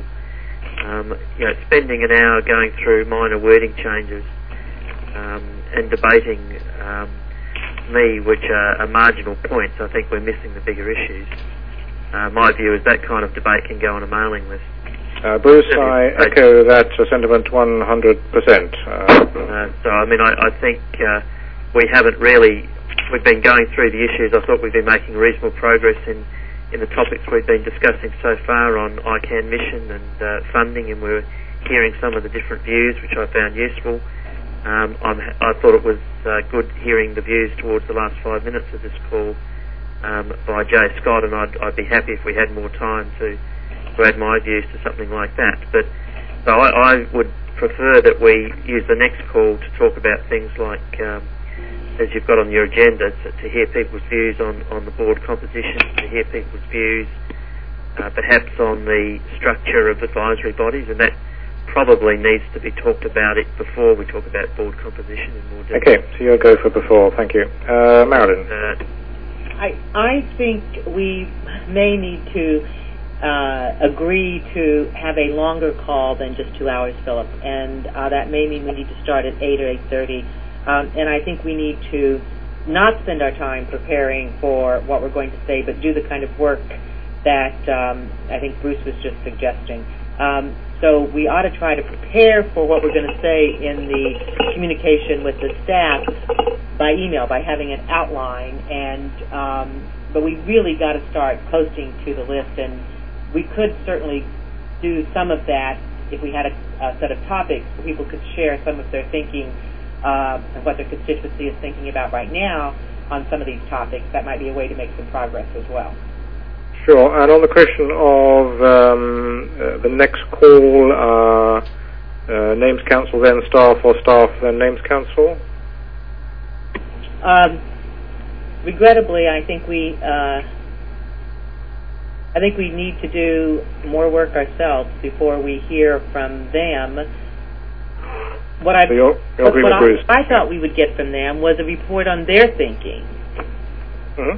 Um, you know, spending an hour going through minor wording changes um, and debating um, me, which are, are marginal points, I think we're missing the bigger issues. Uh, my view is that kind of debate can go on a mailing list. Uh, Bruce, I echo that uh, sentiment one hundred percent. Uh, uh, so, I mean, I, I think uh, we haven't really, we've been going through the issues. I thought we've been making reasonable progress in, in the topics we've been discussing so far on I CAN mission and uh, funding, and we're hearing some of the different views, which I found useful. Um, I'm, I thought it was uh, good hearing the views towards the last five minutes of this call um, by Jay Scott, and I'd, I'd be happy if we had more time to to add my views to something like that. But so I, I would prefer that we use the next call to talk about things like, um, as you've got on your agenda, to, to hear people's views on, on the board composition, to hear people's views uh, perhaps on the structure of advisory bodies, and that probably needs to be talked about it before we talk about board composition in more detail. Okay, so you'll go for before. Thank you. Uh, Marilyn. Uh, I, I think we may need to Uh, agree to have a longer call than just two hours, Philip, and uh, that may mean we need to start at eight or eight thirty. Um, and I think we need to not spend our time preparing for what we're going to say, but do the kind of work that um, I think Bruce was just suggesting. Um, so we ought to try to prepare for what we're going to say in the communication with the staff by email, by having an outline. And um, but we really got to start posting to the list, and we could certainly do some of that if we had a, a set of topics where people could share some of their thinking uh, and what their constituency is thinking about right now on some of these topics. That might be a way to make some progress as well. Sure. And on the question of um, uh, the next call, uh, uh, names council then staff, or staff then names council? Um, regrettably, I think we... Uh, I think we need to do more work ourselves before we hear from them. What I, so you'll, you'll what, what I, I thought we would get from them was a report on their thinking. Mm-hmm.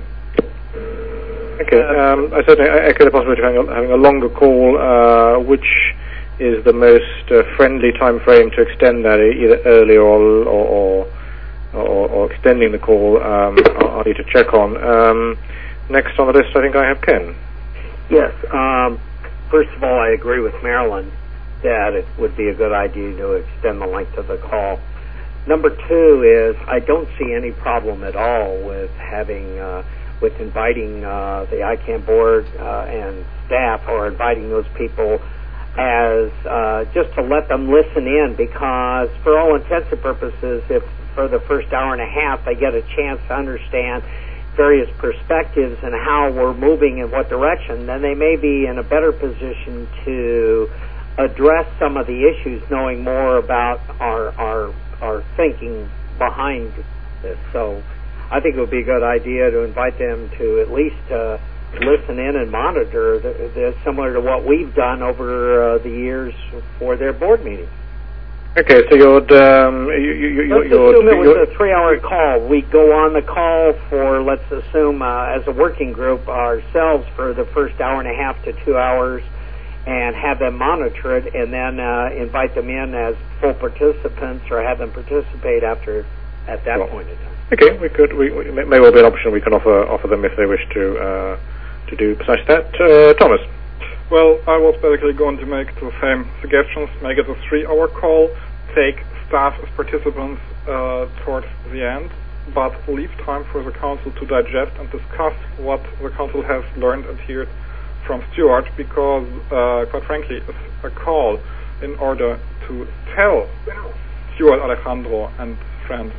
Okay, um, I certainly echo the possibility of having a, having a longer call. Uh, which is the most uh, friendly time frame to extend that, either earlier or or, or, or extending the call? Um, I'll, I'll need to check on. Um, next on the list, I think I have Ken. Yes. Um, first of all, I agree with Marilyn that it would be a good idea to extend the length of the call. Number two is I don't see any problem at all with having, uh, with inviting uh, the I CAN board uh, and staff, or inviting those people as uh, just to let them listen in, because for all intents and purposes, if for the first hour and a half they get a chance to understand various perspectives and how we're moving in what direction, then they may be in a better position to address some of the issues, knowing more about our our our thinking behind this. So I think it would be a good idea to invite them to at least uh, listen in and monitor this, similar to what we've done over uh, the years for their board meetings. Okay, so you'd, um, you, you, you, let's you'd, assume it was you'd, a three-hour call. We go on the call for, let's assume, uh, as a working group ourselves for the first hour and a half to two hours, and have them monitor it, and then uh, invite them in as full participants, or have them participate after at that well, point in time. Okay, we could. We, we may well be an option we can offer offer them if they wish to uh, to do precisely that. Uh, Thomas. Well, I was basically going to make the same suggestions, make it a three-hour call, take staff as participants uh, towards the end, but leave time for the council to digest and discuss what the council has learned and heard from Stuart, because, uh, quite frankly, it's a call in order to tell Stuart, Alejandro, and friends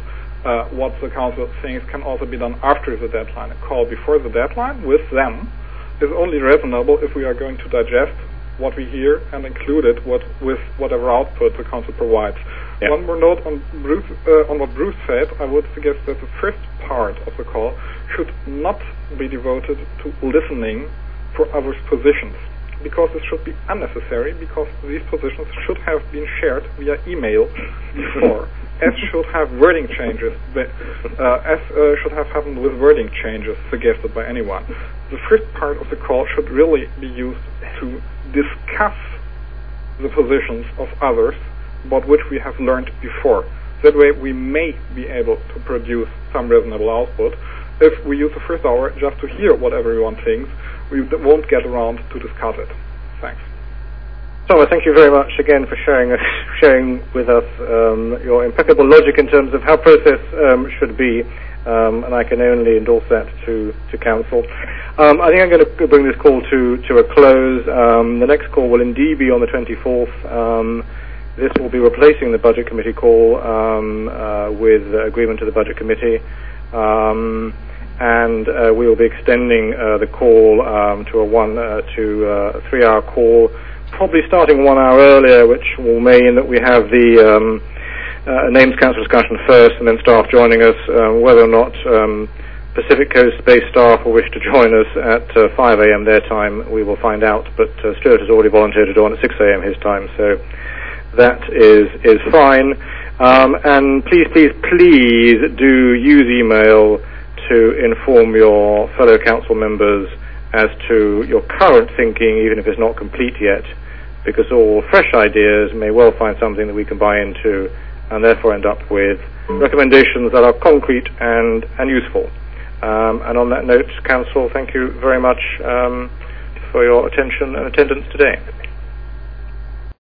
uh, what the council thinks can also be done after the deadline. A call before the deadline with them is only reasonable if we are going to digest what we hear and include it what, with whatever output the council provides. Yeah. One more note on Bruce, uh, on what Bruce said. I would suggest that the first part of the call should not be devoted to listening for others' positions, because it should be unnecessary, because these positions should have been shared via email before, as should have wording changes, uh, as uh, should have happened with wording changes suggested by anyone. The first part of the call should really be used to discuss the positions of others about which we have learned before. That way we may be able to produce some reasonable output. If we use the first hour just to hear what everyone thinks, we won't get around to discuss it. Thanks. Thomas, thank you very much again for sharing uh, sharing with us um, your impeccable logic in terms of how process um, should be, um, and I can only endorse that to, to Council. Um, I think I'm going to bring this call to, to a close. Um, the next call will indeed be on the twenty-fourth. Um, this will be replacing the Budget Committee call um, uh, with agreement to the Budget Committee. Um, and uh, we will be extending uh, the call um, to a one uh, to uh, a three-hour call, probably starting one hour earlier, which will mean that we have the um, uh, Names Council discussion first, and then staff joining us. Um, whether or not um, Pacific Coast Space staff will wish to join us at uh, five a.m. their time, we will find out. But uh, Stuart has already volunteered to join at six a.m. his time, so that is is fine. Um, and please, please, please do use email to inform your fellow council members as to your current thinking, even if it's not complete yet, because all fresh ideas may well find something that we can buy into and therefore end up with recommendations that are concrete and, and useful. Um, and on that note, Council, thank you very much um, for your attention and attendance today.